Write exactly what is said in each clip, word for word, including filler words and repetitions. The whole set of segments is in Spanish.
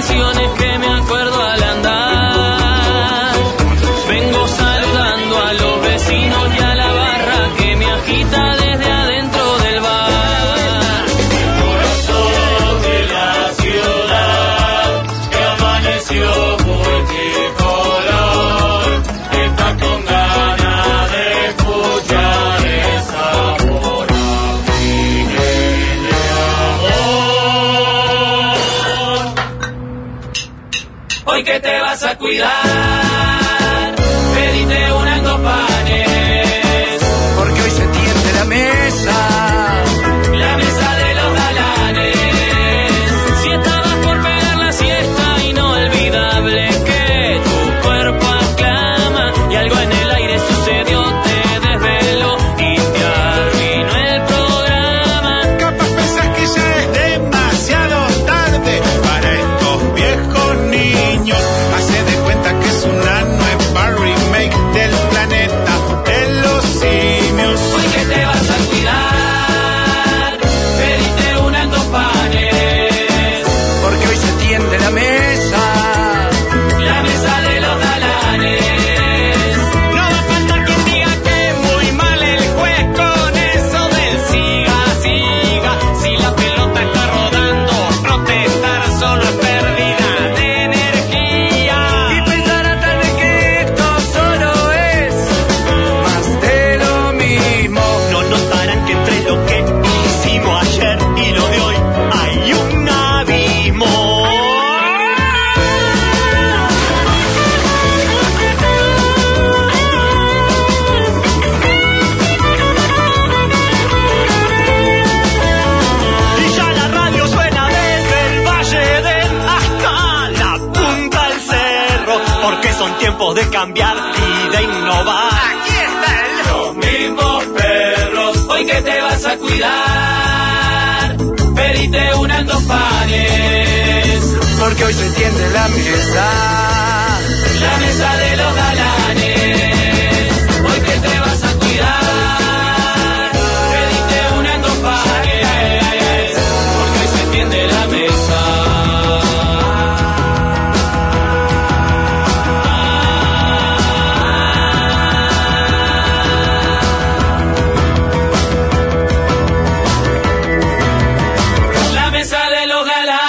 canciones que me acuerdo al andar. Vengo saludando a los vecinos y a la barra que me agita desde adentro del bar. Corazón de la ciudad que amaneció multicolor, está con ganas de escuchar esa voz de amor. Hoy que te vas a cuidar, pedite unas dos panes, porque hoy se tiende la mesa, la mesa de los galanes. Si estabas por pegar la siesta, inolvidable que tu cuerpo aclama y algo en el aire sucedió, te desveló y te arruinó el programa. capaz pensás que ya es demasiado tarde para estos viejos niños. Hace de cuenta que es una nueva remake del planeta de los simios. Hoy que te vas a cuidar, pedite unas dos panes, Porque hoy se tiende la mesa, la mesa de los galanes. no va a faltar quien diga que muy mal el juez con eso del siga, siga. Si la pelota está rodando, protestar solo es pérdida de energía. Y pensará tal vez que esto solo es más de lo mismo. No notarán que entre lo que hicimos ayer y lo de hoy hay un abismo. Y ya la radio suena desde el Valle del hasta la punta del cerro, porque son tiempos de cambiar y de innovar. Aquí está el Los mismos perros, hoy que te vas a cuidar, pedite unas dos panes, porque hoy se tiende la mesa, la mesa de los galanes. Hoy que te vas a cuidar, pedite unas dos panes, porque hoy se tiende la mesa. La mesa de los galanes.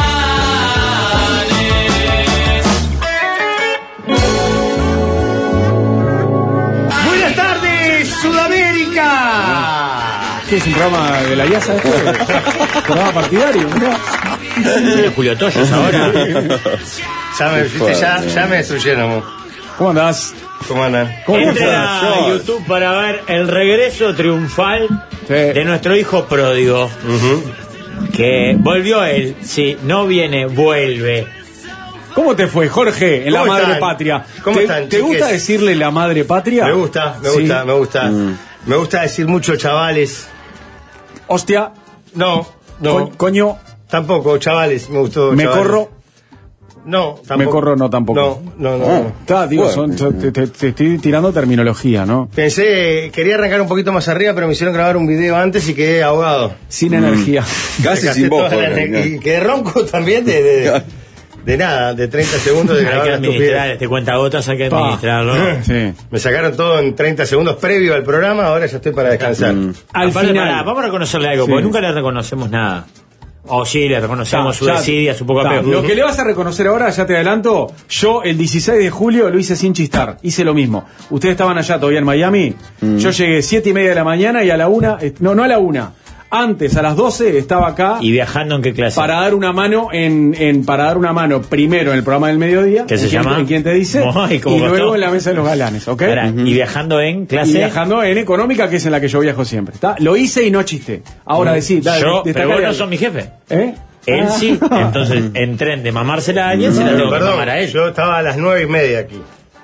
Buenas tardes, Sudamérica. ¿Qué es un programa de la I A S A? ¿Esto? ¿Programa partidario? ¿No? Sí, Julio Toyos ahora. Ya me, viste, ya, ya me destruyeron. ¿Cómo andás? ¿Cómo andan? ¿Cómo Entren estás? a YouTube para ver el regreso triunfal Sí. de nuestro hijo pródigo. Que volvió él. Sí, no viene, vuelve. ¿Cómo te fue, Jorge, en la ¿Cómo madre están? patria? ¿Cómo ¿Te, están, ¿Te chiques? gusta decirle la madre patria? Me gusta, me Sí. gusta, me gusta. Me gusta decir mucho chavales. Hostia, No, no. co- coño, Tampoco, chavales, me gustó. me chavales. corro. No, tampoco. Me corro, no, tampoco. No, no, no. Ah, no. está, digo, Bueno. son- son- te, te- te estoy tirando terminología, ¿no? Pensé, quería arrancar un poquito más arriba, pero me hicieron grabar un video antes y quedé ahogado. Sin energía. Casi Me sin gasté voz, toda la Jorge, ener- ¿no? Y quedé ronco también de, de, de nada, de treinta segundos de Hay grabar que la administrar estupidez. este cuentagotas, hay que Pa. administrarlo. Sí. Me sacaron todo en treinta segundos previo al programa, ahora ya estoy para descansar. Al Aparte, final. pará, vamos a reconocerle algo, Sí. porque nunca le reconocemos nada. O sí, le reconocemos su Ya, desidia, su poco está. apego. Lo que le vas a reconocer ahora, ya te adelanto, yo el dieciséis de julio lo hice sin chistar, hice lo mismo. Ustedes estaban allá todavía en Miami, yo llegué siete y media de la mañana y a la una, eh, no, no a la una, antes a las doce estaba acá ¿Y viajando en qué clase? para dar una mano en, en para dar una mano primero en el programa del mediodía, ¿Qué se en quién- llama? en quién te dice, Ay, y ¿cómo luego costó? en la mesa de los galanes, ¿ok? Pará, ¿y viajando en Y clase? viajando en económica, que es en la que yo viajo siempre. ¿Está? Lo hice y no chisté. Ahora decís, dale, Yo, destacale pero vos no algo. sos mi jefe. ¿Eh? Él Ah. sí, entonces en tren de mamársela a alguien se la tengo que Perdón, mamar a él. yo estaba a las nueve y media aquí.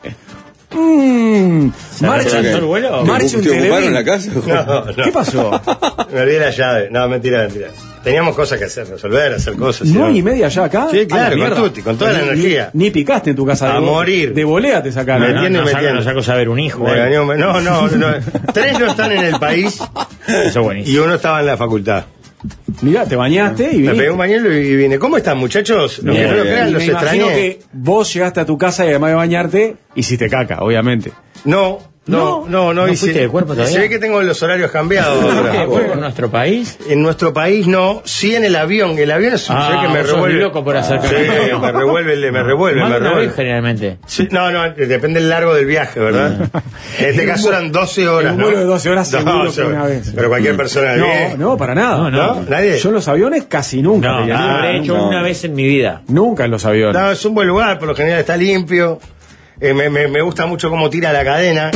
Mm, ¿Se marcha, adelantó el vuelo? marcha un ¿Te ocuparon Televín. la casa? No, no. ¿Qué pasó? Me olvidé la llave. No, mentira, mentira. Teníamos cosas que hacer, resolver, hacer cosas. ¿Nueve ¿sí? y media ya acá? Sí, A la claro, con mierda. tutti, con toda la Ni- energía. Ni, ni picaste en tu casa. A de, morir. De volea te sacaron. Me No, entiende, no, me saco, entiende. no saco saber un hijo. Me eh. engañó, me- no, no, no. Tres no están en el país Eso es y buenísimo. uno estaba en la facultad. Mirá, te bañaste y Me viniste. pegué un bañuelo y vine. ¿Cómo están, muchachos? Los que Bien, no lo bien. crean, Y los me imagino extrañé. que vos llegaste a tu casa y además de bañarte, hiciste caca, obviamente. No, no, no, no, ¿No hice- fuiste de cuerpo todavía? Se ve que tengo los horarios cambiados ahora. ¿Por qué? ¿Por nuestro país? En nuestro país no, sí en el avión. El avión es un Ah, se ve que me vos sos revuelve. loco por hacer Sí, caca. me revuelve, me revuelve, Más me de una revuelve. vez, generalmente. Sí, no, no, depende del largo del viaje, ¿verdad? En este caso eran doce horas. En un vuelo ¿no? de doce horas seguro doce que una horas. vez. Pero cualquier persona No, bien. no, para nada. No, ¿No? ¿Nadie? Yo en los aviones casi nunca. No, te diría, lo Ah, habré hecho nunca. una vez en mi vida. Nunca en los aviones. No, es un buen lugar, por lo general está limpio. Eh, me, me, me gusta mucho cómo tira la cadena.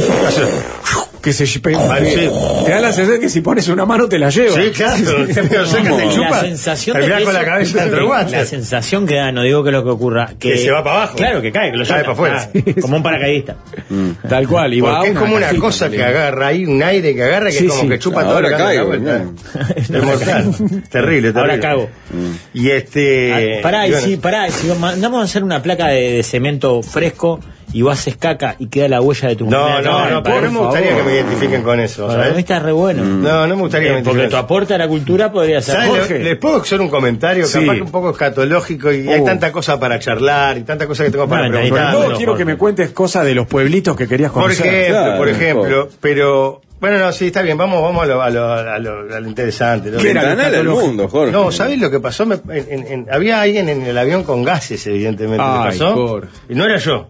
Que se pe- Ah, sí. Te da la sensación que si pones una mano te la lleva. Sí, claro. Pero cerca te La chupa. sensación de terminás que con la eso- cabeza entre la guantes. sensación que da, no digo que lo que ocurra, que, Que se va para abajo. Claro, que cae, que lo Cae suelta. para afuera. Ah, como un paracaidista. Tal cual. Y va Porque es como una cajita cosa que también. agarra ahí, un aire que agarra que Sí, es como sí. que chupa Ahora todo lo que anda caigo, en la vuelta. ¿no? Es mortal. Terrible, terrible. Ahora cago. Y este. Ah, pará, y y bueno. si, pará, y si mandamos a hacer una placa de, de cemento fresco y vos haces caca y queda la huella de tu No, mujer. no, no, porque no me gustaría que me identifiquen con eso. Para mí ¿sabes? está re bueno. No, no me gustaría que me Eh, porque identifiquen tu con eso. aporte a la cultura podría ser. ¿Sabes? Jorge. Le- ¿Les puedo hacer un comentario? Sí. Capaz que un poco escatológico y hay Uh. tanta cosa para charlar y tanta cosa que tengo para No, Sobre preguntar. todo no, quiero Jorge. que me cuentes cosas de los pueblitos que querías Por conocer. ejemplo, Claro, por ejemplo, mejor. pero bueno, no, sí, está bien, vamos, vamos a lo, a lo, a lo- a lo interesante. ¿no? ¿Qué era? Ventanal al escatológico? mundo, Jorge. No, ¿sabes lo que pasó? Me- en- en- en- había alguien en el avión con gases, evidentemente. Ay, ¿Qué pasó? Jorge. Y no era yo.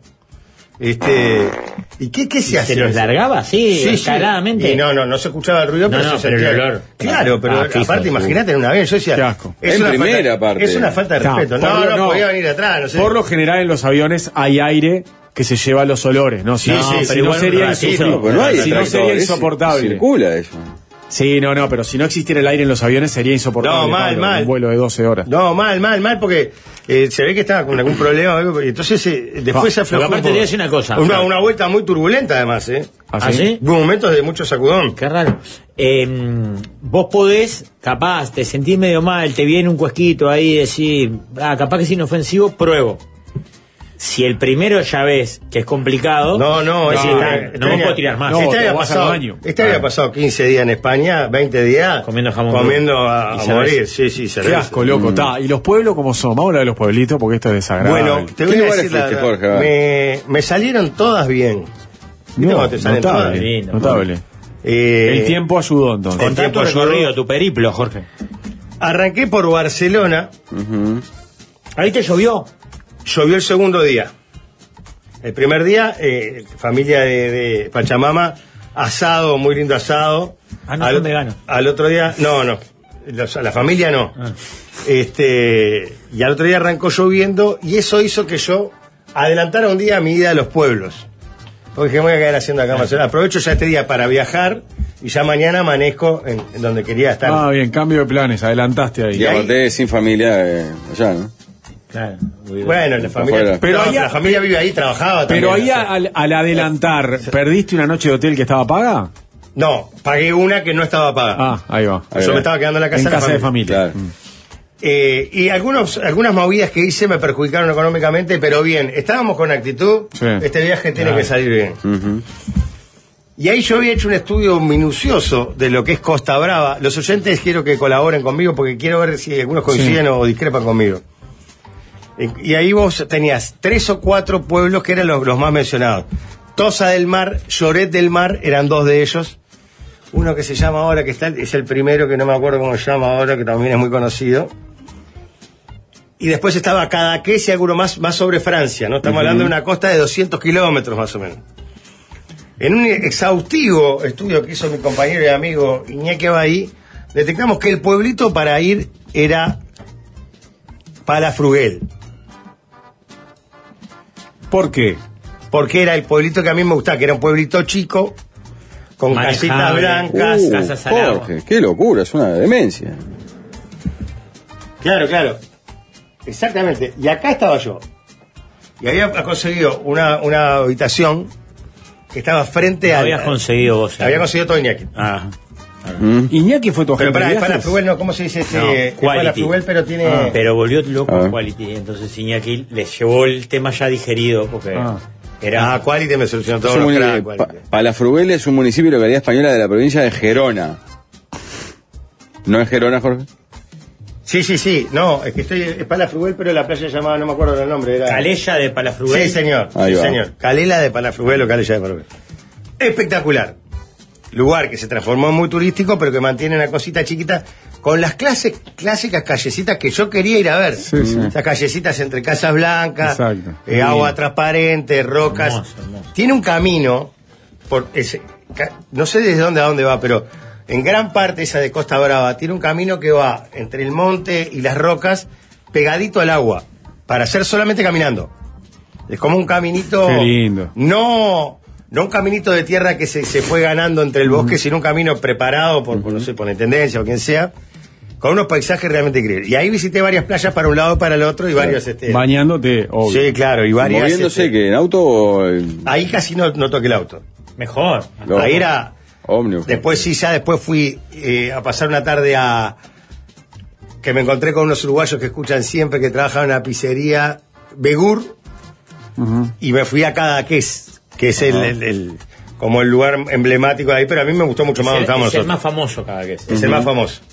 Este, ¿y qué, qué se hace? ¿Se los largaba? Sí, escaladamente. Y no, no, no se escuchaba el ruido, No, pero no, se pero el sentía. olor. Claro, pero Ah, fijo, aparte, sí. imagínate en un avión. Yo decía, Qué asco. es En una primera, falta, aparte. Es una falta de No, respeto. por No, lo- no, no. podía venir atrás, no sé. Por lo general en los aviones hay aire que se lleva los olores, ¿no? Sí, Si- sí, si pero no igual sería un ratito. insufrible. Pues no hay si no atractor, sería es- insoportable. Circula eso. Sí, no, no, pero si no existiera el aire en los aviones sería insoportable. No, mal, Pablo, mal. Un vuelo de doce horas. No, mal, mal, mal, porque eh, se ve que estaba con algún problema. algo, y entonces eh, después se aflojó. Pero aparte un te voy a poco. decir una cosa. Una, una vuelta muy turbulenta, además, ¿eh? ¿Ah, sí? Hubo momentos de mucho sacudón. Qué raro. Eh, vos podés, capaz, te sentís medio mal, te viene un cuesquito ahí, decís, ah, capaz que es inofensivo, pruebo. Si el primero ya ves que es complicado, No, no, decís, no, ah, eh, no me tenía- puedo tirar más. No, este te había vas al pasado, baño. este había Ah. pasado quince días en España, veinte días Comiendo jamón comiendo crudo. a, Y a cerveza. morir. Sí, sí, Qué cerveza. asco, loco. Ta. ¿Y los pueblos cómo son? Vamos a hablar de los pueblitos porque esto es desagradable. Bueno, te ¿Qué voy a lugares decir la fuiste, verdad. Jorge? Va. Me, me salieron todas bien. ¿Viste no, cómo te salen todas notable, bien? Lindo, notable. Eh, El tiempo ayudó entonces. el Contá tiempo tu ayudó. recorrido, tu periplo, Jorge. Arranqué por Barcelona, Ujú. Ahí te llovió. llovió el segundo día. El primer día, eh, familia de, de Pachamama, asado, muy lindo asado. Ah, no al, son veganos. al otro día, no, no, los- a la familia no. Ah. Este, y al otro día arrancó lloviendo y eso hizo que yo adelantara un día mi ida a los pueblos. Porque dije, me voy a quedar haciendo acá en Barcelona. Aprovecho ya este día para viajar y ya mañana amanezco en, en donde quería estar. Ah, bien, cambio de planes, adelantaste ahí. Y aparte sin familia eh, allá, ¿no? Claro. Bueno, la familia, afuera. Pero no, ahí- la familia vive ahí, trabajaba Pero ahí también. al, al adelantar, ¿perdiste una noche de hotel que estaba paga? No, pagué una que no estaba paga. Ah, ahí va. Ahí Yo va. me estaba quedando en la casa, En de la casa de familia. familia. Claro. Eh, y algunos, algunas movidas que hice me perjudicaron económicamente, pero bien, estábamos con actitud, Sí. este viaje tiene que salir bien. Ujú. Y ahí yo había hecho un estudio minucioso de lo que es Costa Brava. Los oyentes quiero que colaboren conmigo porque quiero ver si algunos coinciden o discrepan conmigo. Y, y ahí vos tenías tres o cuatro pueblos que eran los, los más mencionados. Tosa del Mar, Lloret del Mar, eran dos de ellos. Uno que se llama ahora, que está, es el primero, que no me acuerdo cómo se llama ahora, que también es muy conocido. Y después estaba Cadaqués y alguno más, más sobre Francia, ¿no? Estamos hablando de una costa de doscientos kilómetros más o menos. En un exhaustivo estudio que hizo mi compañero y amigo Iñaki Abahí, detectamos que el pueblito para ir era Palafrugell. ¿Por qué? Porque era el pueblito que a mí me gustaba, que era un pueblito chico, con Manejable. casitas blancas. Uh, casas al agua. Jorge, qué locura, es una demencia. Claro, claro. Exactamente. Y acá estaba yo. Y había conseguido una, una habitación que estaba frente Lo a. habías conseguido vos. Había conseguido todo Iñaki. Ah. Mm. Iñaki fue tu Pero agente para, de para viajes. Fruel, no, ¿cómo se dice este? No, Es para Quality. Fruel, pero tiene. Ah. Pero volvió loco Ah. a Quality, entonces Iñaki le llevó el tema ya digerido, porque Ah. era... Ah, Quality me solucionó Es todo. un los muni- cracks, Pa- Quality. Palafrugell es un municipio y localidad española de la provincia de Gerona. ¿No es Gerona, Jorge? Sí, sí, sí. No, es que estoy. Es Palafrugell, pero la playa se llamaba, no me acuerdo el nombre. Era... Calella de Palafrugell. Sí, señor. Ahí sí, va. señor. Calela de Palafrugell o Calella de Palafrugell. Espectacular. Lugar que se transformó en muy turístico, pero que mantiene una cosita chiquita con las clases, clásicas callecitas que yo quería ir a ver. Sí, sí. Las callecitas entre Casas Blancas, Exacto. eh, Sí. agua transparente, rocas. Hermoso, hermoso. Tiene un camino, por ese, ca- no sé desde dónde a dónde va, pero en gran parte esa de Costa Brava tiene un camino que va entre el monte y las rocas, pegadito al agua, para hacer solamente caminando. Es como un caminito. Qué lindo. No, no un caminito de tierra que se, se fue ganando entre el bosque, sino un camino preparado por, por, no sé, por la intendencia o quien sea, con unos paisajes realmente increíbles. Y ahí visité varias playas para un lado y para el otro y varios. Este, Bañándote, obvio. sí, claro, y varias. Moviéndose, este, que en auto o ahí casi no, no toqué el auto. Mejor. No. Ahí era. ómnibus. Después sí, ya después fui eh, a pasar una tarde a. Que me encontré con unos uruguayos que escuchan siempre, que trabajaban en la pizzería Begur, Ujú. y me fui a Cadaqués, que es el, el- el- como el lugar emblemático de ahí, pero a mí me gustó mucho más Es donde el, estábamos es el nosotros. más famoso cada vez. Es el más famoso.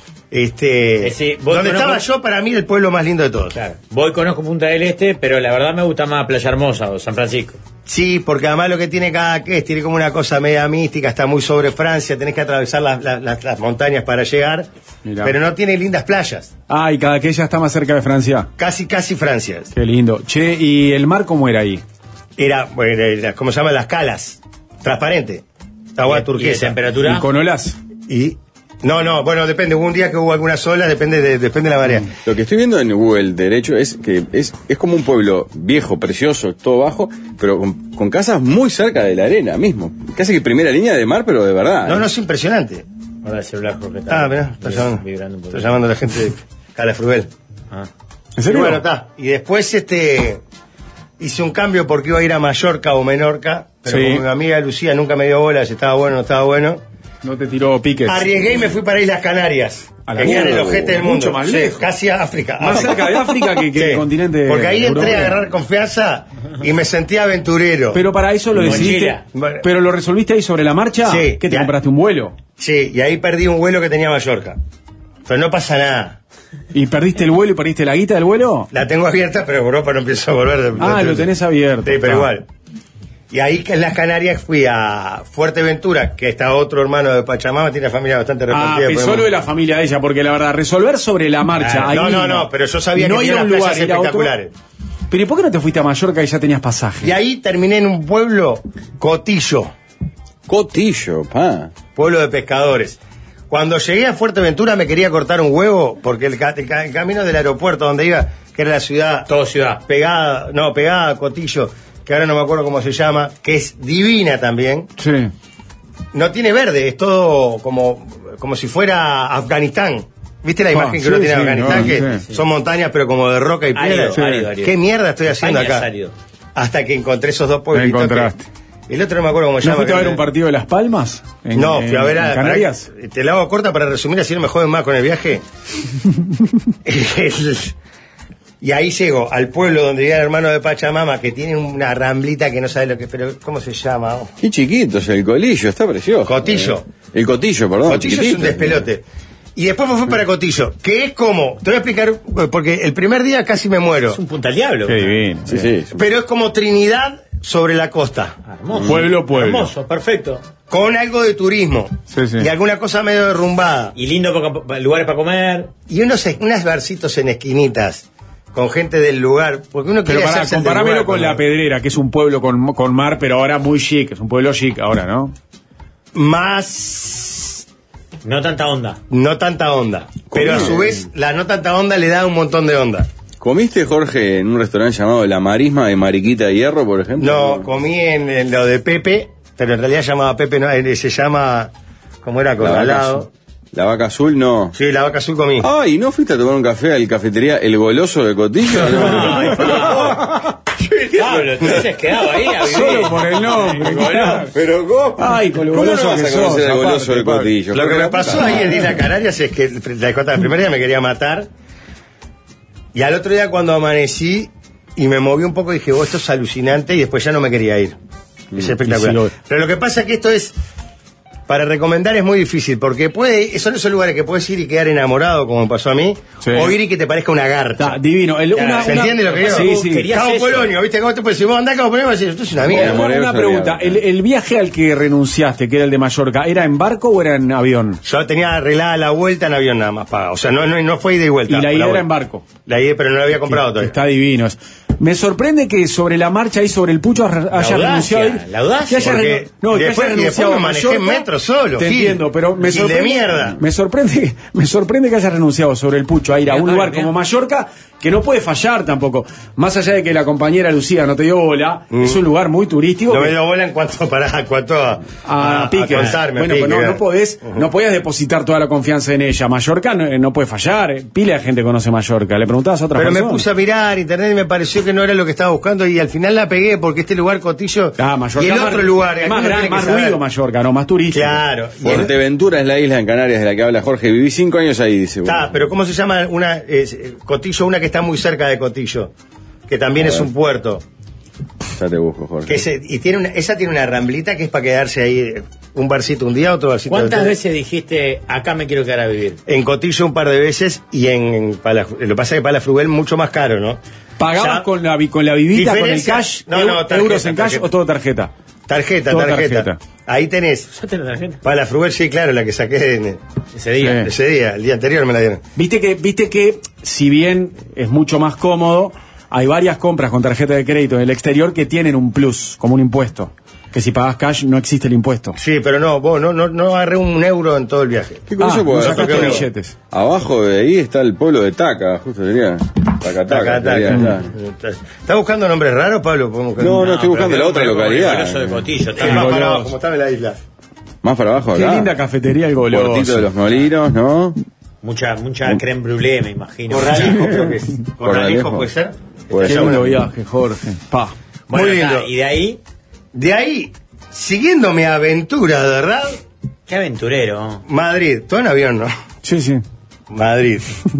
Este, Ese, vos donde conozco- estaba yo, para mí, el pueblo más lindo de todos. Claro. Voy, conozco Punta del Este, pero la verdad me gusta más Playa Hermosa o San Francisco. Sí, porque además lo que tiene Cadaqués tiene como una cosa media mística, está muy sobre Francia, tenés que atravesar las, las- las- las montañas para llegar, Mirá. pero no tiene lindas playas. Ah, y cada que ella está más cerca de Francia. Casi, casi Francia. Qué lindo. Che, ¿y el mar cómo era ahí? Era, bueno, era, ¿cómo se llaman? Las calas. Transparente. Agua ¿Y de- y de turquesa. temperatura? ¿Y con olas? Y no, no, bueno, depende. Hubo un día que hubo algunas olas, depende de, depende de la marea. Lo que estoy viendo en Google derecho es que es, es como un pueblo viejo, precioso, todo bajo, pero con, con casas muy cerca de la arena mismo. Casi que primera línea de mar, pero de verdad. No, ¿eh? no, es impresionante. Ahora el celular Jorge está Ah, mirá, está vib- llamando. vibrando un poco. Está llamando la gente de Calafrugell. Ah. ¿En Y serio? bueno, está. Y después este hice un cambio porque iba a ir a Mallorca o Menorca, pero Sí. como mi amiga Lucía nunca me dio bola si estaba bueno o no estaba bueno. No te tiró piques. Arriesgué y me fui para Islas Canarias. A la Que quedan el mierda, ojete del mucho mundo. más Sí, lejos. casi a África. Más cerca de África que- que el continente Porque ahí entré europeo. a agarrar confianza y me sentí aventurero. Pero para eso lo Y decidiste. mochila. Bueno. Pero lo resolviste ahí sobre la marcha. Sí, ¿Qué te ya. compraste un vuelo? Sí, y ahí perdí un vuelo que tenía a Mallorca. Pero no pasa nada. ¿Y perdiste el vuelo y perdiste la guita del vuelo? La tengo abierta, pero Europa no empiezo a volver. de- Ah, de- lo tenés abierto. Sí, pero Ah. igual. Y ahí que en las Canarias fui a Fuerteventura, que está otro hermano de Pachamama, tiene una familia bastante Ah, repartida. pero podemos- solo de la familia de ella, porque la verdad, resolver sobre la marcha. Ah, ahí no, no, mismo, no, pero yo sabía no que ir tenía a un unas lugar, playas ir a otro. espectaculares. Pero ¿y por qué no te fuiste a Mallorca y ya tenías pasaje? Y ahí terminé en un pueblo, Cotillo, Cotillo, pa. pueblo de pescadores. Cuando llegué a Fuerteventura me quería cortar un huevo, porque el, ca- el ca- el camino del aeropuerto donde iba, que era la ciudad Todo ciudad. pegada, no, pegada a Cotillo, que ahora no me acuerdo cómo se llama, que es divina también, Sí. no tiene verde, es todo como, como si fuera Afganistán. ¿Viste la Ah, imagen que sí, uno tiene de sí, Afganistán? no, que sí. son montañas pero como de roca y piedra. Árido, árido, árido. ¿Qué mierda estoy haciendo España acá? es árido. Hasta que encontré esos dos pueblitos. Me encontraste. que- el otro no me acuerdo cómo se ¿No llama. fuiste a ver que- un partido de Las Palmas? En- No, fui a ver en a Canarias. para- te la hago corta para resumir, así no me joden más con el viaje. El- y ahí llego al pueblo donde vivía el hermano de Pachamama, que tiene una ramblita que no sabe lo que, pero ¿cómo se llama? Oh. Qué chiquito es el colillo, está precioso. Cotillo. Eh, El cotillo, perdón. Cotillo es un chiquitito. despelote. Y después me fui para Cotillo, que es como, te voy a explicar, porque el primer día casi me muero, Es un punta al diablo. Qué divino. Sí, sí. pero es como Trinidad sobre la costa, Hermoso. Pueblo, pueblo. Hermoso, perfecto. con algo de turismo Sí, sí. y alguna cosa medio derrumbada. Y lindo pa- pa- lugares para comer. Y unos, unos barcitos en esquinitas con gente del lugar, porque uno Pero quiere para hacerse el del comparámelo lugar, con ¿no? La Pedrera, que es un pueblo con, con mar, pero ahora muy chic. Es un pueblo chic ahora, ¿no? Más No tanta onda. no tanta onda, pero a su vez la no tanta onda le da un montón de onda. ¿Comiste, Jorge, en un restaurante llamado La Marisma de Mariquita de Hierro, por ejemplo? No, comí en, en lo de Pepe, pero en realidad llamaba Pepe, no, eh, se llama, ¿cómo era? La vaca, Corralado. azul. La vaca azul, no. Sí, la vaca azul comí. Ay, ¿no fuiste a tomar un café a la cafetería El Goloso de Cotillo? Ay, Pablo, entonces quedado ahí a vivir. Solo por el nombre. claro. Pero ¿cómo? Ay, con lo ¿Cómo no goloso vas que a conocer sos, al Goloso aparte, de Pablo. Cotillo? Lo que Pero me la pasó puta ahí en madre. Islas Canarias es que la el primer día me quería matar y al otro día cuando amanecí y me moví un poco dije, oh, esto es alucinante y después ya no me quería ir. Es espectacular. y sí, lo- Pero lo que pasa es que esto es para recomendar es muy difícil, porque puede, son esos lugares que puedes ir y quedar enamorado, como me pasó a mí, Sí. o ir y que te parezca una garcha. Está divino. El- una- ¿Se una- entiende lo que digo? Sí, sí. Querías Cabo eso. Polonio, ¿viste? ¿Cómo te puedes decir? Vos andás a Cabo Polonio y vas a decir, esto es una Una, mierda. enamoré, una yo pregunta, sabía. el, el viaje al que renunciaste, que era el de Mallorca, ¿era en barco o era en avión? Yo tenía arreglada la vuelta en avión nada más paga. O sea, no, no, no fue ida y vuelta. Y la fue ida era vuelta. en barco. La ida, pero no la había comprado Que todavía. está divino. es- Me sorprende que sobre la marcha y sobre el pucho haya audacia, renunciado a ir. la audacia. Que haya Porque renu- no, que después- haya y después renunciado me a manejé en Mallorca. metro solo, Te Gil. entiendo, pero me Gil de sorprende, mierda. me sorprende, me sorprende que haya renunciado sobre el pucho a ir a un Bien, lugar bien. como Mallorca, que no puede fallar tampoco. Más allá de que la compañera Lucía no te dio bola, es un lugar muy turístico. Mm. No que- me dio bola en cuanto, para, en cuanto a, a, Pique. contarme. Bueno, Pique, pues no, claro. no podés, no podías depositar toda la confianza en ella. Mallorca no, no puede fallar. eh. Pila de gente conoce Mallorca. Le preguntabas a otra Pero persona. me puse a mirar internet y me pareció que no era lo que estaba buscando y al final la pegué porque este lugar Cotillo Ah, Mallorca y el más- otro lugar es más, alguno gran- tiene que más saber. ruido Mallorca, no, más turístico. Claro. Y el- Fuerteventura es la isla en Canarias de la que habla Jorge. Viví cinco años ahí, dice. Está, bueno. pero ¿cómo se llama una es, eh, Cotillo? Una que está muy cerca de Cotillo, que también A es ver. un puerto. Ya te busco, Jorge. Que se- y tiene una, esa tiene una ramblita que es para quedarse ahí, eh, un barcito un día, otro barcito ¿Cuántas otro. veces dijiste, acá me quiero quedar a vivir? En Cotillo un par de veces y en, en Pala- lo que pasa es que Palafrugell mucho más caro, ¿no? ¿Pagabas Ya- con la, vi- con la vivita, con el Diferencia- cash? No, eu- no, tarjeta, ¿Euros en cash tarjeta. o todo tarjeta? Tarjeta, Toda tarjeta, tarjeta. Ahí tenés. ¿Ya tenés la tarjeta? Palafrugell, sí, claro, la que saqué en, Ese día. Sí. ese día, el día anterior me la dieron. Viste que, viste que, si bien es mucho más cómodo, hay varias compras con tarjeta de crédito en el exterior que tienen un plus, como un impuesto. Que si pagas cash no existe el impuesto. Sí, pero no, vos no, no, no agarré un euro en todo el viaje. ¿Qué curioso? Ah, porque no sacaste abajo- billetes. Abajo de ahí está el pueblo de Taca, justo sería. Taca, Taca. Taca, taca. sería, claro. ¿Estás buscando nombres raros, Pablo? Podemos buscar- No, no, estoy buscando la otra Pero localidad. Goloso de Cotillo, Es está más El para Goloso. abajo, como estaba en la isla. Más para abajo Qué acá. linda cafetería el Goloso. Portito de los Molinos, ¿no? mucha, mucha creme brûlée, me imagino. Corralejo creo que es. Corralejo Corralejo. puede ser. Puede Qué ser. lindo viaje, Jorge. Pa. Bueno, Muy acá, lindo. y de ahí, De ahí, siguiendo mi aventura, de verdad, qué aventurero. Madrid, todo en avión, ¿no? Sí, sí. Madrid.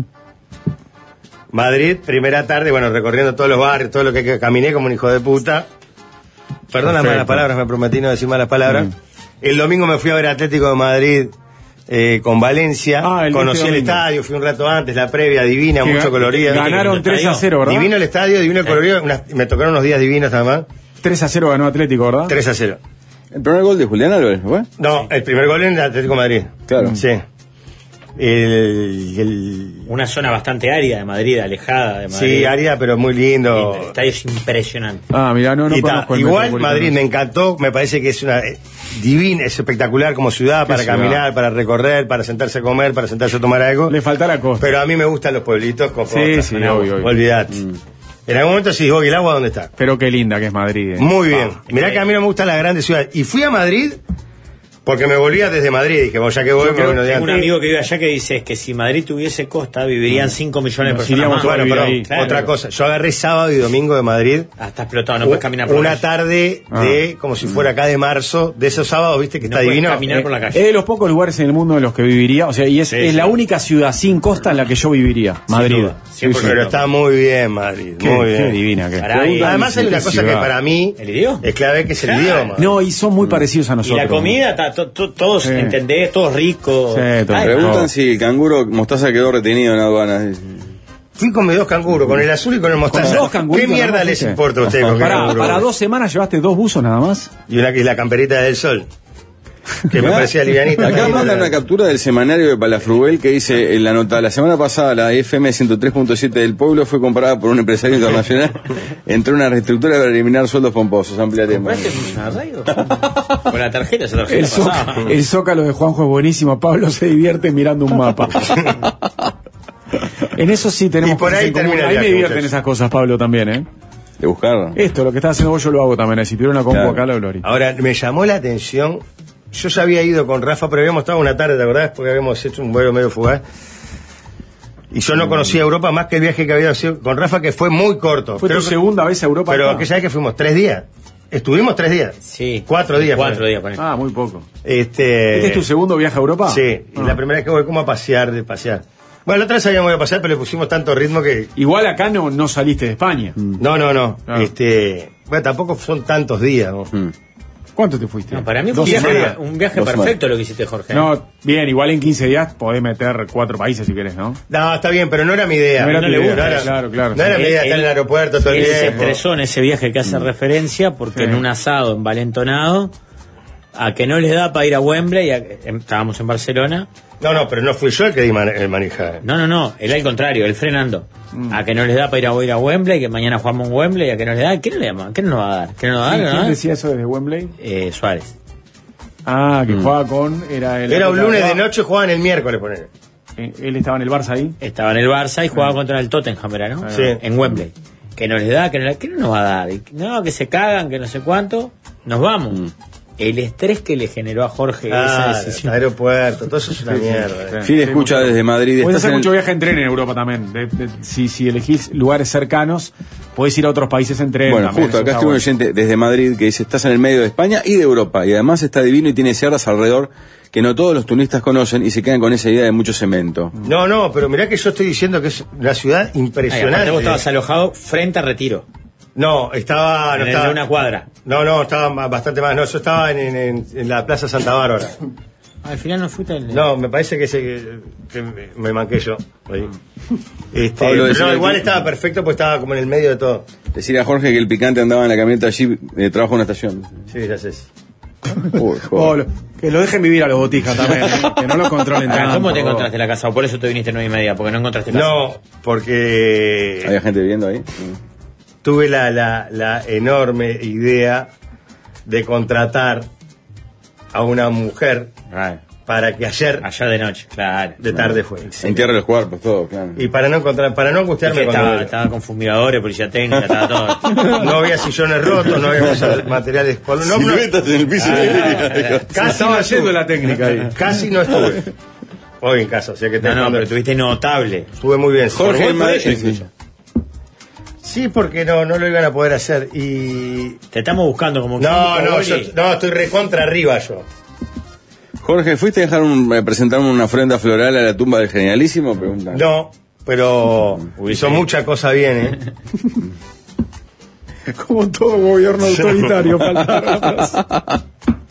Madrid, primera tarde, bueno, recorriendo todos los barrios, todo lo que, que caminé como un hijo de puta. Perdón las Perfecto. malas palabras, me prometí no decir malas palabras. El domingo me fui a ver Atlético de Madrid eh, con Valencia. Ah, el Conocí este el domingo. estadio, fui un rato antes, la previa divina, Que mucho ga- colorido. Ganaron tres a cero, ¿verdad? Divino el estadio, divino el colorido. unas- me tocaron unos días divinos además. tres a cero ganó Atlético, ¿verdad? tres a cero. El primer gol de Julián Álvarez, ¿no fue? No, el primer gol en el Atlético de Madrid. Claro. Sí. El, el- Una zona bastante árida de Madrid, alejada de Madrid. sí, área, pero muy lindo. El estadio es impresionante. Ah, mira, no, no Y ta, conozco el igual Metropolitano. Madrid me encantó, me parece que es una eh, divina, es espectacular como ciudad para ciudad? caminar, para recorrer, para sentarse a comer, para sentarse a tomar algo. Le falta la costa. Pero a mí me gustan los pueblitos con Sí, costas, sí, con agua. obvio, obvio. Olvidate. En algún momento sí, voy, ¿el agua dónde está? Pero qué linda que es Madrid. eh. Muy bien. Ah, Mirá que a mí no me gustan las grandes ciudades. Y fui a Madrid porque me volvía desde Madrid. Dije, bueno, ya que voy, me Creo voy unos que días tengo un antes. amigo que vive allá que dice que si Madrid tuviese costa vivirían cinco millones de Nos personas iríamos más. todos a Bueno, vivir perdón, ahí. Claro. otra cosa. Yo agarré sábado y domingo de Madrid. Ah, está explotado, no puedes caminar por Una la calle. tarde de, como si fuera acá de marzo, de esos sábados, viste, que No está puedes divino. caminar por la calle. Es de los pocos lugares en el mundo en los que viviría, o sea, y es, Sí, es sí. la única ciudad sin costa en la que yo viviría, Madrid. duda, cien por ciento. Pero está muy bien, Madrid. Qué, muy qué bien. divina que es. Pará, y- Además hay una cosa que para mí ¿El idioma? es clave, que es el Claro. idioma. No, y son muy parecidos a Y nosotros. la comida, ta- to- to- todos Sí. entendés, todos ricos. Sí, todo. Ay, Preguntan no. si el canguro mostaza quedó retenido en aduanas. Fui con mis dos canguros, con el azul y con el mostaza. Con dos canguritos ¿Qué mierda nada más, les ¿viste? importa a ustedes con qué Para, canguro? para dos semanas llevaste dos buzos nada más. Y, una, y la camperita del sol. Que me Mirá, parecía livianita. Acá también, mandan era- una captura del semanario de Palafrugell que dice en la nota: la semana pasada la F M ciento tres punto siete del pueblo fue comprada por un empresario internacional entre una reestructura para eliminar sueldos pomposos. Ampliaremos. ¿compraste una radio? Con la tarjeta, esa tarjeta El, zo- pasaba. el zócalo de Juanjo es buenísimo. Pablo se divierte mirando un mapa. En eso sí tenemos Y por cosas ahí en común. termina el Ahí me viaje, divierten muchachos. esas cosas, Pablo, también, ¿eh? De buscar. Esto, lo que estás haciendo vos, yo lo hago también. Si tuviera una compu Claro. acá, lo gloria. Ahora, me llamó la atención. Yo ya había ido con Rafa, pero habíamos estado una tarde, ¿te acordás? Porque habíamos hecho un vuelo medio fugaz. Y yo no conocía Europa más que el viaje que había hecho con Rafa, que fue muy corto. Fue Creo tu que- segunda vez a Europa. Pero acá. aquella vez que fuimos tres días. Estuvimos tres días. Sí. Cuatro días. Cuatro ponele. días, ponele. Ah, muy poco. Este, ¿Este es tu segundo viaje a Europa? Sí, y Ah. la primera vez que voy como a pasear, de pasear. Bueno, la otra vez habíamos ido a pasear, pero le pusimos tanto ritmo que... Igual acá no, no saliste de España. No, no, no. Ah. Este, bueno, tampoco son tantos días, ¿no? Mm. ¿Cuánto te fuiste? No, para mí fue Dos un viaje, semanas. un viaje Dos perfecto semanas. lo que hiciste, Jorge. No, bien, igual en quince días podés meter cuatro países si querés, ¿no? No, está bien, pero no era mi idea. No era tu le idea, gusta, no era- claro, claro, No era sí. mi idea estar en el aeropuerto todo el Él se tiempo. estresó en ese viaje que hace referencia porque Sí. en un asado envalentonado, a que no les da para ir a Wembley, a- em, estábamos en Barcelona. No, no, pero no fui yo el que di man- el manejar. No, no, no, él al contrario, él frenando. A que no les da para ir a, ir a Wembley, que mañana jugamos en Wembley, a que no les da. ¿Qué no le da? ¿Qué no nos va a dar? ¿Qué no nos va a dar? ¿Quién ¿No? decía eso desde Wembley? Eh, Suárez. Ah, que jugaba con... Era, el Era un lunes de noche. noche, jugaban el miércoles, poner. Él estaba en el Barça ahí. Estaba en el Barça y jugaba contra el Tottenham, ¿era, no? Sí. En Wembley. Que no les da, que no, le- ¿qué no nos va a dar? Y, no, que se cagan, que no sé cuánto. Nos vamos. El estrés que le generó a Jorge Ah, esa decisión. aeropuerto, todo eso es una mierda. Fide escucha desde Madrid. Puedes Estás hacer en el- mucho viaje en tren en Europa también. De- de- si, si elegís lugares cercanos, podés ir a otros países en tren. Bueno, también, justo eso acá está estuvo un bueno. oyente desde Madrid que dice, estás en el medio de España y de Europa, y además está divino y tiene sierras alrededor que no todos los turistas conocen y se quedan con esa idea de mucho cemento. No, no, pero mirá que yo estoy diciendo que es una ciudad Ay, aparte impresionante. vos estabas alojado frente a Retiro. No, estaba... No, en estaba una cuadra. no, no, estaba ma- bastante más. No, yo estaba en, en- en- en la Plaza Santa Bárbara. Al final no fuiste el... No, me parece que, se, que me- me manqué yo. Ahí. Este, Pablo, pero decía no, igual que- estaba perfecto porque estaba como en el medio de todo. Decirle a Jorge que el picante andaba en la camioneta allí de trabajo en una estación. Sí, ya sé. Uy, Oh, joder. lo- que lo dejen vivir a los botijas también, ¿eh? Que no los controlen Ah, tanto. ¿Cómo te encontraste la casa? ¿O por eso te viniste nueve y media? Porque no encontraste casa. No, porque ¿Había gente viviendo ahí? tuve la, la, la enorme idea de contratar a una mujer Ay, para que ayer allá de noche, claro. de tarde fue. Entierra los cuerpos, todo, claro. Y para no encontrar, para no Es angustiarme que cuando estaba, estaba con fumigadores, policía técnica, estaba todo. no había sillones rotos, no había cosas- materiales col- no, no, Siluetas en el piso. casi Estaba no yendo estuve. la técnica ahí. Casi no estuve. Hoy en casa, o sea que te No, no, pero tuviste notable. estuve muy bien. Jorge Por en vos, por Madrid. ellos incluso. Sí, porque no, no lo iban a poder hacer. Y. Te estamos buscando como que No, un no, boli. yo, no, estoy recontra arriba yo. Jorge, ¿fuiste a dejar un, eh, presentar una ofrenda floral a la tumba del genialísimo? Pregunta. No, pero Uy, hizo sí. mucha cosa bien, ¿eh? Como todo gobierno autoritario, falta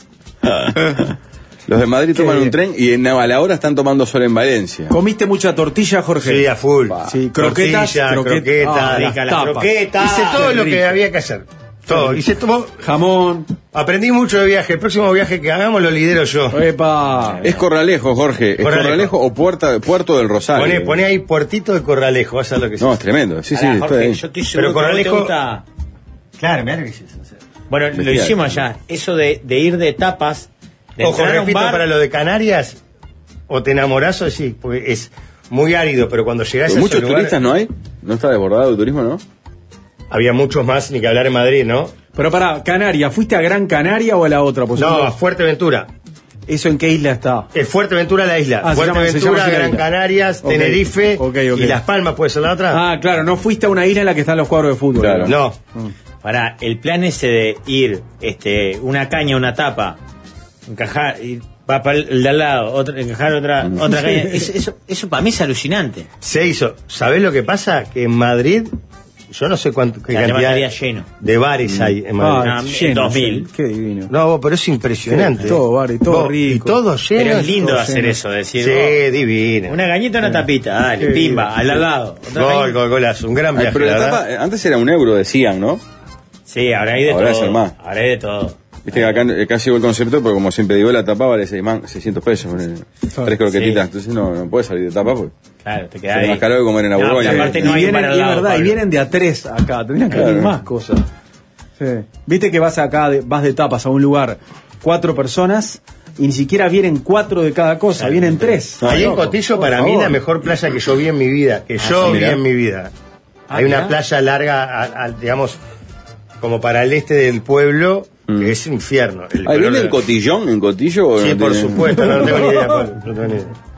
Los de Madrid toman bien. un tren y en, a la hora están tomando sol en Valencia. ¿Comiste mucha tortilla, Jorge? Sí, a full. Sí, croquetas, Tortilla, croquet- croquetas, Ah, rica las la tapas. croqueta. Hice todo qué lo que rico. había que hacer. Todo. Hice todo. Jamón. Aprendí mucho de viaje. El próximo viaje que hagamos lo lidero yo. Epa. Es Corralejo, Jorge. ¿Es Corralejo. Corralejo, o Puerta, Puerto del Rosario? Poné, poné ahí Puertito de Corralejo, vas a ver lo que es. No, es tremendo. Sí, sí, Pará, estoy Jorge, ahí. yo estoy Pero seguro que a vos te Corralejo- gusta- Claro, mirá lo que es eso. o sea. Bueno, lo Bestial. hicimos allá. Eso de, de ir de tapas, de Ojo, entrar a un repito, bar, para lo de Canarias, o te enamorás o sí, porque es muy árido, pero cuando llegás Pero a muchos esos lugares- turistas no hay. ¿No está desbordado el turismo, no? Había muchos más, ni que hablar en Madrid, ¿no? Pero para, Canaria, ¿fuiste a Gran Canaria o a la otra? Pues No, uno- a Fuerteventura. ¿Eso en qué isla está? Es Fuerteventura la isla. Ah, se llama- se Fuerteventura, llama así la Gran isla. Canarias, Ok, Tenerife ok, ok. y Las Palmas puede ser la otra. Ah, claro, no fuiste a una isla en la que están los cuadros de fútbol. Claro. No. para el plan ese de ir, este, una caña, una tapa, encajar, y va para el de al lado, otra, encajar otra, otra caña, eso, eso, eso para mí es alucinante. Se hizo. ¿Sabés lo que pasa? Que en Madrid, yo no sé cuánto qué La cantidad levantaría lleno. de bares hay en Madrid. Ah, No, lleno, dos mil. lleno. Qué divino. No, pero es impresionante. Sí, todo bar y todo Vos, rico. Y todo lleno. Pero es lindo todo hacer lleno. eso, decir, Sí, oh, divino. una cañita, una tapita, dale, Qué pimba, bien. al lado. Otra Gol, cañita. gol, golazo. Un gran Ay, viaje, pero la la tapa, verdad. eh, antes era un euro, decían, ¿no? Sí, ahora hay de Ahora todo. es el más. Ahora hay de todo. Viste que acá, acá llegó el concepto, pero como siempre digo, la tapa vale seis man- seiscientos pesos. ponele. Tres croquetitas. Sí. Entonces no, no puede salir de tapa, pues. Claro, te queda Sale ahí. más caro que comer en la No, Borgoña. pero aparte y, no hay vienen, para al y es lado, verdad, y Pablo. vienen de a tres acá, tendrían que Claro. venir más cosas. Sí. Viste que vas acá, de- vas de tapas a un lugar, cuatro personas, y ni siquiera vienen cuatro de cada cosa, vienen tres. No, Ahí en loco, Cotillo, por para mí, favor. la mejor playa que yo vi en mi vida. Que yo sí, vi mirá. en mi vida. Ah, Hay una mirá. playa larga, a- a- digamos, como para el este del pueblo, que es infierno. El ¿Ahí color viene de- en Cotillón? ¿En Cotillo? o Sí, no por tiene- supuesto, no, no tengo ni idea, Pablo, no tengo ni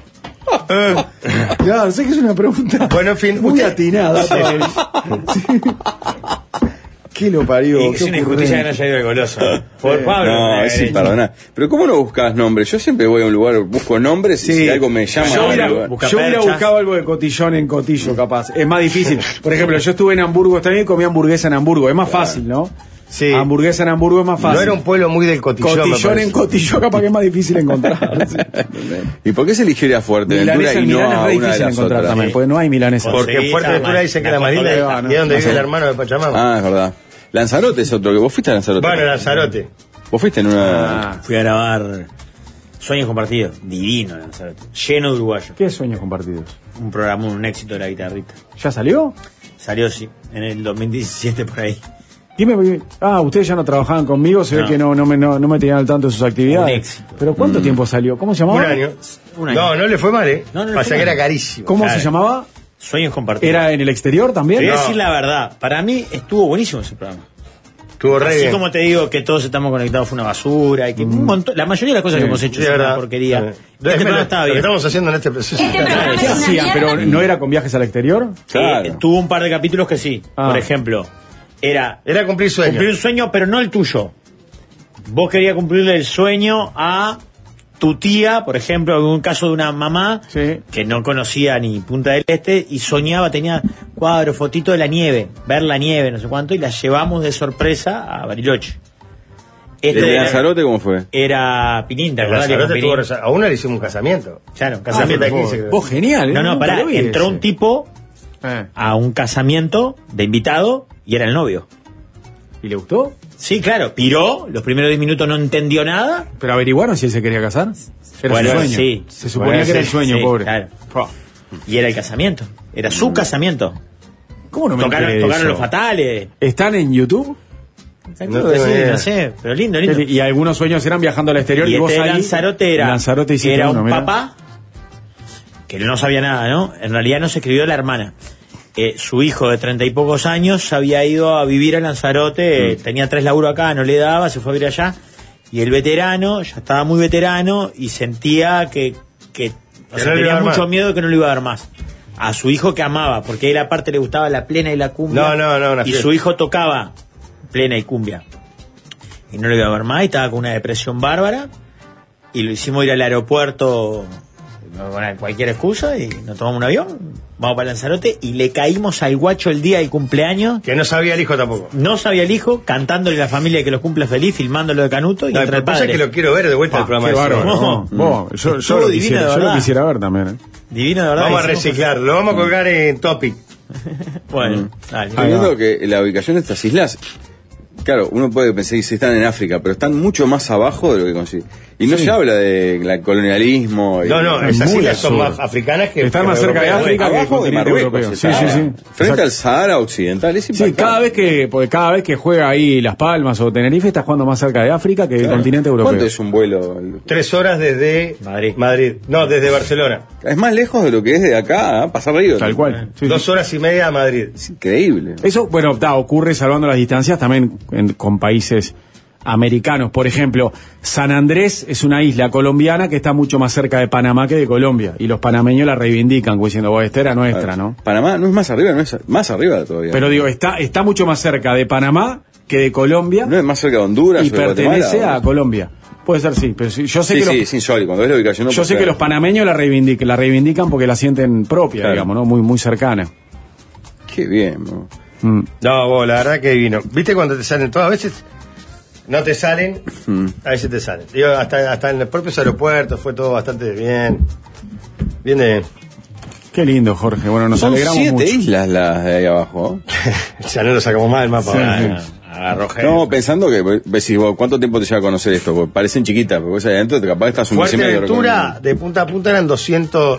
idea. Ya, sé que es una pregunta Bueno, en fin, muy usted- atinada. Sí. Pablo. Sí. ¿Qué lo parió? Y es Qué una injusticia que no ocurrente. haya ido el goloso. Por Pablo. No, eh, es imperdonar. Pero ¿cómo no buscas nombres? Yo siempre voy a un lugar, busco nombres y Sí. si algo me llama Yo a hubiera, un lugar. busca yo hubiera perchas. buscado algo de cotillón en Cotillo, capaz. Es más difícil. Por ejemplo, yo estuve en Hamburgo también y comí hamburguesa en Hamburgo. Es más fácil, ¿no? Sí. Hamburguesa en Hamburgo es más fácil. No era un pueblo muy del cotillón. me Cotillón parece. en Cotillón capaz que es más difícil encontrar. Sí. ¿Y por qué se eligió ir a Fuerteventura Milanesa y en no Milán es a re una de difícil las encontrar otras? también, porque no hay milanesa. Porque en Sí, Fuerteventura está dicen que mal. la marina La es costa y es donde no vive el sé. hermano de Pachamama. Ah, es verdad. Lanzarote es otro que vos fuiste a Lanzarote. Bueno, Lanzarote. Vos fuiste en una. Ah, Fui a grabar Sueños Compartidos. Divino, Lanzarote. Lleno de uruguayos. ¿qué sueños compartidos? Un programa, un éxito de la guitarrita. ¿Ya salió? Salió, sí, en el dos mil diecisiete por ahí. Dime, ah, ustedes ya no trabajaban conmigo, se ve No. que no, no, me, no, no me tenían al tanto de sus actividades. Un éxito. ¿Pero cuánto tiempo salió? ¿Cómo se llamaba? Un año. Un año. No, no le fue mal, ¿eh? No, no le Pasa fue que mal. era carísimo. ¿Cómo Claro. se llamaba? Sueños Compartidos. ¿Era en el exterior también? Te voy a No. decir la verdad, para mí estuvo buenísimo ese programa. Estuvo re Así bien. como te digo que todos estamos conectados fue una basura y que un montón, la mayoría de las cosas Sí, que hemos hecho Sí, es es una verdad. porquería. Sí. Este Es programa menos estaba lo que bien. estamos haciendo en este proceso. Este programa ¿Qué es una hacían? mierda. ¿Pero no era con viajes al exterior? Claro. Eh, tuvo un par de capítulos que sí. Ah. Por ejemplo, era Era cumplir sueños. cumplir un sueño, pero no el tuyo. Vos querías cumplirle el sueño a tu tía, por ejemplo, en un caso de una mamá Sí. que no conocía ni Punta del Este y soñaba, tenía cuadros, fotitos de la nieve, ver la nieve, no sé cuánto, y la llevamos de sorpresa a Bariloche. ¿El Este de era, Lanzarote cómo fue? era Pinín, ¿te En acordás? Lanzarote Que tuvo con resa- a una le hicimos un casamiento. Pinín? Claro, un Ah, casamiento. fiesta de quince, creo. Vos, genial. ¿eh? No, no, Nunca pará, lo vi entró ese. un tipo Eh, a un casamiento de invitado y era el novio. ¿Y le gustó? Sí, claro, piró, los primeros diez minutos no entendió nada. ¿Pero averiguaron si él se quería casar? Era Bueno, su sueño. sí. Se suponía Bueno, que era el sí, sueño, sí, pobre. claro. Fua. Y era el casamiento, era su casamiento. ¿Cómo no me Tocaron, enteré de tocaron eso? los fatales. ¿Están en YouTube? Seguro tengo que sí, idea. no sé, pero lindo, lindo. Y algunos sueños eran viajando al exterior y, Y vos este de ahí... Lanzarote era, Lanzarote hiciste era uno, un mirá. papá que no sabía nada, ¿no? En realidad no se escribió la hermana. Eh, su hijo de treinta y pocos años había ido a vivir a Lanzarote, eh, tenía tres laburos acá, no le daba, se fue a vivir allá. Y el veterano, ya estaba muy veterano y sentía que, que o Que sea, no le iba tenía a dar mucho más. miedo de que no le iba a dar más. A su hijo que amaba, porque a él aparte le gustaba la plena y la cumbia. No, no, no, una Y fiesta. su hijo tocaba plena y cumbia. Y no le iba a ver más, y estaba con una depresión bárbara. Y lo hicimos ir al aeropuerto con cualquier excusa y nos tomamos un avión, vamos para Lanzarote y le caímos al guacho el día del cumpleaños. Que no sabía el hijo tampoco. No sabía el hijo, cantándole a la familia que los cumple feliz, filmándolo de Canuto y No, entra el el pasa padre. es que lo quiero ver de vuelta Ah, el programa qué de bárbaro. Sueños. No. No, vos, yo, yo, Estuvo lo divino, quisiera, de yo lo verdad. quisiera ver también. ¿eh? Divino, de verdad. Vamos a hicimos reciclar, lo vamos a colgar en Topic. cosas- Bueno, dale. Estoy Ahí va. viendo que la ubicación de estas islas, claro, uno puede pensar que sí están en África, pero están mucho más abajo de lo que consigue. Y no Sí. se habla de la colonialismo. y- No, no, Es esas muy islas al son sur. más africanas que Están que más cerca de europeas. África que el abajo de continente Marruecos. europeo. Sí, está. sí, sí. Frente Exacto. al Sahara Occidental, es Sí, impactante. cada vez que porque cada vez que juega ahí Las Palmas o Tenerife está jugando más cerca de África que del Claro. continente europeo. ¿Cuánto es un vuelo? Tres horas desde Madrid. Madrid. No, desde Barcelona. Es más lejos de lo que es de acá, ¿eh? Pasar río. Tal cual. Sí, Dos sí. horas y media a Madrid. Es increíble. Eso, bueno, ta, ocurre salvando las distancias también en- con países americanos. Por ejemplo, San Andrés es una isla colombiana que está mucho más cerca de Panamá que de Colombia. Y los panameños la reivindican, como diciendo, bueno, esta era nuestra, ¿no? Panamá no es más arriba, no es más arriba todavía. Pero digo, está, está mucho más cerca de Panamá que de Colombia no es más cerca de Honduras y o de Guatemala, pertenece ¿o? a Colombia. Puede ser, sí, pero sí, yo sé Sí, que sí, los, es insólito. Cuando ves la ubicación no yo puedes sé que creer. los panameños la reivindican, la reivindican porque la sienten propia, Claro. digamos, ¿no? Muy, muy cercana. Qué bien, ¿no? Mm. No, vos, la verdad que vino. ¿Viste cuando te salen todas? A veces no te salen, Mm. a veces te salen. Digo, hasta, hasta en los propios aeropuertos fue todo bastante bien. Bien de bien. Qué lindo, Jorge. Bueno, nos Son alegramos siete mucho. islas las de ahí abajo. Ya no lo sacamos mal el mapa. Sí, ¿verdad? sí. Agarró No, pensando que, ves, si vos, ¿cuánto tiempo te lleva a conocer esto? Porque parecen chiquitas, porque vos ahí adentro te capaz estás un mes y medio Fuerteventura, recorriendo. de punta a punta eran doscientos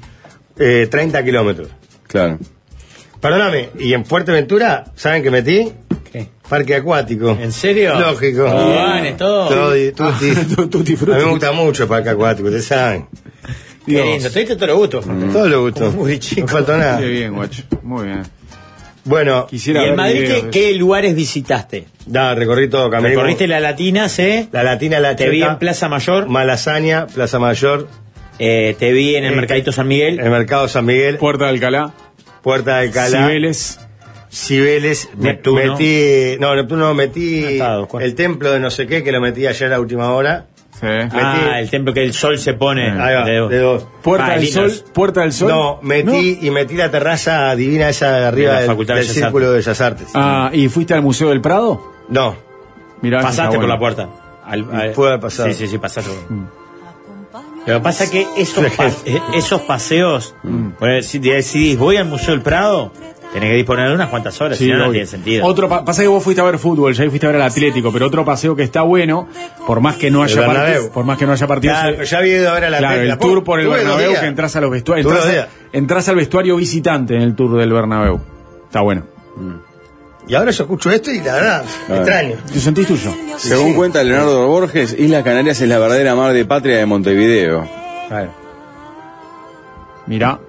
treinta kilómetros. Claro. Perdóname, y en Fuerteventura, ¿saben qué metí? ¿Qué? Parque acuático. ¿En serio? Lógico. Toboganes, todo. Todo, tutti. Ah, tutti A frutti. mí me gusta mucho el parque acuático, ustedes saben. Qué lindo, te diste todo lo gusto. Todo lo gusto. Como muy chico. No faltó nada. Qué bien, guacho. Muy bien. Bueno, ¿Y Quisiera en ver Madrid videos qué, de qué lugares visitaste? da, recorrí todo camino. Recorriste la Latina, ¿sí? La Latina, la Te vi Checa, en Plaza Mayor, Malasaña, Plaza Mayor, eh, te vi en el Eh, Mercadito San Miguel. el Mercado San Miguel, Puerta de Alcalá, Puerta de Alcalá, Cibeles. Cibeles, me- Neptuno. metí, no, Neptuno metí Ah, está, dos cuartos. el templo de no sé qué, que lo metí ayer a última hora. Sí. Ah, el templo que el sol se pone. Ahí va, de- de dos. Puerta Ah, del lindos. Sol. Puerta del Sol. No, metí y metí la terraza divina esa de arriba De la del, Facultad de del Bellas Círculo de Bellas Artes. Ah, ¿y fuiste al Museo del Prado? No. Mirá, ese Pasaste está por bueno. la puerta. Al- al- Puede haber pasado. Sí, sí, sí, pasaste. Lo que pasa es que esos, pa- eh, esos paseos, pues, si decidís voy al Museo del Prado, tenés que disponer de unas cuantas horas, Sí, si no, no obvio. tiene sentido. Otro pa- pasa que vos fuiste a ver fútbol, ya fuiste a ver al Atlético, pero otro paseo que está bueno, por más que no haya El Bernabéu. partido, por más que no haya partido, Claro, pero ya había ido a ver a la claro, Atlético. el tour por el Tuve dos Bernabéu días. que entras a los vestuarios, Tuve entras, dos a- días. entras al vestuario visitante en el tour del Bernabéu. Está bueno. Y ahora yo escucho esto y la verdad, Claro. extraño. ¿Te sentís tuyo? Según sí. cuenta Leonardo Borges, Islas Canarias es la verdadera mar de patria de Montevideo. Claro. Mirá.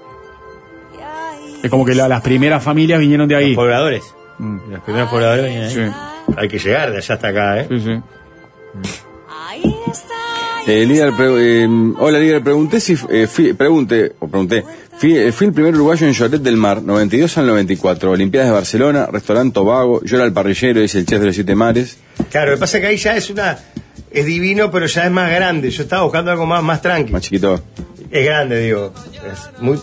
Es como que la- las primeras familias vinieron de ahí. Los pobladores. Mm. Los primeros pobladores venían ahí. Sí, Hay que llegar de allá hasta acá, ¿eh? sí, sí. Eh, líder pre- eh, hola líder, pregunté si eh, fui, pregunté, o pregunté, fui, eh, fui el primer uruguayo en Lloret del Mar, noventa y dos al noventa y cuatro, Olimpiadas de Barcelona, restaurante Tobago, yo era el parrillero, dice el chef de los siete mares. Claro, lo que pasa es que ahí ya es una. Es divino, pero ya es más grande. Yo estaba buscando algo más, más tranquilo. Más chiquito. Es grande, digo. Es muy.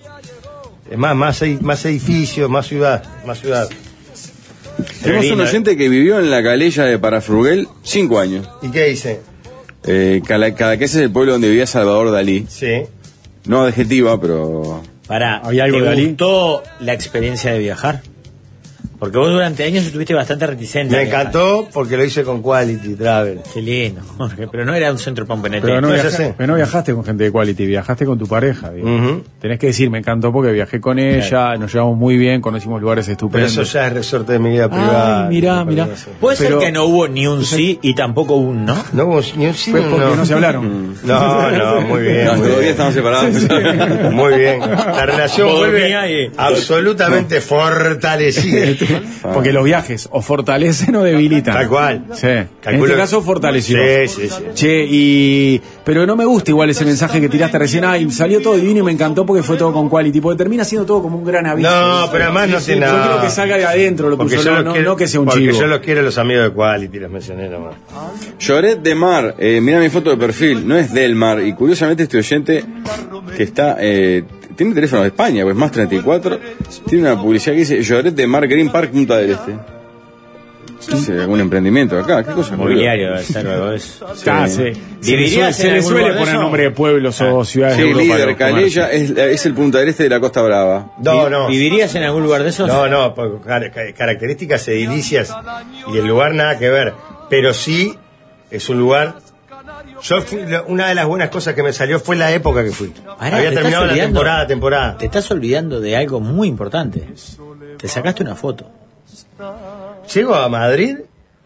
Es más, más, edi- más edificios, más ciudad. Más ciudad. Tenemos un lindo, oyente que vivió en la calella de Parafruguel cinco años. ¿Y qué dice? Eh, Cala- Cadaqués es el pueblo donde vivía Salvador Dalí. Sí. No adjetiva, pero... Pará, ¿Había algo ¿te de Dalí? gustó la experiencia de viajar? Porque vos durante años estuviste bastante reticente. Me a viajar. encantó porque lo hice con Quality Travel. Qué lindo, Jorge, pero no era un centro pompenete. Pero no, No, ya viaja- sé. pero no viajaste con gente de Quality, viajaste con tu pareja. digo. Ujú. Tenés que decir, me encantó porque viajé con ella, nos llevamos muy bien, conocimos lugares Pero estupendos. eso ya es resorte de mi vida privada. Ay, mirá, mirá. Puede Pero- ser que no hubo ni un sí y tampoco un no. No hubo ni un sí Fue ni un porque no. no. se hablaron. No, no, muy bien. No, muy todavía bien. estamos separados. Muy bien. La relación Por vuelve mí ahí. absolutamente fortalecida. Porque los viajes o fortalecen o debilitan. Tal cual. Sí. En Calculo este que- caso fortaleció. Sí, sí, sí. Che, y. Pero no me gusta igual ese mensaje que tiraste recién. Ay, salió todo divino y me encantó porque fue todo con Quality. Porque termina siendo todo como un gran aviso. No, pero además no Sí, tiene Yo nada. quiero que salga de adentro lo Porque tuyo, yo no, los no, quiero- no que sea un porque chivo. yo los quiero a los amigos de Quality, los mencioné nomás. Lloret de Mar, eh, mira mi foto de perfil, no es del mar. Y curiosamente este oyente que está... Eh, tiene teléfono de España, pues más treinta y cuatro. Tiene una publicidad que dice Lloret de Mar, Green Park, Punta del Este. ¿Es algún emprendimiento acá? ¿Qué cosa? Mobiliario, hasta luego. Es... Ah, sí. Se le suele, ¿Vivirías se en le algún suele lugar de poner eso? nombre de pueblos o ciudades Sí, de Europa. líder, los Calella es, es el Punta del Este de la Costa Brava. No, no. ¿Vivirías en algún lugar de esos? No, no, por car- car- características edilicias y el lugar nada que ver. Pero sí es un lugar. Yo fui, lo- una de las buenas cosas que me salió fue la época que fui. Pará, Había te terminado estás la olvidando. temporada, temporada. Te estás olvidando de algo muy importante. Te sacaste una foto. Llego a Madrid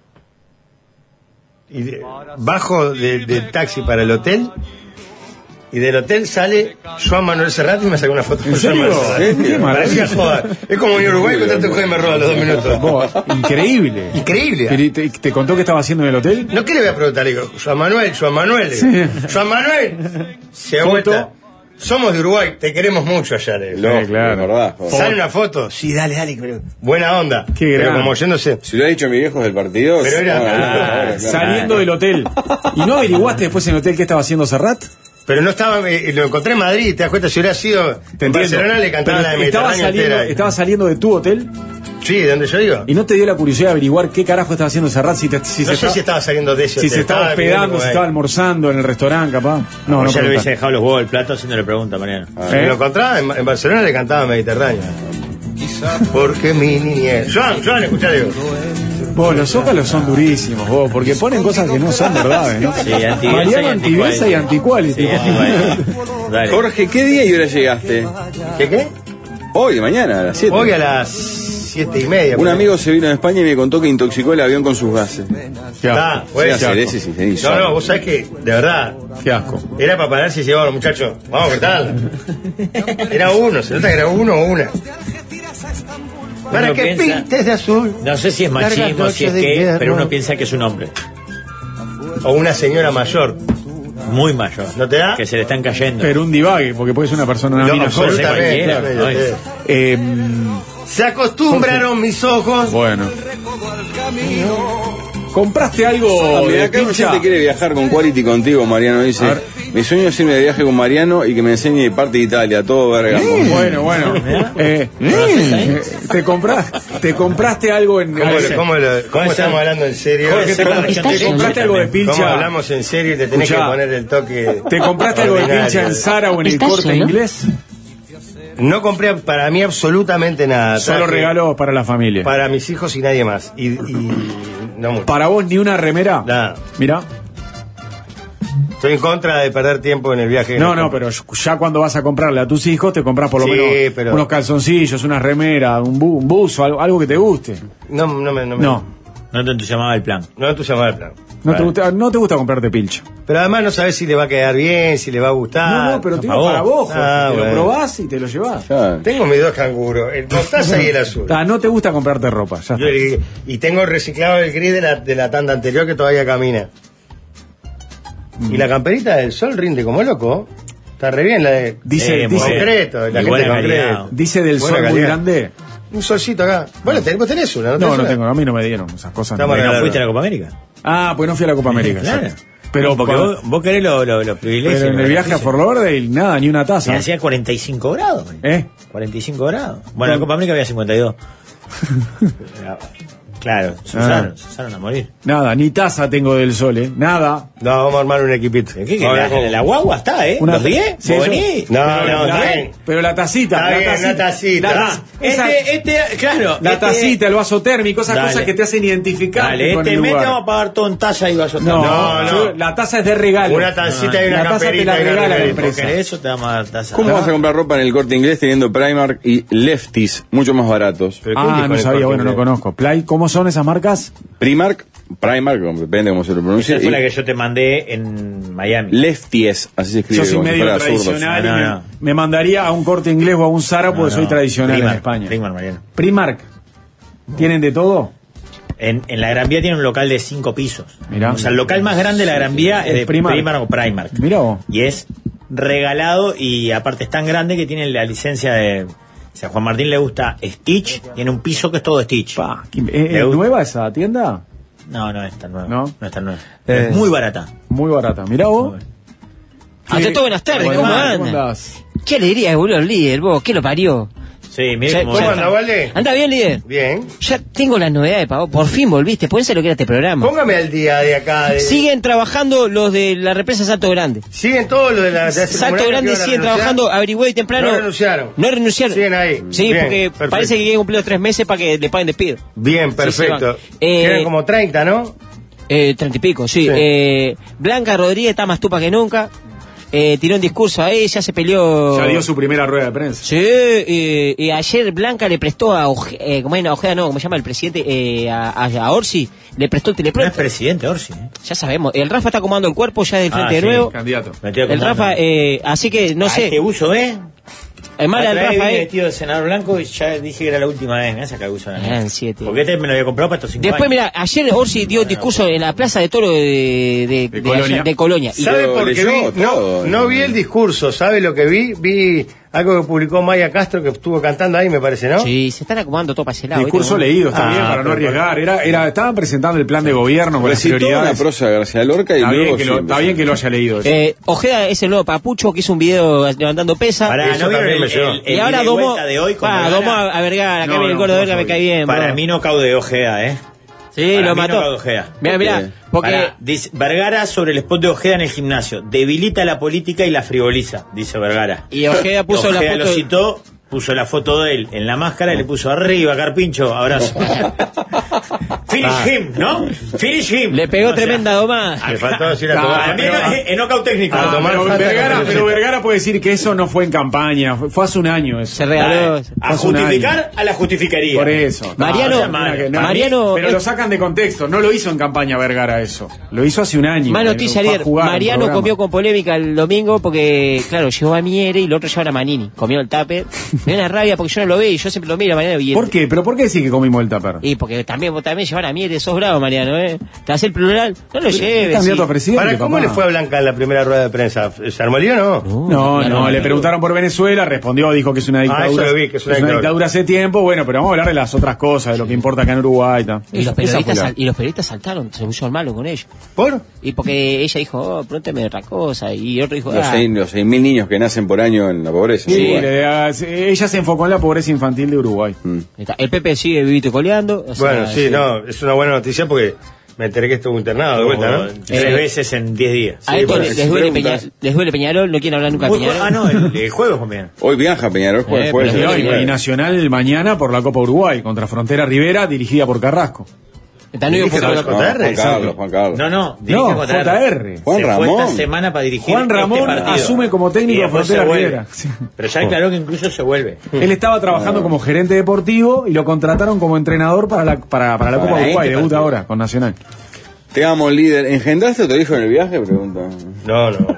y de- bajo de- del taxi para el hotel y del hotel sale Joan Manuel Serrat y me saca una foto con Joan serio? Manuel Serrat. ¿Eh? Qué maravilla. Parecía joda. Es como en Uruguay contra tu me roba los dos minutos. Vos, increíble. Increíble. Pero, ¿Te, te contó qué estaba haciendo en el hotel? No, ¿qué le voy a preguntar? Le digo, Joan Manuel, Joan Manuel. le digo, Joan Manuel. Se da Foto. vuelta. Somos de Uruguay, te queremos mucho allá. Le digo. No, claro. ¿verdad? ¿Sale una foto? Sí, dale, dale. pero- Buena onda. Qué pero gran. como yéndose. Si lo ha dicho mi viejo del partido... Pero era- no, no, no, Ah, no, no, Saliendo del hotel. ¿Y no averiguaste después en el hotel qué estaba haciendo Serrat? Pero no estaba, eh, lo encontré en Madrid, te das cuenta, si hubiera sido Te en entiendo. Barcelona le cantaba Pero la de estaba Mediterráneo saliendo, entera. estaba saliendo de tu hotel Sí, de donde yo iba. y no te dio la curiosidad de averiguar qué carajo estaba haciendo Serrat, si, te, si No se sé está- si estaba saliendo de ese si hotel, se estaba estaba hospedando, viviendo si por estaba ahí. almorzando en el restaurante, capaz. No, no ya le preguntaste. hubiese dejado los huevos del plato haciéndole pregunta, Mariano. ¿Eh? Lo encontraba en, en Barcelona le cantaba Mediterráneo. Porque mi niñez. Joan, Joan, escuchá, digo. Vos, los zócalos son durísimos, vos, porque ponen cosas que no son verdades, ¿no? Sí, antibielsa y Mariano antibielsa y antiquality. Sí, antiquality. Dale. Jorge, ¿qué día y hora llegaste? ¿Qué qué? Hoy, mañana, a las siete. Hoy a las siete y media. Un por ahí. amigo se vino de España y me contó que intoxicó el avión con sus gases. Qué Ah, asco, puede Sí, ser. hacer ese sí, sí, sí. No, no, vos sabés que, de verdad, qué asco. era para parar si llevaban los muchachos. Vamos, ¿qué tal? Era uno, se nota que era uno o una. Para Uno que piensa- pintes de azul. No sé si es Largas machismo, si noches es de que, invierno. pero uno piensa que es un hombre. O una señora mayor. Muy mayor. ¿No te da? Que se le están cayendo. Pero un divague, porque puede ser una persona, una No, mina joven. absolutamente. cualquiera, sí, ¿no? sí. Eh, Se acostumbraron mis ojos. bueno, ¿Compraste algo Ah, mira, de acá un pincha? oyente quiere viajar con Quality contigo, Mariano. Dice: mi sueño es irme de viaje con Mariano y que me enseñe de parte de Italia, todo Bergamo. Bueno, bueno. Eh, eh, ¿te, compras, ¿Te compraste algo en. ¿Cómo, eh, lo- cómo, lo- cómo estamos hablando en serio? Jorge, ¿te, com- te compraste algo de ¿Cómo pincha? hablamos en serio y te tenés Escuchá, que poner el toque? ¿Te compraste algo de ordinario? pincha en Zara o en el ¿Estás Corte solo? Inglés? No compré para mí absolutamente nada. Solo Traje regalos para la familia. para mis hijos y nadie más. Y, y no mucho. ¿Para vos ni una remera? Nada. Mirá. Estoy en contra de perder tiempo en el viaje. No, no, pero ya cuando vas a comprarle a tus hijos, te compras por lo Sí, menos pero- unos calzoncillos, una remera, un, bu- un buzo, algo, algo que te guste. No, no me. No, me- No, No te entusiasmaba el plan. no te llamaba el plan. no te, Vale. gusta, no te gusta comprarte pilcha. Pero además no sabes si le va a quedar bien, si le va a gustar. no, no, pero te para digo vos. para vos, Jorge, Ah, te lo bueno. probás y te lo llevás. Ya. Tengo mis dos canguros, el mostaza y el azul. Ah, no te gusta comprarte ropa, ya Yo- está. y, y tengo reciclado el gris de la, de la tanda anterior que todavía camina. Mm. Y la camperita del sol rinde como loco. Está re bien la de Dice, Eh, dice, concreto, la Y gente buena concreto. calidad. dice del Buena sol muy calidad. grande. Un solcito acá. Bueno, tenés, vos tenés una, ¿no? No, tenés no una? tengo, a mí no me dieron esas cosas. no. Estamos ¿No Claro. fuiste a la Copa América? Ah, pues no fui a la Copa América. Claro. exacto. Pero, porque cuando- vos, vos querés los lo, lo privilegios. pero en el los viaje a beneficios. Fort Lauderdale, nada, ni una Se taza. hacía cuarenta y cinco grados. ¿Eh? cuarenta y cinco grados. Bueno, en la Copa América había cincuenta y dos. Claro, se Ah. usaron, se usaron a morir. Nada, ni taza tengo del sol, ¿eh? Nada. No, vamos a armar un equipito. ¿Qué, qué, Ahora, la, ¿cómo? la guagua está, ¿eh? Una- ¿Los diez? Sí, ¿Vos eso- venís? No, Pero no, la- está bien. Pero la tacita, Está la bien, tacita, una tacita. la Ah, taza- esa- Este, este, claro. la este- tacita, el vaso térmico, esas Dale. cosas que te hacen identificar Dale, con este el mes te lugar. vamos a pagar todo en taza y vaso No, No, yo- no. la taza es de regalo. Una tacita y una La taza te camperita la y una regala la remerita. empresa. ¿Querés eso? Te vamos a dar taza. ¿Cómo vas a comprar ropa en el Corte Inglés teniendo Primark y Lefties mucho más baratos? Pero ¿quién dijo Ah, en no el sabía, Corte bueno, no Inglés? conozco. Play, ¿cómo son esas marcas? Primark, Primark, como- depende cómo se lo pronuncia. Esa fue y la que yo te mandé en Miami. Lefties, así se escribe. Yo soy como si medio fuera zurdos. tradicional No, y no, me, no. me mandaría a un Corte Inglés o a un Zara porque No, soy no. tradicional Primark, en España. Primark, Mariano. Primark. ¿Tienen de todo? En, en la Gran Vía tiene un local de cinco pisos. Mirá. O sea, el local más grande de la Gran Vía es de Primark. Primark, o Primark. Mirá vos. Y es regalado y aparte es tan grande que tiene la licencia de... O sea, a Juan Martín le gusta Stitch, tiene un piso que es todo Stitch. Pa, ¿es, es Le gusta. nueva esa tienda? No, no es tan nueva. ¿No? No es tan nueva. Eh. Es muy barata. Muy barata. Mirá vos. Ante todo, buenas tardes, ¿cómo andás? andan? andás? Qué alegría, boludo, el líder, vos, ¿qué lo parió? Sí, mire Ya- cómo... ya ¿Cómo está. anda, Vale? Anda bien, líder. Bien. Ya tengo las novedades para vos, por fin volviste, pónganse lo que era este programa. Póngame al día de acá. De... Siguen trabajando los de la represa Salto Grande. Siguen todos los de la... de hace como un Salto año Grande que iban a siguen renunciar. trabajando, averigüé y temprano. No renunciaron. No renunciaron. Siguen ahí. Sí, Bien, porque perfecto. parece que han cumplido tres meses para que le paguen despido. Bien, Sí, perfecto. sí, van. Eh, Eran como treinta, ¿no? Eh, treinta y pico, sí. Sí. Eh, Blanca Rodríguez está más tupa que nunca. Eh, tiró un discurso ahí, ya se peleó. Ya dio su primera rueda de prensa. Sí, eh, y ayer Blanca le prestó a Oje- eh, ¿cómo es? No, Ojeda no, ¿cómo se llama el presidente? Eh, a, a, a Orsi, le prestó el No es teleprompter. presidente, Orsi. ¿eh? Ya sabemos, el Rafa está acomodando el cuerpo ya del Ah, frente de sí, nuevo. Candidato. Me estoy El acomodando. Rafa, eh, así que no Ah, sé. este buzo, ¿eh? Es mala el Otra vez Rafa, vine eh. vestido de senador blanco y ya dije que era la última vez. Me hace que buzo. Eran siete. Porque este me lo había comprado para estos cinco Después, años. mira, ayer Orsi dio un discurso en la Plaza de Toro de, de, De de Colonia. allá- de Colonia. Y- ¿Sabe Lo por qué leyó vi? todo, No, no ¿no? vi el discurso, ¿sabe lo que vi? Vi algo que publicó Maya Castro que estuvo cantando ahí, me parece, ¿no? Sí, se están acomodando todo para ese lado. Discurso ¿viste? leído, está Ah, bien, para no pero- arriesgar. Era, era, estaban presentando el plan de gobierno con las Recitó una prioridades. prosa de García Lorca y Está luego bien, que lo, sí, está bien que lo haya leído. eso. Eh, Ojeda es el nuevo Papucho que hizo un video levantando pesa. Pará, Eso ¿no vieron también el, me llegó. el, el y ahora ida domó, vuelta de hoy con ah, Vergara? domó a Vergara, acá No, viene el no, gordo no Vergara, me sabía. cae bien. Para bro. mí no caude Ojeda, ¿eh? Sí, Para lo mí mató. no caude Ojeda. Mirá, mirá, porque Pará, dice, Vergara sobre el spot de Ojeda en el gimnasio. Debilita la política y la frivoliza, dice Vergara. y Ojeda puso Ojeda la lo foto. citó, puso la foto de él en la máscara y le puso arriba, Carpincho, abrazo. Finish him, ¿no? Finish him. Le pegó O sea, tremenda domada. Le faltó decir a Ah, tomar. Para mí no- es es knockout técnico. Ah, Ah, tomar pero, falta Vergara, con pero el- Vergara puede decir que eso no fue en campaña, fue, fue hace un año eso. Se regaló. A Fue hace un justificar año. a la justificaría. Por eso. Mariano- No, mira que no, Mariano- pero lo sacan de contexto, no lo hizo en campaña Vergara eso. Lo hizo hace un año. Más eh, noticia fue a ayer. jugar un Mariano programa. comió con polémica el domingo porque, claro, llevó a Miere y el otro llevó a Manini. Comió el tupper. Me da una rabia porque yo no lo veo y yo siempre lo miro a Mariano. Y, ¿Por qué? ¿Pero por qué decís que comimos el tupper? y porque también vos también llevas para mí sos bravo, Mariano, ¿eh? Te hace el plural, no lo lleves. Candidato a sí. presidente, ¿Para cómo papá. le fue a Blanca en la primera rueda de prensa? ¿Se armó lío o no? No, no, no, le no. preguntaron por Venezuela, respondió, dijo que es una Ah, dictadura. eso lo vi, que es una es una dictadura. dictadura hace tiempo, bueno, pero vamos a hablar de las otras cosas, de lo que importa acá en Uruguay. Ta. Y los, Esa periodistas fue la- sal- y los periodistas saltaron, se puso malo con ellos. ¿Por? Y porque ella dijo, oh, pregúnteme otra cosa. Y otro dijo, Los ah, seis, los seis mil niños que nacen por año en la pobreza. Sí, en Uruguay. le da- se- ella se enfocó en la pobreza infantil de Uruguay. Mm. está. El Pepe sigue vivito y coleando. o sea, Bueno, sí, no, es una buena noticia porque me enteré que estuvo internado de vuelta, ¿no? Tres Eh, veces en diez días. A estos bueno, les, si les duele preguntas- Peña- les duele Peñarol, no quieren hablar nunca de Muy Peñarol. ju- ah, no, el, el juego también. Hoy viaja Peñarol, juega Eh, jueves. pero a las Y, nueve. y Nacional mañana por la Copa Uruguay contra Frontera Rivera, dirigida por Carrasco. Danubio Dirige Fútbol- la- No, J R, Juan Carlos, Juan Carlos. No, no, dirige No, J R. J R. Juan Se fue Ramón. esta semana para dirigir Juan Ramón este partido. asume como técnico Y después Frontera se vuelve. Rivera. Sí. Pero ya aclaró que incluso se vuelve. Él estaba trabajando como gerente deportivo y lo contrataron como entrenador para la, para, para la Copa Para Uruguay, este debuta partido. ahora con Nacional. Te amo, líder. ¿Engendraste otro hijo en el viaje? Pregunta. No, no.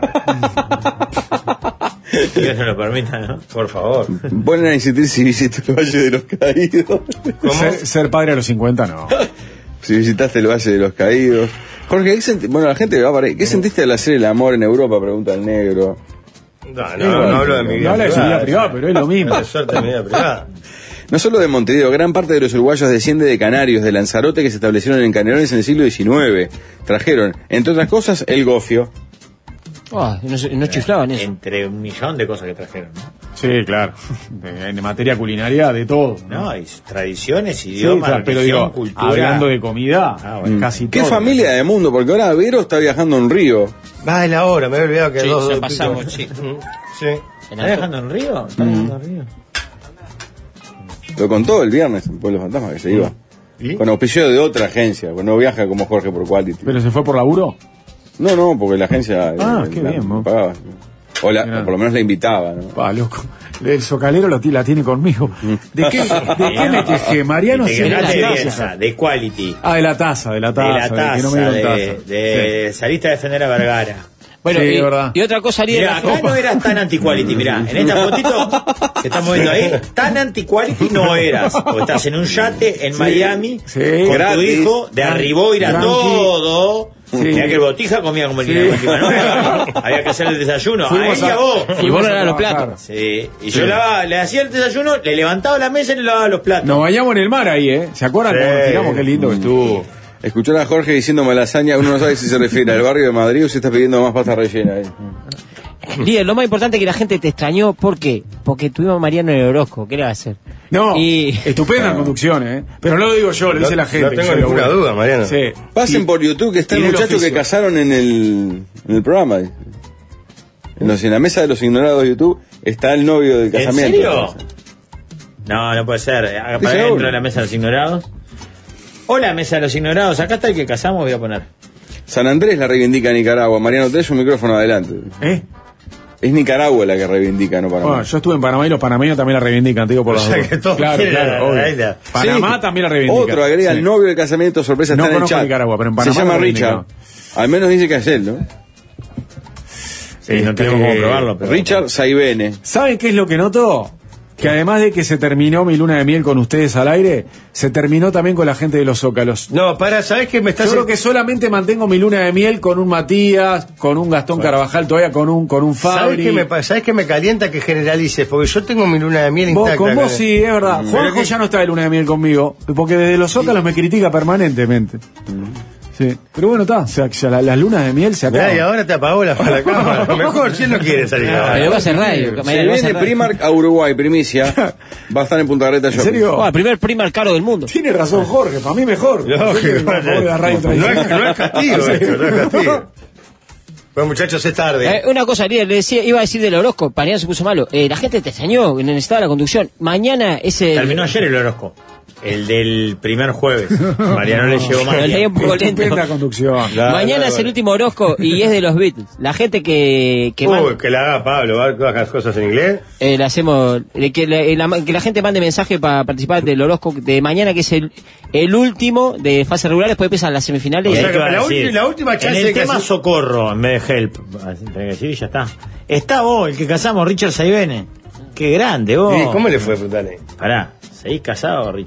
Dios no lo permita, ¿no? Por favor. Ponen a insistir si visitó el Valle de los Caídos. ¿Cómo? Ser, ser padre a los cincuenta, no. Si visitaste el Valle de los Caídos. Jorge, ¿qué senti- bueno, la gente va para ahí. ¿Qué sentiste al hacer el amor en Europa? Pregunta el negro. No, no, no hablo de mi vida No habla de su vida privada, pero es lo mismo. Es suerte de mi vida privada. No solo de Montevideo, gran parte de los uruguayos desciende de canarios, de Lanzarote, que se establecieron en Canelones en el siglo diecinueve. Trajeron, entre otras cosas, el gofio. Ah, no, se- no chiflaban eso. Entre un millón de cosas que trajeron, ¿no? Sí, claro. En materia culinaria, de todo. No, hay tradiciones, Sí, idiomas, claro, pero religión, digo, cultura. hablando de comida, Ah, bueno. casi ¿Qué todo. familia de mundo? Porque ahora Vero está viajando en Río. Va, es la hora, me había olvidado que Sí, dos, ya dos pasamos, pitos. sí. Mm, Sí. ¿Estás viajando en Río? ¿Estás viajando en Río? Lo contó el viernes en Pueblo Fantasma que se iba. ¿Y? Con auspicio de otra agencia, pues no viaja como Jorge por Quality. ¿Pero se fue por laburo? No, no, porque la agencia Ah, eh, qué la- bien, vos. pagaba. O, la- Mirá. o por lo menos la invitaba, ¿no? Pa, loco. El socalero lo ti- la tiene conmigo. ¿De qué, de qué me quejé? Mariano Te se quedaste la de taza. esa, de quality. Ah, de la taza, de la De taza. la taza, que no me de, dieron taza. de saliste a defender a Vergara. Bueno, Sí, y, verdad. y otra cosa, líder. Mirá, acá no eras tan anti-quality, mirá, en esta fotito que estamos viendo ahí, tan anti-quality no eras, porque estás en un yate en Miami Sí. con tu Gratis. hijo, de arriboira Tranqui. todo. Sí. Mirá que el botija comía como el Sí. dinero encima, ¿no? Había que hacer el desayuno, Fuimos a ella a- vos. Y vos no a lavas los trabajar. platos. Sí, y yo lavaba- le hacía el desayuno, le levantaba la mesa y le lavaba los platos. Nos bañamos en el mar ahí, ¿eh? ¿Se acuerdan Sí. cómo nos tiramos? Qué lindo que estuvo. Escuchar a Jorge diciéndome lasaña, uno no sabe si se refiere al barrio de Madrid o si está pidiendo más pasta rellena. eh. Líder, lo más importante es que la gente te extrañó. ¿Por qué? Porque tuvimos a Mariano en el Orozco. ¿Qué le va a hacer? No, Y- estupenda conducción, ¿eh? Pero no lo digo yo, lo dice la gente. No tengo yo lo ninguna voy. duda, Mariano. Sí. Pasen Y- por YouTube que está el tiene el muchacho que oficio. casaron en el, en el programa. En, los- en la mesa de los ignorados de YouTube está el novio del ¿En casamiento. serio? No, no puede ser. Apaga Dice dentro uno. de la mesa de los ignorados. Hola, mesa de los ignorados. Acá está el que casamos, voy a poner. San Andrés la reivindica Nicaragua. Mariano, tenés un micrófono adelante. ¿Eh? Es Nicaragua la que reivindica, no Panamá. Bueno, yo estuve en Panamá y los panameños también la reivindican, te digo por O las sea dudas. que todos Claro, quieren claro, la- obvio. la isla. Panamá Sí. también la reivindica. Otro agrega Sí. el novio del casamiento sorpresa No está en el conozco chat. Nicaragua, pero en Panamá Se llama lo Richard. reivindica. Al menos dice que es él, ¿no? Sí, no tenemos cómo probarlo, pero... Richard Saibene. ¿Saben qué es lo que noto? Que además de que se terminó mi luna de miel con ustedes al aire, se terminó también con la gente de los Zócalos. No, para, ¿sabés qué me estás... Yo creo que solamente mantengo mi luna de miel con un Matías, con un Gastón Carvajal, todavía con un con un ¿Sabés Fabri. qué me, pa- ¿sabés qué me calienta que generalices? Porque yo tengo mi luna de miel Vos, intacta. con vos acá. sí, es verdad. Mm. Juanjo Pero que- ya no está de luna de miel conmigo, porque desde los Zócalos me critica permanentemente. Sí. Pero bueno, está, o sea, que ya la- las lunas de miel se Mirá, acaban. y ahora te apagó la, la cámara. A lo mejor si él no quiere salir. Pero va a ser radio. Se Mariano, va a ser viene radio. Primark a Uruguay, primicia. Va a estar en Punta Carreta ¿En Shopping. serio? Oh, el primer primar caro del mundo. Tiene razón Jorge, para mí mejor. Lógico, Yo tengo el favor de la radio no, es, tradicional. no es castigo esto, no es castigo. Bueno, muchachos, es tarde. Eh, una cosa, líder, le decía, iba a decir del Orozco, Mariano se puso malo. Eh, la gente te extrañó, necesitaba la conducción. Mañana es el... Terminó ayer el Orozco. El del primer jueves. Mariano le llegó más Lo leí un tiempo. poco lento. Estupenda conducción. Claro, Mañana claro, es el claro. último Orozco y es de los Beatles. La gente que... que Uy, man- que la haga Pablo, ¿va? ¿Todas las cosas en inglés? eh, le hacemos... eh, que, la, eh, la- que la gente mande mensaje para participar del Orozco de mañana, que es el, el último de fase regular, después empiezan las semifinales. O y sea ahí- que ¿Qué va a la decir? ulti- la última chance En de el tema casi- socorro, en vez de help. Así tenés que decir y ya está. Está vos, el que casamos, Richard Saibene. Qué grande, vos. Sí, ¿cómo le fue, Frutale? Pará, ¿seguís casado, Richard?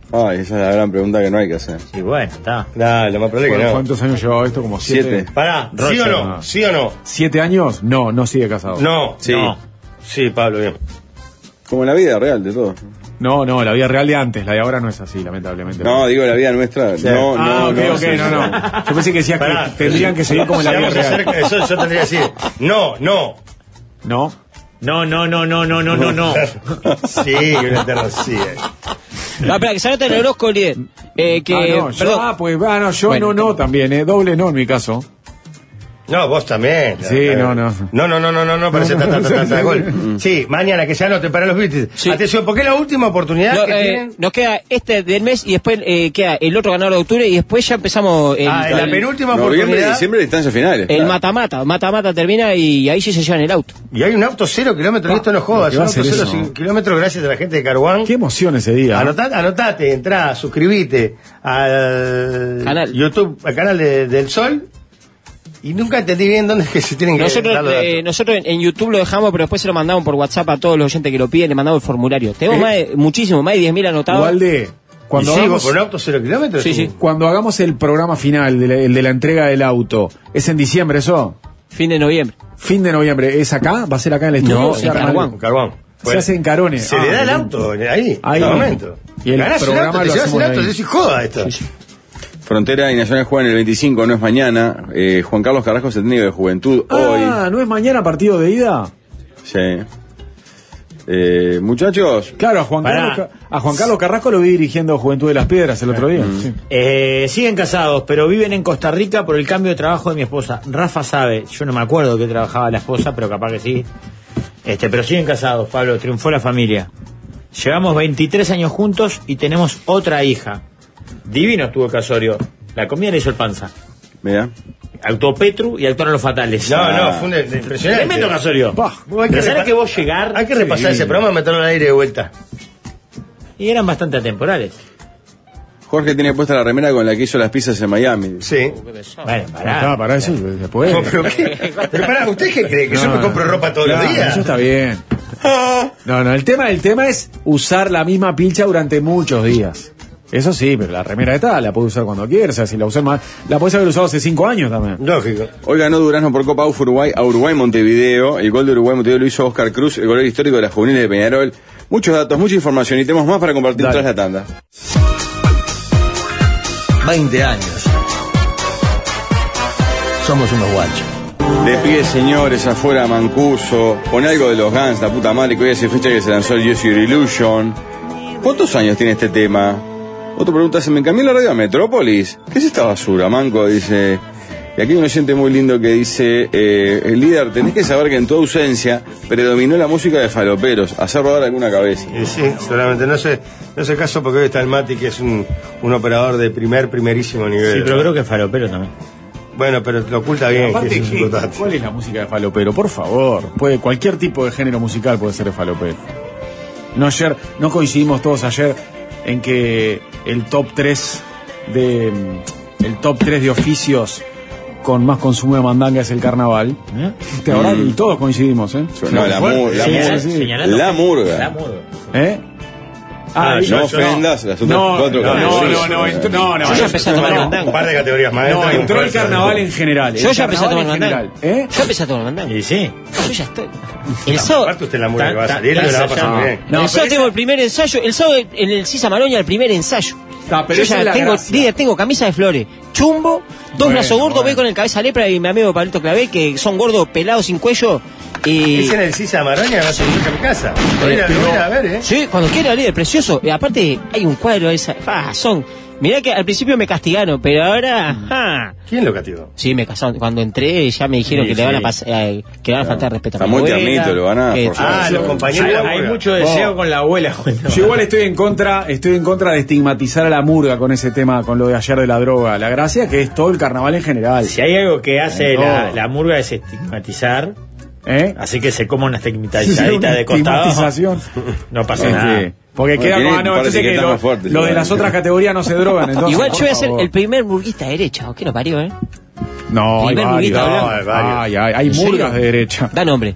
Ay, esa es la gran pregunta que no hay que hacer. Sí, bueno, está. No, lo más probable es que no. ¿Cuántos años llevaba esto? Como siete. Siete. Pará, ¿sí Rocha, o no? no. ¿Sí o no? ¿Siete años? No, no sigue casado. No. Sí. No. Sí, Pablo, bien. Como en la vida real de todo. No, no, la vida real de antes, la de ahora no es así, lamentablemente. No, digo la vida nuestra. No, ah, no, ok, no. ok, sí, no, sí. no. Yo pensé que decías Pará, que tendrían que seguir como en la Si vida vamos a real. hacer eso, yo tendría que decir, no, no. ¿No? No, no, no, no, no, no, no, no. Sí, una eterna sí. eh. No, espera, que se anota en el Orozco, líder. Eh, que, ah, no, yo, perdón. ah, pues, ah, no, yo Bueno. no, no también, eh, doble no en mi caso. No, vos también. Sí, no, no. No, no, no, no, no, no, parece No, no, tanta, tanta, tanta sí, gol. Sí, mañana que se anoten para los Beatles. Sí. Atención, porque es la última oportunidad No, que eh, tienen. nos queda este del mes y después eh, queda el otro ganador de octubre y después ya empezamos el, Ah, en la el- penúltima Noviembre y oportunidad. diciembre, distancias finales. el claro. mata-mata. Mata-mata termina y ahí sí se llevan el auto. Y hay un auto cero kilómetros, y esto no jodas, ¿qué un va a auto ser cero eso? sin kilómetros gracias a la gente de Caruán. Qué emoción ese día. Anotate, anotate, entrá, suscribite al Canal. YouTube, al canal de- del Sol. Y nunca entendí bien dónde es que se tienen que Nosotros, dar los datos. eh, nosotros en, en YouTube lo dejamos, pero después se lo mandamos por WhatsApp a todos los oyentes que lo piden, le mandamos el formulario. Tenemos Eh. más de, muchísimo, más de diez mil anotados. Igual de. Cuando ¿Y sí, hagamos, por un auto cero kilómetros? Sí, sí. cuando hagamos el programa final, de la, el de la entrega del auto, ¿es en diciembre eso? Fin de noviembre. Fin de noviembre, ¿es acá? ¿Va a ser acá en el estudio? No, ¿O se en arma Caruán. el- Carbón. Se hace en Carones. Se Ah, le da el bien. auto ahí, Ahí. en el momento. Y el Ganás programa auto, te lo llevas el hacemos auto, ahí. decís, joda esto. Frontera y Nacional juegan el veinticinco, no es mañana. Eh, Juan Carlos Carrasco se técnico de Juventud Ah, ¿no es mañana partido de ida? hoy. Sí. Eh, muchachos, Claro, a Juan, Pará. Carlos, Ca- a Juan Carlos Carrasco lo vi dirigiendo Juventud de las Piedras el otro día. Sí. Eh, siguen casados, pero viven en Costa Rica por el cambio de trabajo de mi esposa. Rafa sabe, yo no me acuerdo que trabajaba la esposa, pero capaz que sí. Este, pero siguen casados, Pablo, triunfó la familia. Llevamos veintitrés años juntos y tenemos otra hija. Divino estuvo el casorio. La comida le hizo el panza. mira. Actuó Petru y actuaron los fatales. No, no, fue un impresionante. Tremendo casorio. Pa. Vos hay Pero que ¿sabés repa- que vos llegar? Hay que repasar Sí. ese programa y meterlo al aire de vuelta. Y eran bastante atemporales. Jorge tiene puesta la remera con la que hizo las pizzas en Miami. Sí. Bueno, Ah, pará. para eso después. No, pero, ¿qué? Pero pará, ¿usted qué cree? ¿Que yo No, me compro ropa todos claro, los días? Eso está bien. No, no, el tema, el tema es usar la misma pilcha durante muchos días. Eso sí, pero la remera esta la puede usar cuando quiera. O sea, si la usé más, la puedes haber usado hace cinco años también. Lógico. Hoy ganó Durazno por Copa U F Uruguay a Uruguay Montevideo. El gol de Uruguay Montevideo lo hizo Oscar Cruz, el golero histórico de las juveniles de Peñarol. Muchos datos, mucha información y tenemos más para compartir Dale. tras la tanda. veinte años. Somos unos guachos. De pie, señores, afuera Mancuso. Pone algo de los Guns, la puta madre, que hoy hace fecha que se lanzó el Use Your Illusion. ¿Cuántos años tiene este tema? Otra pregunta, ¿se me cambió la radio a Metrópolis? ¿Qué es esta basura, Manco? Dice. Y aquí hay un oyente muy lindo que dice, eh, el líder, tenés que saber que en tu ausencia predominó la música de faloperos, hacer rodar alguna cabeza. Y sí, seguramente. No sé, no sé caso porque hoy está el Mati, que es un, un operador de primer, primerísimo nivel. Sí, pero creo que Faropero también. Bueno, pero lo oculta bien, Aparte, que eso es ¿qué? importante. ¿Cuál es la música de falopero? Por favor. Puede, cualquier tipo de género musical puede ser de falopero. No ayer, no coincidimos todos ayer en que el top tres de el top tres de oficios con más consumo de mandanga es el carnaval. ¿Eh? ¿Te acordás? Mm. Y todos coincidimos, ¿eh? No, la, mu- la, Señala- murga. sí. señalando- La murga. La murga. ¿Eh? Ah, y- yo- No yo ofendas las otras No, cuatro no, no, categorías. no, no, entró- no, no, Yo ya empecé a tomar no, mandanga. Un par de categorías más. no, entra con entró el fuerza. carnaval en general. Yo el ya empecé a tomar carnaval en mandanga. general, ¿eh? Yo empecé a tomar mandanga. Y sí. Yo ya estoy. El No, sábado. aparte usted la murga Ta- que va a ta- salir, ta- le va a ta- pasar muy bien. No, el pero sábado esa- tengo el primer ensayo. El sábado en el Sisa Maroña el primer ensayo. No, pero Yo esa ya es la tengo, gracia. líder, tengo camisa de flores, chumbo, dos Bueno, brazos gordos, bueno. voy con el cabeza lepra y mi amigo Pablito Clavé, que son gordos, pelados, sin cuello. Y... Es en el Sisa Maroña, va a ser cerca de mi casa. Voy a ir a- Eh, pero- voy a ir a ver, ¿eh? Sí, cuando quiera, líder, precioso. Y aparte, hay un cuadro de esa. Ah, son. Mirá que al principio me castigaron, pero ahora. ah. ¿Quién lo castigó? Sí, me casaron. Cuando entré, ya me dijeron Sí, que le van a sí. pasar, eh, que le van a faltar respeto a Está mi muy abuela, tiernito, lo van a que- forzar. Ah, los compañeros de la Hay, hay murga. mucho deseo con la abuela. Yo igual estoy en contra, estoy en contra de estigmatizar a la murga con ese tema, con lo de ayer de la droga. La gracia que es todo el carnaval en general. Si hay algo que hace No. la, la murga es estigmatizar, ¿Eh? así que se come una Sí, estigmatizadita una de costado. estigmatización. No pasa Este, nada. porque Bueno, queda tiene como, ah, un no, par de entonces que etiquetas lo, más fuertes, lo de igual. las otras categorías no se drogan. Entonces, Igual por yo voy a ser favor. el primer murguista derecha. ¿Qué nos parió, eh? No, hay primer varios. murguista blanco. No, hay varios. Ay, ay, hay ¿En murgas serio? de derecha. Da nombre.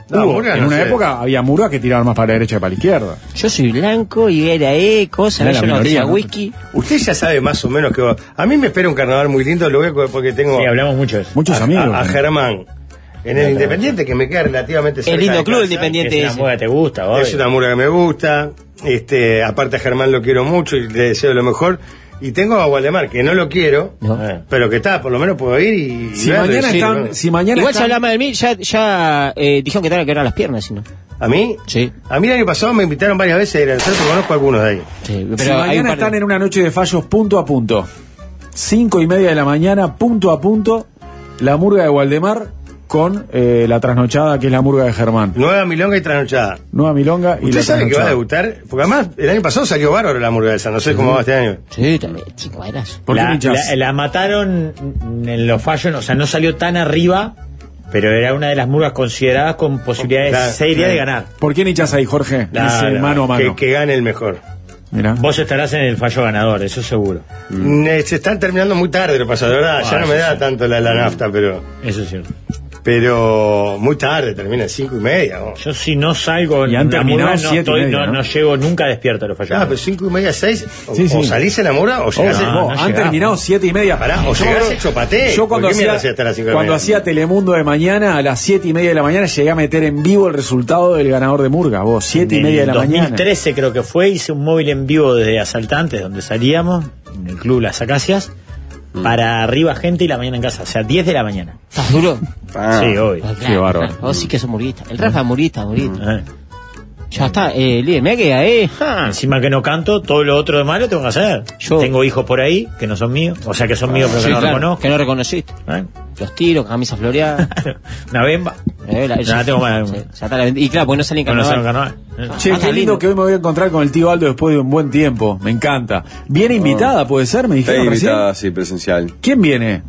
No, Hubo, murga en no una sé. época había murgas que tiraban más para la derecha que para la izquierda. Yo soy blanco y era eh, cosa, Era yo la no minoría, hacía ¿no? whisky. Usted ya sabe más o menos que va. A mí me espera un carnaval muy lindo, lo veo porque tengo Sí, hablamos mucho de eso. Muchos a, amigos. a, a Germán en el Independiente, que me queda relativamente cerca. El lindo de club casa. Independiente Es una ese. moda que te gusta, obvio. Es una murga que me gusta. Este, aparte a Germán lo quiero mucho y le deseo lo mejor. Y tengo a Waldemar, que no lo quiero, No. Eh. pero que está, por lo menos puedo ir y. Si y verlo y mañana decir, están, bueno. si mañana Igual se están, hablaba de mí, ya, ya eh, dijeron que te van a quebrar las piernas, si no. ¿A mí? Sí. A mí el año pasado me invitaron varias veces a ir al centro, conozco a algunos de ahí. Sí, pero si hay un mañana par de- están en una noche de fallos punto a punto, cinco y media de la mañana, punto a punto, la murga de Waldemar con eh, la trasnochada que es la murga de Germán. Nueva milonga y trasnochada. Nueva milonga y ¿Usted la sabe que va a trasnochada. debutar? Porque además el año pasado salió bárbaro la murga esa, no sé cómo va este año. Sí, también, cinco eras. ¿Por qué la, hinchás? la, la mataron en los fallos, o sea, no salió tan arriba, pero era una de las murgas consideradas con posibilidades Claro, serias claro. de ganar. ¿Por quién hinchás ahí, Jorge? Claro, Ese mano a mano. Que, que gane el mejor. Mirá. Vos estarás en el fallo ganador, eso seguro. Mm, eh, Se están terminando muy tarde, lo pasa, de verdad. Ah, ya no me sí, da sí. tanto la, la nafta, pero. Eso es cierto. Pero muy tarde, termina a cinco y media. ¿no? Yo si no salgo Y han en la terminado murga, no, siete y estoy, media, no, ¿no? no llego nunca despierto a los fallos. Ah, pero cinco y media, seis. O, Sí, sí. o salís en la murga o Oh, llegás. no, en- no han llegamos. terminado siete y media. Pará, o Yo llegás creo- hecho paté. Yo cuando ¿Por qué hacía, mierda hacía hasta las cinco y cuando media? hacía Telemundo de mañana, a las siete y media de la mañana llegué a meter en vivo el resultado del ganador de Murga. Vos, siete y media de la En mañana. dos mil trece creo que fue, hice un móvil en vivo desde Asaltantes, donde salíamos, en el club Las Acacias, para arriba gente y la mañana en casa, o sea, diez de la mañana. ¿Estás duro? Ah, Sí, hoy. Ah, Qué bárbaro. claro. Vos sí que sos murguista. El Rafa es murguista, murguista. Eh. Ya está, eh, líder, me queda, eh. ja. Encima que no canto, todo lo otro de malo tengo que hacer. Yo- Tengo hijos por ahí que no son míos, o sea que son míos pero Sí, que no claro, reconozco. que no reconociste. ¿Eh? Los tiros, camisa floreada. Una bemba. Eh, la- No, la tengo mal. Sí, ya está la- y claro, porque no salen No, no carnaval. sé, carnaval. Eh. Che, Ah, qué está lindo lindo. que hoy me voy a encontrar con el tío Aldo después de un buen tiempo. Me encanta. ¿Viene invitada, puede ser? Me Está dijeron recién. invitada, sí, presencial. ¿Quién viene?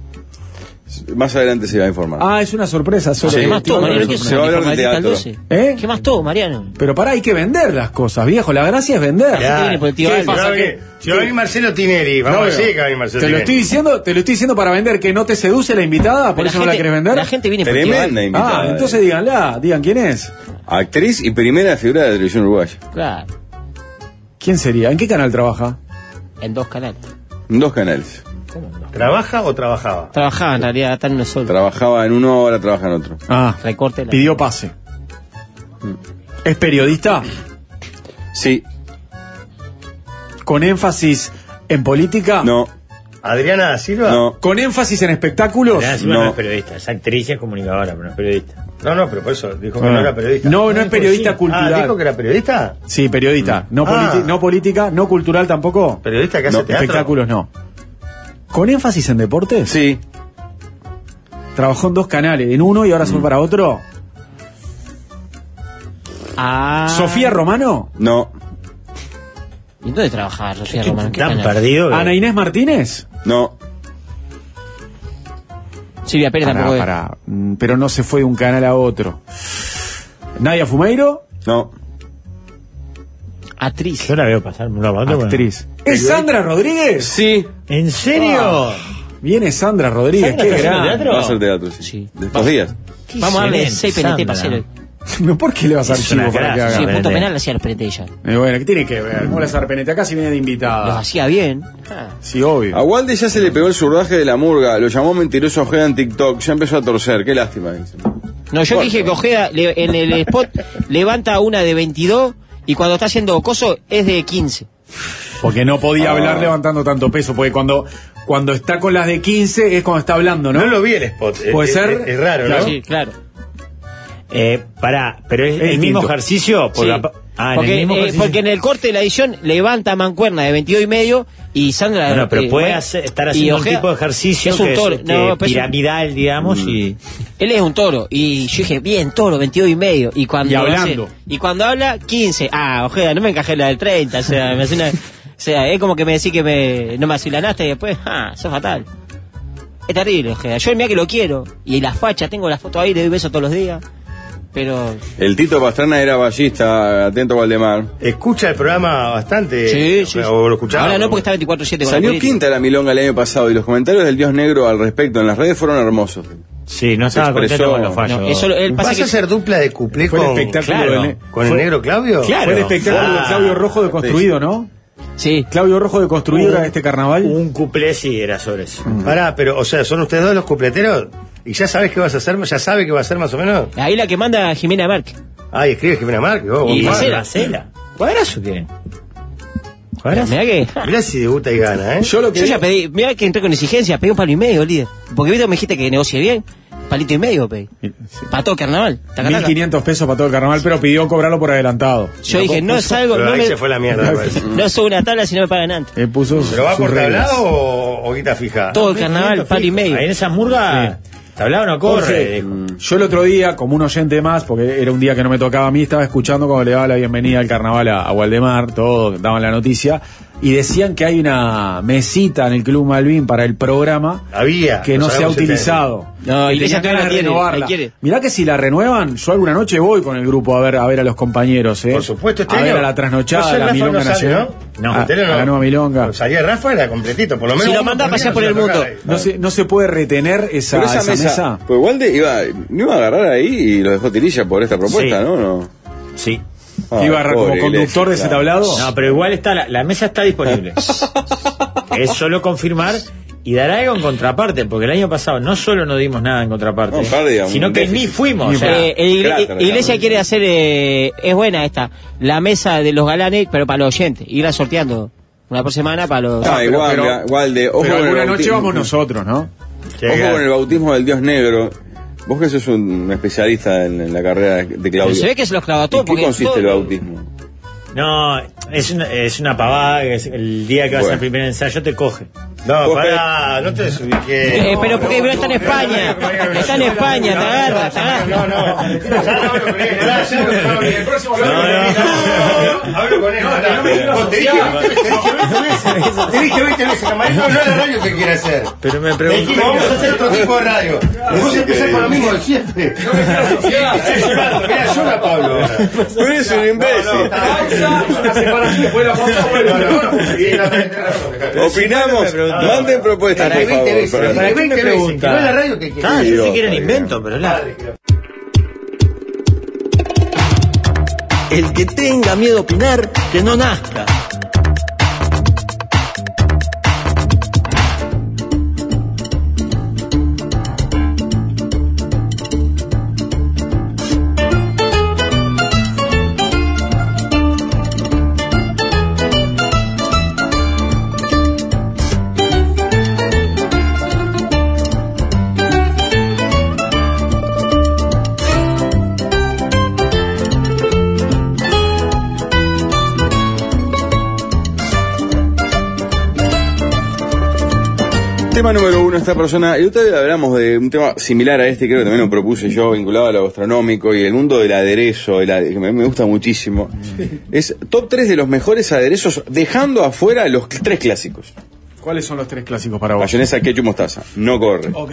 Más adelante se va a informar. Ah, es una sorpresa. Solo Sí. ¿Qué más todo, Sí, Mariano? se ¿Qué va es a una hablar de informalista al teatro. doce? ¿Eh? ¿Qué más todo, Mariano? Pero pará, hay que vender las cosas, viejo. La gracia es vender. Ya. viene por el tío ¿Qué Aldo. pasa? Pasa que- que- Si va a venir Marcelo Tineri, vamos No, a decir pero que va a venir Marcelo Te lo Tineri. estoy diciendo, te lo estoy diciendo para vender que no te seduce la invitada, por Pero eso la no la gente- querés vender. La gente viene por el tío Tremenda Aldo. invitada. Ah, entonces díganla, digan quién es. Actriz y primera figura de la televisión uruguaya. Claro, ¿Quién sería? ¿En qué canal trabaja? en dos canales. En dos canales. ¿Trabaja o trabajaba? Trabajaba en realidad, está en uno solo. Trabajaba en uno, ahora trabaja en otro. Ah, Recorte la- pidió pase. ¿Es periodista? Sí, ¿Con énfasis en política? no, ¿Adriana da Silva? no. ¿Con énfasis en espectáculos? Ya, encima no. No. es periodista, es actriz y es comunicadora, pero no es periodista. No, no, pero por eso dijo que Ah. no era periodista. No, no es periodista Ah, cultural. ¿dijo que era periodista? Sí, periodista. No, Ah. politi- no política, no cultural tampoco. ¿Periodista que hace No, teatro? Espectáculos no. ¿Con énfasis en deportes? Sí, Trabajó en dos canales, en uno y ahora se fue para otro. Ah. ¿Sofía Romano? no, ¿Y dónde trabajaba Sofía ¿Qué Romano? ¿Qué tan canal? perdido? que- ¿Ana Inés Martínez? no. Silvia Pérez Pará, tampoco es. pará. Mm, pero no se fue de un canal a otro. ¿Nadia Fumeiro? No, Actriz. Yo la veo pasar de un lado para otro, bueno. Actriz. ¿Es Sandra Rodríguez? sí. ¿En serio? Viene Sandra Rodríguez, ¿Sandra qué está haciendo gran. teatro? Va a hacer teatro, sí. Sí. De estos días. Vamos a darle Excelente, seis P N T para Sandra. hacer. No, ¿por qué le vas a dar Es una chivo para que gracia. Sí, haga? en punto P N T. penal le hacía los P N T ella. Eh, bueno, ¿qué tiene que ver? ¿Cómo le hace Arpenete? Acá si viene de Los invitada. hacía bien. Ah. Sí, obvio. A Walde ya se le pegó el surdaje de la murga, lo llamó mentiroso Ojeda en TikTok, ya empezó a torcer, qué lástima. Dice. No, yo dije que Ojeda le- en el spot levanta una de veintidós y cuando está haciendo coso es de quince. Porque no podía Ah. hablar levantando tanto peso, porque cuando, cuando está con las de quince es cuando está hablando, ¿no? No lo vi el spot. Puede Es- ser. Es, es raro, Claro. ¿no? Sí, claro. Eh, pará, pero es, Es el mismo distinto. ejercicio. Porque, Sí. apa- ah, en porque, el mismo eh, ejercicio. porque en el corte de la edición levanta mancuerna de veintidós y medio y Sandra. Bueno, pero eh, puede bueno, hacer- estar y haciendo un Ojeda tipo de ejercicio es un que toro. es este, No, pero es un- piramidal, digamos, y Él es un toro. Y yo dije, bien, toro, veintidós y medio. Y cuando Y hablando. hace- y cuando habla, quince. Ah, Ojeda, no me encajé la del treinta. O sea, me hace una, o sea, es como que me decís que me, no me asilanaste y después, ah, sos fatal. Es terrible, Ojeda. Yo mira que lo quiero. Y la facha, tengo la foto ahí, le doy besos todos los días. Pero. El Tito Pastrana era ballista, atento a Valdemar. Escucha el programa bastante. Sí, sí, sí. O lo escuchaba. Ahora no porque está veinticuatro siete con la Salió política. quinta la milonga el año pasado y los comentarios del Dios Negro al respecto en las redes fueron hermosos. Sí, no Se estaba contento expresó. con los fallos. No, eso él pasa ¿Vas que a hacer dupla de cuplé Fue el con, espectáculo claro, de Ne- con el fue- negro Claudio? Claro. Fue el espectáculo de Ah. Claudio Rojo de Construido, ¿no? sí. Claudio Rojo de Construido era este carnaval. Un cuplé sí era sobre eso. Pará, pero, o sea, ¿son ustedes dos los cupleteros? ¿Y ya sabes qué vas a hacer? ¿Ya sabe qué va a hacer más o menos? Ahí la que manda Jimena Márquez. Ay, escribe Jimena Márquez. Oh, Y vos, Marcela. Marcela. Cuadrazo tiene. Mirá que. mirá si debuta y gana, ¿eh? Yo lo que Yo ya pedí, mirá que entré con exigencia, pedí un palo y medio, líder. Porque viste, me dijiste que negocie bien, palito y medio, pedí. Para todo el carnaval. Taca, mil taca. quinientos pesos para todo el carnaval, pero pidió cobrarlo por adelantado. Yo dije, no es algo, Pero no ahí me, se fue la mierda. pues. no subo una tabla si no me pagan antes. Él puso ¿Pero va sus por reglas. tablado o, o guita fija? Todo el carnaval, palo y medio. Ahí en esa murga, tablado no corre. Jorge, dijo. yo el otro día, como un oyente más, porque era un día que no me tocaba a mí, estaba escuchando cuando le daba la bienvenida al carnaval a, a Waldemar, todos daban la noticia, y decían que hay una mesita en el Club Malvin para el programa Había. que lo no se ha sabemos utilizado. No, Que Iglesia tenían ganas todavía de la quiere, renovarla. la quiere. Mirá que si la renuevan, yo alguna noche voy con el grupo a ver a ver a los compañeros, ¿eh? Por supuesto, este a ver año- a la trasnochada, no sé, a la Rafa milonga no sale, nacional. ¿no? A, En tele a la nueva milonga. Cuando salía Rafa era completito, por lo menos. Si lo uno manda a por pasear día por no el se lo mundo. toca ahí. No se, no se puede retener esa, Pero esa, esa mesa, mesa. pues Walde iba, no iba a agarrar ahí y lo dejó tirilla por esta propuesta, Sí. ¿no? no. Sí. Ah, Iba a agarrar como pobre conductor Iglesias, de ese claro. tablado. No, pero igual está la, la mesa está disponible. Es solo confirmar y dar algo en contraparte, porque el año pasado no solo no dimos nada en contraparte, No, pérdida, un sino que déficit. ni fuimos. Ni o sea, Eh, el igle- Cráter, Iglesia Carlos. quiere hacer, eh, es buena esta, la mesa de los galanes, pero para los oyentes. Irla sorteando una por semana para los. Ah, pero- igual, pero- Walde, ojo Pero con el alguna noche bautismo. vamos nosotros, ¿no? Ojo con el bautismo del Dios Negro. Vos que sos un especialista en, en la carrera de, de Pero Claudio. se ve que se los clava ¿En todo. qué porque consiste todo- el bautismo? no, es una, es una pavada que es el día que vas Bueno. al primer ensayo te coge. No, Vos pará, no te desubiques. Eh, pero porque está en España, está en España, te agarra, te agarra. No, no. Hablo con él. El próximo hablo con él. Vos te dije Te dije veinte veces, camarero, no es la radio que quiere hacer. Pero me Te pregunto. dijimos, vamos a hacer otro tipo de radio. Y vos empezás con lo mismo de siempre. Estás llorando, mirá, llora Pablo ahora. Tú eres un imbécil. Opinamos, manden propuestas, Para por veinte favor. veces, para- para veinte veces, que no es la radio que quiere. Ah, yo sé que era Idiota, invento, pero la. El que tenga miedo a opinar, que no nazca. Tema número uno, esta persona, y otra vez hablamos de un tema similar a este, creo que también lo propuse yo, vinculado a lo gastronómico y el mundo del aderezo, el ade- que me, me gusta muchísimo. Es top tres de los mejores aderezos, dejando afuera los cl- tres clásicos. ¿Cuáles son los tres clásicos para vos? Mayonesa, ketchup, mostaza. No corre. Ok.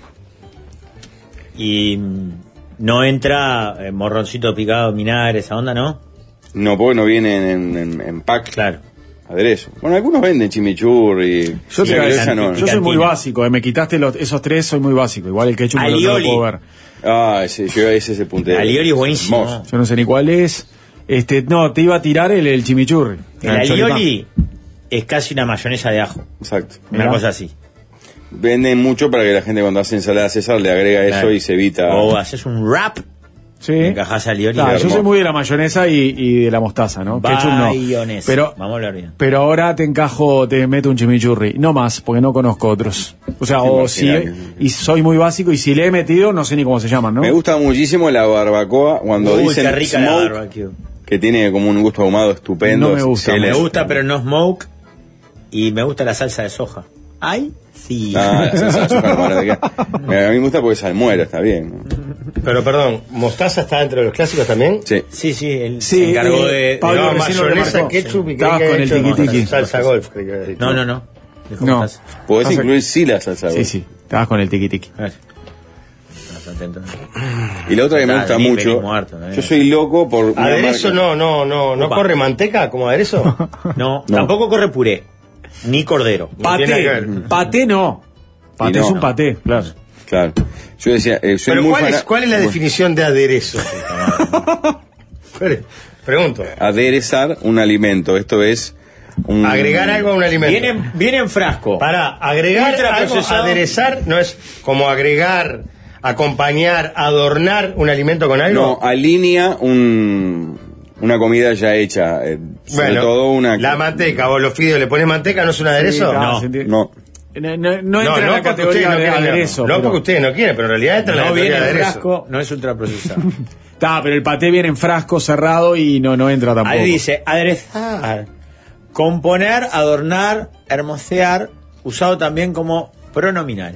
Y mm, no entra eh, morroncito picado, vinagre, esa onda, ¿no? No, porque no vienen en, en, en pack. Claro. Aderezo. Bueno, algunos venden chimichurri. Yo, Sí, te iba a pero decir, esa no. yo soy muy básico, eh, me quitaste los- esos tres, soy muy básico. Igual el ketchup no lo- no lo Alioli. puedo ver. Ah, ese, yo, ese es el puntero. Alioli es buenísimo. Hermoso. Yo no sé ni cuál es. Este, no, te iba a tirar el, el chimichurri. El choripán. alioli es casi una mayonesa de ajo. Exacto. Una Mirá. cosa así. Venden mucho para que la gente cuando hace ensalada César le agrega Claro. eso y se evita. O haces un wrap, Sí. encajás alioli. Ah, yo hermoso. soy muy de la mayonesa y, y de la mostaza, ¿no? Ketchup no. Bayonesa. Pero, Vamos a hablar bien. pero ahora te encajo, te meto un chimichurri. No más, porque no conozco otros. O sea, Sí, o si, imagínate. y soy muy básico y si le he metido, no sé ni cómo se llaman, ¿no? Me gusta muchísimo la barbacoa cuando Uy, dicen qué rica la smoke, barbecue. que tiene como un gusto ahumado estupendo. No me gusta. Se Me les- gusta, pero no smoke. Y me gusta la salsa de soja. Ay, sí. Ah, la salsa de soja no para de qué. A mí me gusta porque salmuera, está bien. ¿no? Pero perdón, ¿mostaza está dentro de los clásicos también? Sí. Sí, sí, él Sí, se encargó eh, de... Pablo de- No, recién lo mayonesa, remarcó. ketchup y Estabas creí que con había el hecho tiki-tiki. salsa golf, creí que había dicho. No, no, no. Dejó No. mostaza. Podés Pasa- incluir sí la salsa. Sí, golf. sí, estabas con el tiki tiki. A ver. Estás atento. Y la otra que me Ah, gusta ni mucho. venís muerto, eh. Yo soy loco por. una ¿Aderezo marca- no, no, no, no Opa. corre manteca como aderezo? No, No. tampoco corre puré. Ni cordero. No tiene nada que Paté, ver. paté no. Paté Y no, es un no. paté, claro. Claro. Yo decía, eh, soy Pero muy ¿cuál, fana- es, ¿cuál es la Bueno, definición de aderezo? ¿Cuál es? Pregunto. Aderezar un alimento. Esto es un... Agregar algo a un alimento. Viene, viene en frasco. Para agregar algo, Ultraprocesado. aderezar, no es como agregar, acompañar, adornar un alimento con algo. No, alinea un, una comida ya hecha. eh, sobre Bueno, todo una... la manteca o los fideos, ¿le pones manteca? ¿No es un aderezo? Sí, No. se entiende. No. No, no, no entra en la porque categoría ustedes no de quieren, aderezo. No, pero- porque ustedes no quieren, pero en realidad entra en la No categoría viene de en aderezo. frasco, no es ultraprocesado. Está, pero el paté viene en frasco cerrado y no, no entra tampoco. Ahí dice, aderezar, componer, adornar, hermosear, usado también como pronominal.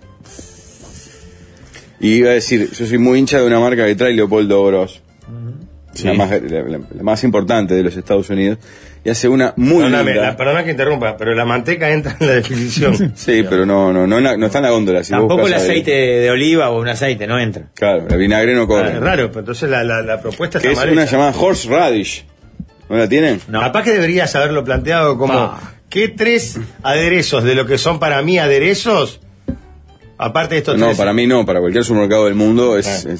Y iba a decir, yo soy muy hincha de una marca que trae Leopoldo Gross. Sí. La, más, la- la- la más importante de los Estados Unidos. Y hace una muy Perdóname, linda. la- perdona que interrumpa, pero la manteca entra en la definición. Sí, pero no, no, no, en la- no está en la góndola. Si vos Tampoco el buscas ahí- aceite de oliva o un aceite, no entra. Claro, el vinagre no corre. Es raro, pero entonces la, la, la propuesta Que está es mal una hecha. llamada horseradish. ¿No la tienen? No. Capaz que deberías haberlo planteado como Pa. ¿qué tres aderezos de lo que son para mí aderezos? Aparte de estos No, tres. para mí no, para cualquier supermercado del mundo es... Ah. es-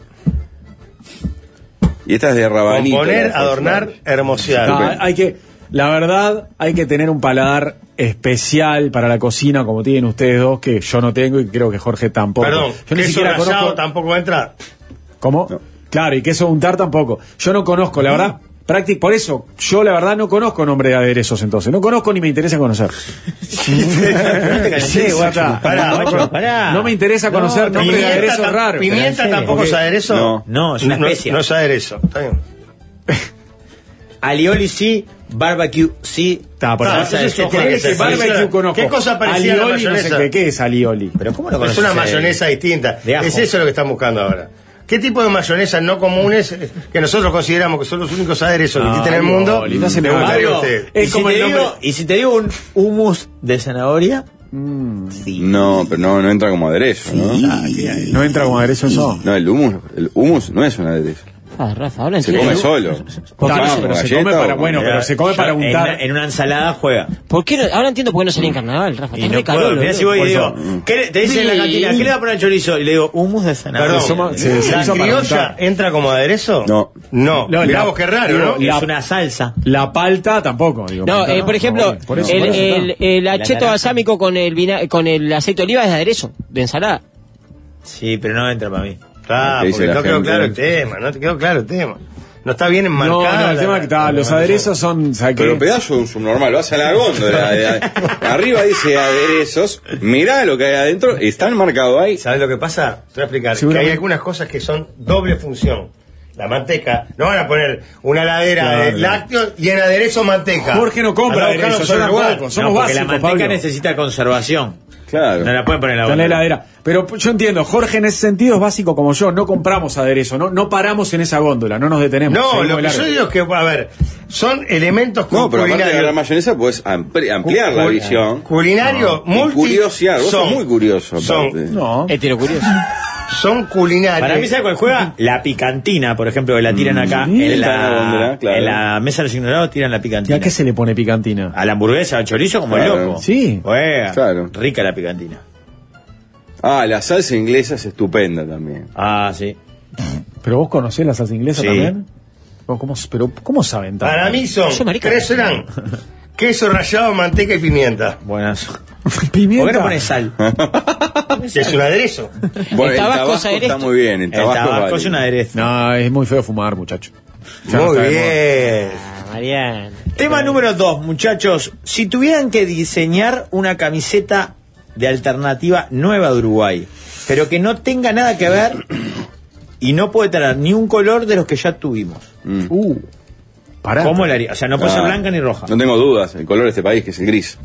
Y esta es de rabanito. Componer, la adornar, horseradish. hermosear. No, hay que, la verdad, hay que tener un paladar especial para la cocina, como tienen ustedes dos, que yo no tengo y creo que Jorge tampoco. Perdón, yo ni queso siquiera rallado conozco. tampoco entra. ¿Cómo? Claro, y queso untar tampoco. Yo no conozco, la verdad. Práctic, por eso, yo la verdad no conozco nombre de aderezos entonces. No conozco ni me interesa conocer. Sí, guata. Pará, macho, no, pará. No me interesa conocer No, nombre de Pimienta, aderezos tam- raros. Pimienta Pero en tampoco serio. es aderezo. No. No, es una especia. No, es aderezo. Está bien. Alioli sí, barbecue sí. Está, por Ah, eso entonces que soja, tenés que que se barbecue parece- conozco. ¿Qué cosa parecía a la Alioli, no sé mayonesa? qué, ¿qué es alioli? Pero ¿cómo lo Es conoces? una eh? mayonesa distinta. de ajo. Es eso lo que están buscando ahora. ¿Qué tipo de mayonesas no comunes eh, que nosotros consideramos que son los únicos aderezos que No, existen en el mundo? Alioli, no se me le va. gustaría a Pablo, usted? ¿y, Es si como te el nombre- digo, y si te digo un hummus de zanahoria, No, pero no, no entra como aderezo, ¿no? ¿No entra como aderezo eso? No, el hummus, el hummus no es un aderezo. Ah, Rafa, habla en Se serio. come solo. Está, Pan, pero se galleta come para, o- bueno, pero se come yo para en, untar. una- en una ensalada juega. ¿Por qué no? Ahora entiendo por qué no salía en carnaval, Rafa. Y Estás no re puedo. calolo, Mirá boludo. si voy y Por digo, eso. ¿qué le- te dicen en la cantina, ¿qué le va a poner al chorizo? Y le digo, hummus de zanahoria. Perdón, somos- se- se ¿la hizo para criolla untar. entra como aderezo? No. No, No, mirá la- vos qué raro, digo, ¿no? la- Es una salsa. La palta tampoco. Digo, No, palta, eh, por ejemplo, Por eso, el, por eso está. el, el acheto naranja. balsámico con el, vina- con el aceite de oliva es de aderezo, de ensalada. Sí, pero no entra para mí. Ah, ¿Qué dice porque la no quedó gente? claro el tema, no te quedó claro el tema. No está bien No, enmarcado. no, el tema es que está, los aderezos son, ¿sabes Pero qué? pedazo de un subnormal, vas a la góndola. de- de- arriba dice aderezos, mirá lo que hay adentro, están marcados ahí. ¿Sabes lo que pasa? Te voy a explicar. Que Seguramente. hay algunas cosas que son doble función. La manteca, no van a poner una heladera Claro. de lácteos y en aderezo manteca. Jorge no compra Andá a buscarlo aderezos, sobre yo el lugar. tampoco. Somos no, porque básicos, la manteca Pablo. necesita conservación. Claro. No la pueden poner en la Está en la boca. heladera. Pero yo entiendo, Jorge en ese sentido es básico como yo, no compramos aderezo, no, no paramos en esa góndola, no nos detenemos. No, seguimos lo de que largo. yo digo es que, a ver, son elementos No, pero aparte de culinarios. la mayonesa, puedes ampli- ampliar la Cul- visión. Culinario, Y multi. curiosear, vos sos son- muy curioso, Son, aparte. No. Heterocurioso. son culinarios. Para mí, ¿sabe cuál juega? La picantina, por ejemplo, que la tiran acá. Mm, en, está en la la, góndola, claro. en la mesa de los ignorados tiran la ¿Y picantina. a qué se le pone picantina? A la hamburguesa, al chorizo, como Claro. el loco. Sí. Juega. Claro. Rica la picantina. Ah, la salsa inglesa es estupenda también. Ah, sí. ¿Pero vos conocés la salsa inglesa Sí. también? ¿Cómo, cómo- pero, ¿cómo saben tanto? Para mí son Yo, marica. tres eran queso rallado, manteca y pimienta. Buenas. ¿Pimienta? ¿Por qué no pones sal? Es un aderezo. Bueno, el tabasco tabasco es aderezo. está muy bien. El El tabasco, tabaco vale. es un aderezo. No, es muy feo fumar, muchacho. Ya no Muy está de moda. bien. Ah, Mariano. Tema número dos, muchachos. Si tuvieran que diseñar una camiseta de alternativa nueva de Uruguay, pero que no tenga nada que ver y no puede tener ni un color de los que ya tuvimos, Mm. Uh, pará. ¿cómo le haría? O sea, no puede ser Ah, blanca ni roja. No tengo dudas, el color de este país, que es el gris.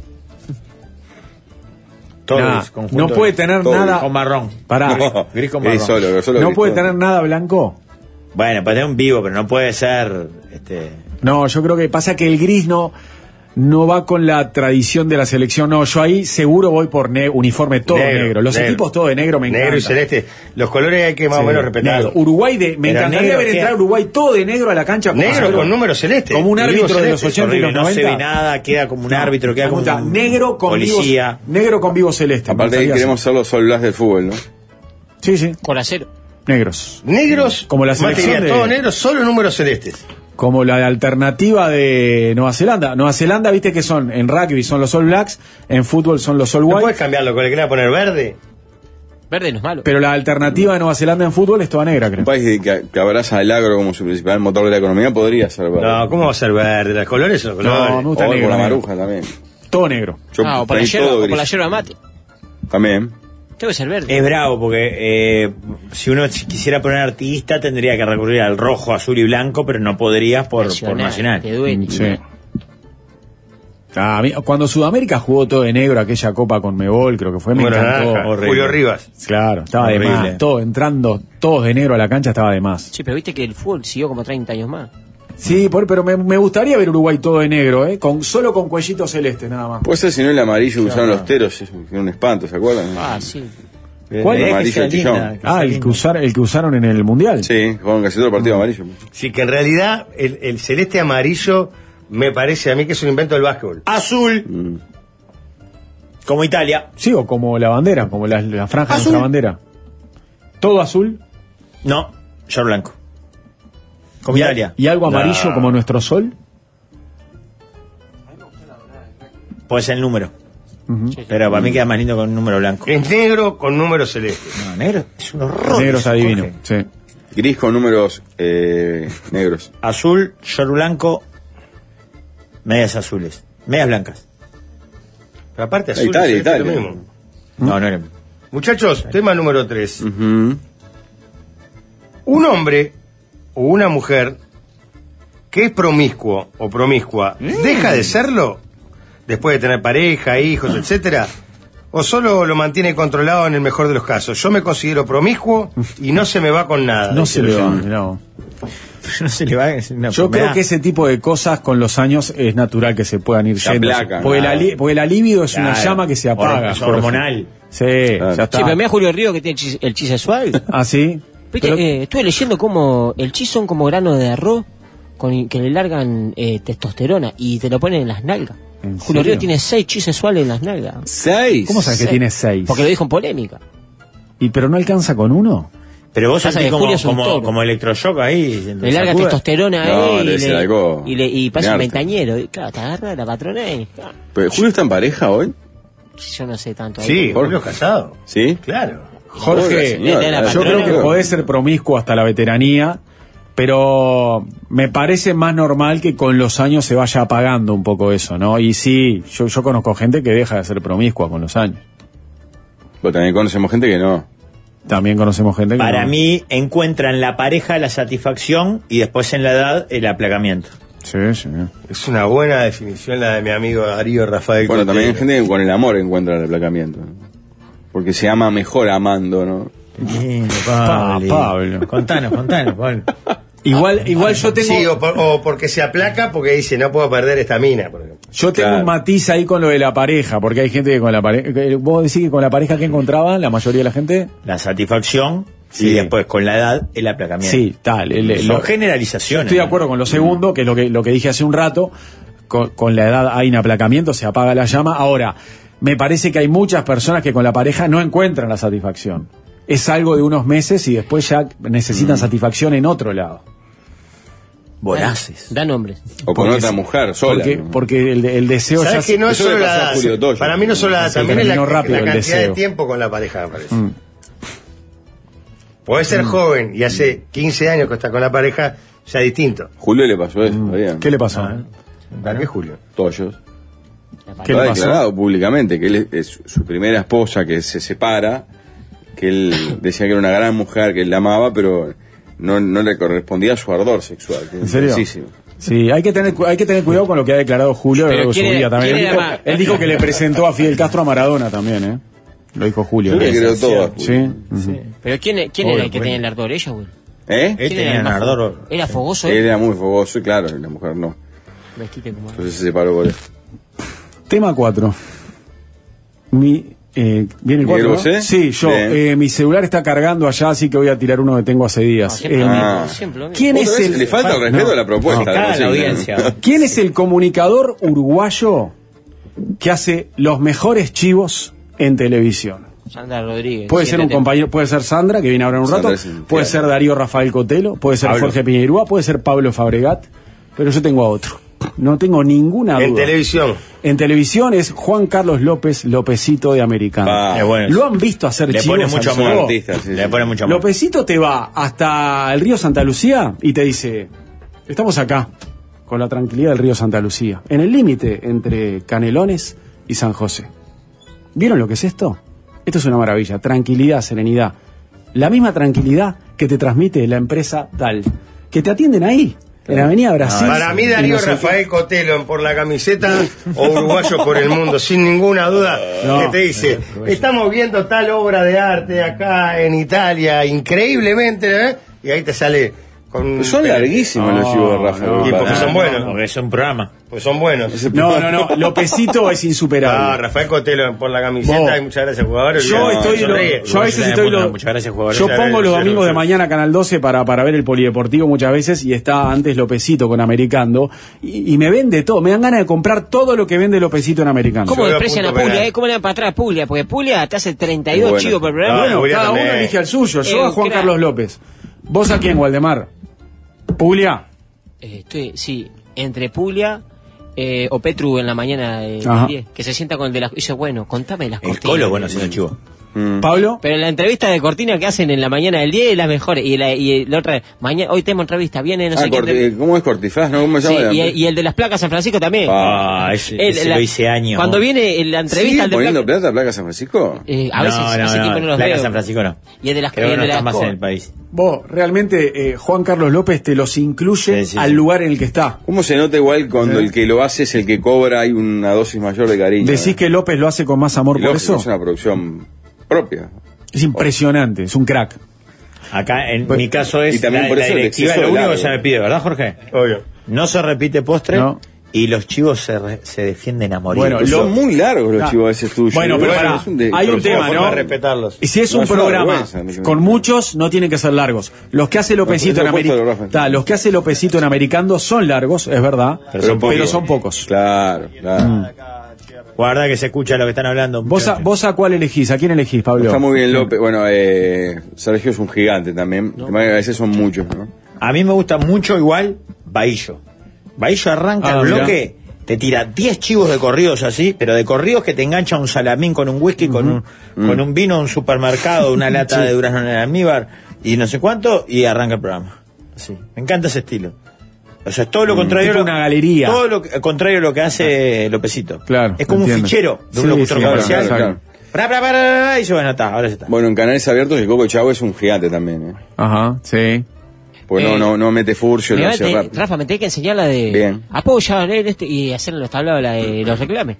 Todo Nah, gris, conjunto no puede gris. tener Todo nada. Con marrón. Pará. No, gris con gris marrón. solo, solo No gris, puede todo. tener nada blanco. Bueno, puede tener un vivo, pero no puede ser este No, yo creo que pasa que el gris no. no va con la tradición de la selección. No, yo ahí seguro voy por ne uniforme todo negro. negro. Los negro. equipos todo de negro me encantan. Negro y celeste. Los colores hay que más sí, o menos respetar. Uruguay, de, me Pero encantaría ver entrar Uruguay todo de negro a la cancha. Negro con, con número celeste. Como un árbitro de los ochenta y los noventa. No se ve nada, queda como un árbitro, queda como un negro con policía. Vivo, negro con vivo celeste. Aparte ahí queremos ser los Sol Blas del fútbol, ¿no? Sí, sí. Con acero. Negros. Negros. Como la selección de... todo negro, solo números celestes. Como la alternativa de Nueva Zelanda. Nueva Zelanda, viste que son, en rugby son los All Blacks, en fútbol son los All White. ¿No puedes cambiarlo? ¿Con el que le poner verde? Verde no es malo. Pero la alternativa de Nueva Zelanda en fútbol es toda negra, creo. Un país que, que abraza el agro como su principal motor de la economía podría ser verde. No, ¿cómo va a ser verde? ¿Los colores son los colores? No, me gusta o negro. Por la negro. maruja también. Todo negro. Yo ah, o por la, yerba, o por la yerba mate. También. Debe ser verde. Es bravo porque eh, si uno quisiera poner artista tendría que recurrir al rojo, azul y blanco, pero no podrías por Nacional. Por nacional. Te duele. Sí. Ah, cuando Sudamérica jugó todo de negro, aquella copa con Mebol, creo que fue, me bueno, encantó. Naranja, Julio Rivas. Claro, estaba horrible. de más. Todo, entrando todos de negro a la cancha estaba de más. Sí, pero viste que el fútbol siguió como treinta años más. Sí, por, pero me, me gustaría ver Uruguay todo de negro, ¿eh? Con, solo con cuellito celeste, nada más. Puede ser si no el amarillo que usaron los teros, es un espanto, ¿se acuerdan? Ah, sí. ¿Cuál? El amarillo chillón. Linda, Ah, el que, usar, el que usaron en el Mundial. Sí, jugaron casi todo el partido amarillo. Sí, que en realidad el, el celeste amarillo me parece a mí que es un invento del básquetbol. Azul. Mm. Como Italia. Sí, o como la bandera, como la, la franja Azul. de nuestra bandera. ¿Todo azul? No, yo blanco. Como ¿Y, Italia. ¿Y algo amarillo No. como nuestro sol? Puede ser el número. Uh-huh. Pero para mí queda más lindo con un número blanco. Es negro con número celeste. No, negro es un horror. Negro está divino, Jorge. sí. Gris con números eh, negros. Azul, short blanco, medias azules. Medias blancas. Pero aparte azul Italia, y celeste Italia. es lo mismo. No, no era. Muchachos, tema número tres. Uh-huh. Un hombre o una mujer que es promiscuo o promiscua, ¿deja de serlo después de tener pareja, hijos, etcétera? ¿O solo lo mantiene controlado en el mejor de los casos? Yo me considero promiscuo y no se me va con nada. No dice se le el va, oyente. no. No se le va. Es una Yo enfermedad. creo que ese tipo de cosas con los años es natural que se puedan ir Se yendo. aplacan, Porque, claro. la li- porque la libido es una Claro. llama que se apaga. Es hormonal. Sí, Claro. ya está. Sí, pero mira Julio Río que tiene el chis, el chis sexual. Ah, sí. Viste, Pero- eh, estuve leyendo como el chis son como granos de arroz con que le largan eh, testosterona y te lo ponen en las nalgas. ¿En Julio serio? Río tiene seis chis sexuales en las nalgas. ¿Seis? ¿Cómo sabes que Sí. tiene seis? Porque lo dijo en polémica. ¿Y pero no alcanza con uno? Pero vos Pasa sentís que como, Julio es un como, toro. como electroshock ahí. Le larga sacude. testosterona No, ahí debe y, ser le, algo y, le, y pasa de un arte. ventañero. Y, claro, te agarra la patrona y claro, Pero ¿Julio está en pareja hoy? yo no sé tanto. ahí. Sí, Julio es casado. ¿Sí? Claro. Jorge, Hola, señora. de la yo patrona. creo que podés ser promiscuo hasta la veteranía, pero me parece más normal que con los años se vaya apagando un poco eso, ¿no? Y sí, yo, yo conozco gente que deja de ser promiscua con los años. Pero también conocemos gente que no. También conocemos gente que Para no. mí encuentra en la pareja la satisfacción y después en la edad el aplacamiento. Sí, sí. Es una buena definición la de mi amigo Darío Rafael. Bueno, también hay Cotelo. gente que con el amor encuentra el aplacamiento. ¿no? Porque se ama mejor amando, ¿no? Lindo, Pa- Pablo. Contanos, contanos, Pablo. Igual, igual yo tengo, Sí, o, por- o porque se aplaca porque dice, no puedo perder esta mina, por ejemplo. yo tengo Claro. un matiz ahí con lo de la pareja, porque hay gente que con la pareja, vos decís que con la pareja que encontraban, la mayoría de la gente, La satisfacción Sí. y después con la edad el aplacamiento. sí, tal. el- el- Son lo- generalizaciones. Estoy de acuerdo con lo segundo, que es lo que, lo que dije hace un rato. Con, con la edad hay un aplacamiento, se apaga la llama. Ahora, me parece que hay muchas personas que con la pareja no encuentran la satisfacción. Es algo de unos meses y después ya necesitan satisfacción en otro lado. Voraces. Da nombres. O con Porque otra sí, mujer sola. Porque, ¿no? porque el, el deseo ya ¿Sabes que no es eso solo le la pasó a edad? Julio Toyo. Para mí no solo la edad, Se también es la, terminó rápido la el cantidad deseo. de tiempo con la pareja, me parece. Mm. Podés ser joven y hace quince años que estás con la pareja, ya distinto. Julio le pasó eso, ¿sabían? ¿Qué le pasó? ¿Para qué, Julio? Toyos. ¿Qué Lo le ha pasó? declarado públicamente que él es, es su primera esposa que se separa, que él decía que era una gran mujer, que él la amaba, pero no, no le correspondía a su ardor sexual. que es ¿En serio? intensísimo. Sí, hay que tener cu- hay que tener cuidado con lo que ha declarado Julio. Pero luego ¿quién su era- día también. quién Él era dijo, más? él dijo que le presentó a Fidel Castro a Maradona también, ¿eh? Lo dijo Julio. Yo le creo todo. a Julio. Sí. Ujú. Pero ¿quién, quién Obvio, era el que bueno. tenía el ardor? ¿Ella, güey? ¿Eh? Él ¿Quién tenía era el un más ardor. fo- Era fogoso, Él ¿eh? era muy fogoso y claro, la mujer no. Vestite como... Entonces se separó por eso. Tema cuatro. Mi, eh, ¿Viene el ¿Miguel cuatro? ¿No? Bosé? Sí, yo. Bien. Eh, mi celular está cargando allá, así que voy a tirar uno que tengo hace días. Siempre Eh, lo mismo, Ah. siempre lo mismo. ¿Quién Otra es vez el le falta el respeto no, a la propuesta. Se caga la la consigna. audiencia. ¿Quién es el comunicador uruguayo que hace los mejores chivos en televisión? Sandra Rodríguez. Puede ser un siete. compañero, puede ser Sandra, que viene ahora en un Sandra rato, es un puede piano. ser Darío Rafael Cotelo, puede ser Pablo. Jorge Piñeirúa, puede ser Pablo Fabregat, pero yo tengo a otro. No tengo ninguna duda. En televisión. En televisión es Juan Carlos López, Lopecito de Americano. Ah, Es bueno. ¿Lo han visto hacer Le chivos pone al mucho show? amor. artista, sí, Le sí. pone mucho amor. Lopecito te va hasta el río Santa Lucía y te dice, estamos acá, con la tranquilidad del río Santa Lucía, en el límite entre Canelones y San José. ¿Vieron lo que es esto? Esto es una maravilla, tranquilidad, serenidad. La misma tranquilidad que te transmite la empresa tal, que te atienden ahí, en la Avenida Brasil. Para mí y Darío no sé Rafael Cotelo por la camiseta o uruguayo por el mundo, sin ninguna duda, No. que te dice, estamos viendo tal obra de arte acá en Italia, increíblemente, ¿eh? Y ahí te sale con... Pero son larguísimos los chivos de Rafa. no, y porque Ah, son buenos, Porque es un programa. pues son buenos. qué. No, no, no, Lopecito es Ah, insuperable. Rafael Cotelo por la camiseta, Vos. y muchas gracias jugadores. Yo olvidate, estoy, lo- sonríe. yo a veces estoy, lo- Muchas gracias, jugadores. yo Ya pongo ves, los ya domingos de ves. mañana Canal doce para, para ver el polideportivo muchas veces y está antes Lopecito con Americando y, y me vende todo, me dan ganas de comprar todo lo que vende Lopecito en Americando. ¿Cómo Yo veo desprecian a punto Puglia? penal. Eh? ¿Cómo le dan para atrás a Puglia? Porque Puglia te hace treinta y dos Bueno. chivos por programa. Ah, Bueno, Julián cada también. uno elige al suyo, yo Eh, a Juan crack. Carlos López. ¿Vos a quién, Waldemar? Puglia. Eh, estoy, sí, entre Puglia eh, o Petru en la mañana de, Ajá. del diez, que se sienta con el de las... Dice, bueno, contame las El cortinas. Colo, bueno, haciendo chivo. Mm. Pablo. Pero la entrevista de cortina que hacen en la mañana del diez es las mejores. Y la, y la otra, mañana, hoy tenemos entrevista, viene no Ah, sé quién. Corti- de- eh, ¿Cómo es Cortifaz? ¿No? ¿Cómo se Sí, llama? y, el- y el de las placas San Francisco también. Ah, ese, El- ese la- lo hice años. Cuando viene la entrevista ¿Sigue al de poniendo placa- plata a Placa San Francisco? eh, a veces no, no, hace no, tiempo no los Placa veo. San Francisco no. Y el de las Creo que el no de está las más co- en el país. Vos, realmente, eh, Juan Carlos López te los incluye Sí, sí, al sí. lugar en el que está. ¿Cómo se nota igual cuando ¿Eh? el que lo hace es el que cobra hay una dosis mayor de cariño? ¿Decís eh? que López lo hace con más amor Y por lógico, eso? es una producción propia. Es impresionante, es un crack. Acá, en Pues- mi caso es y también la, por la eso el directiva, exceso lo de único que largo. se me pide, ¿verdad, Jorge? Obvio. No se repite postre No. y los chivos se, re- se defienden a morir. Bueno, Pero lo- son muy largos los Ah. chivos a veces tuyos. Bueno, pero pará, es un de- hay un pero tema, forma ¿no? de respetarlos. Y si es No, un es una programa vergüenza, me- con muchos, no tienen que ser largos. Los que hace Lopecito No, en eso lo he puesto de Americando, Rafa. los que hace Lopecito en Americando son largos, es verdad, Pero pero, son pocos. son pocos. Claro, claro. Mm. Guarda que se escucha lo que están hablando. ¿Vos a, muchachos. ¿Vos a cuál elegís? ¿A quién elegís, Pablo? Está muy bien López. Bueno, eh, Sergio es un gigante también. A veces son muchos, ¿no? A mí me gusta mucho igual Bahillo. Bahillo arranca Ah, el mirá. bloque, te tira diez chivos de corridos así, pero de corridos que te engancha un salamín con un whisky, con un con un vino, un supermercado, una lata de durazno en el almíbar y no sé cuánto, y arranca el programa. Así. Me encanta ese estilo. O sea, es todo lo contrario. Tipo a lo- una galería. Todo lo que- contrario a lo que hace Lopecito. Claro, Es como entiendo. un fichero de un Sí, locutor sí, comercial. claro, claro. Pra, pra, pra, pra, y dice, bueno, está, ahora ya está. Bueno, en canales abiertos el Coco Chavo es un gigante también, ¿eh? Ajá, sí. Porque no, Eh, no, no mete furcio, Me lo va- hace te- rápido. Rafa, me tenés que enseñar la de Bien. apoya leer esto y hacer los tablados la de los reclames.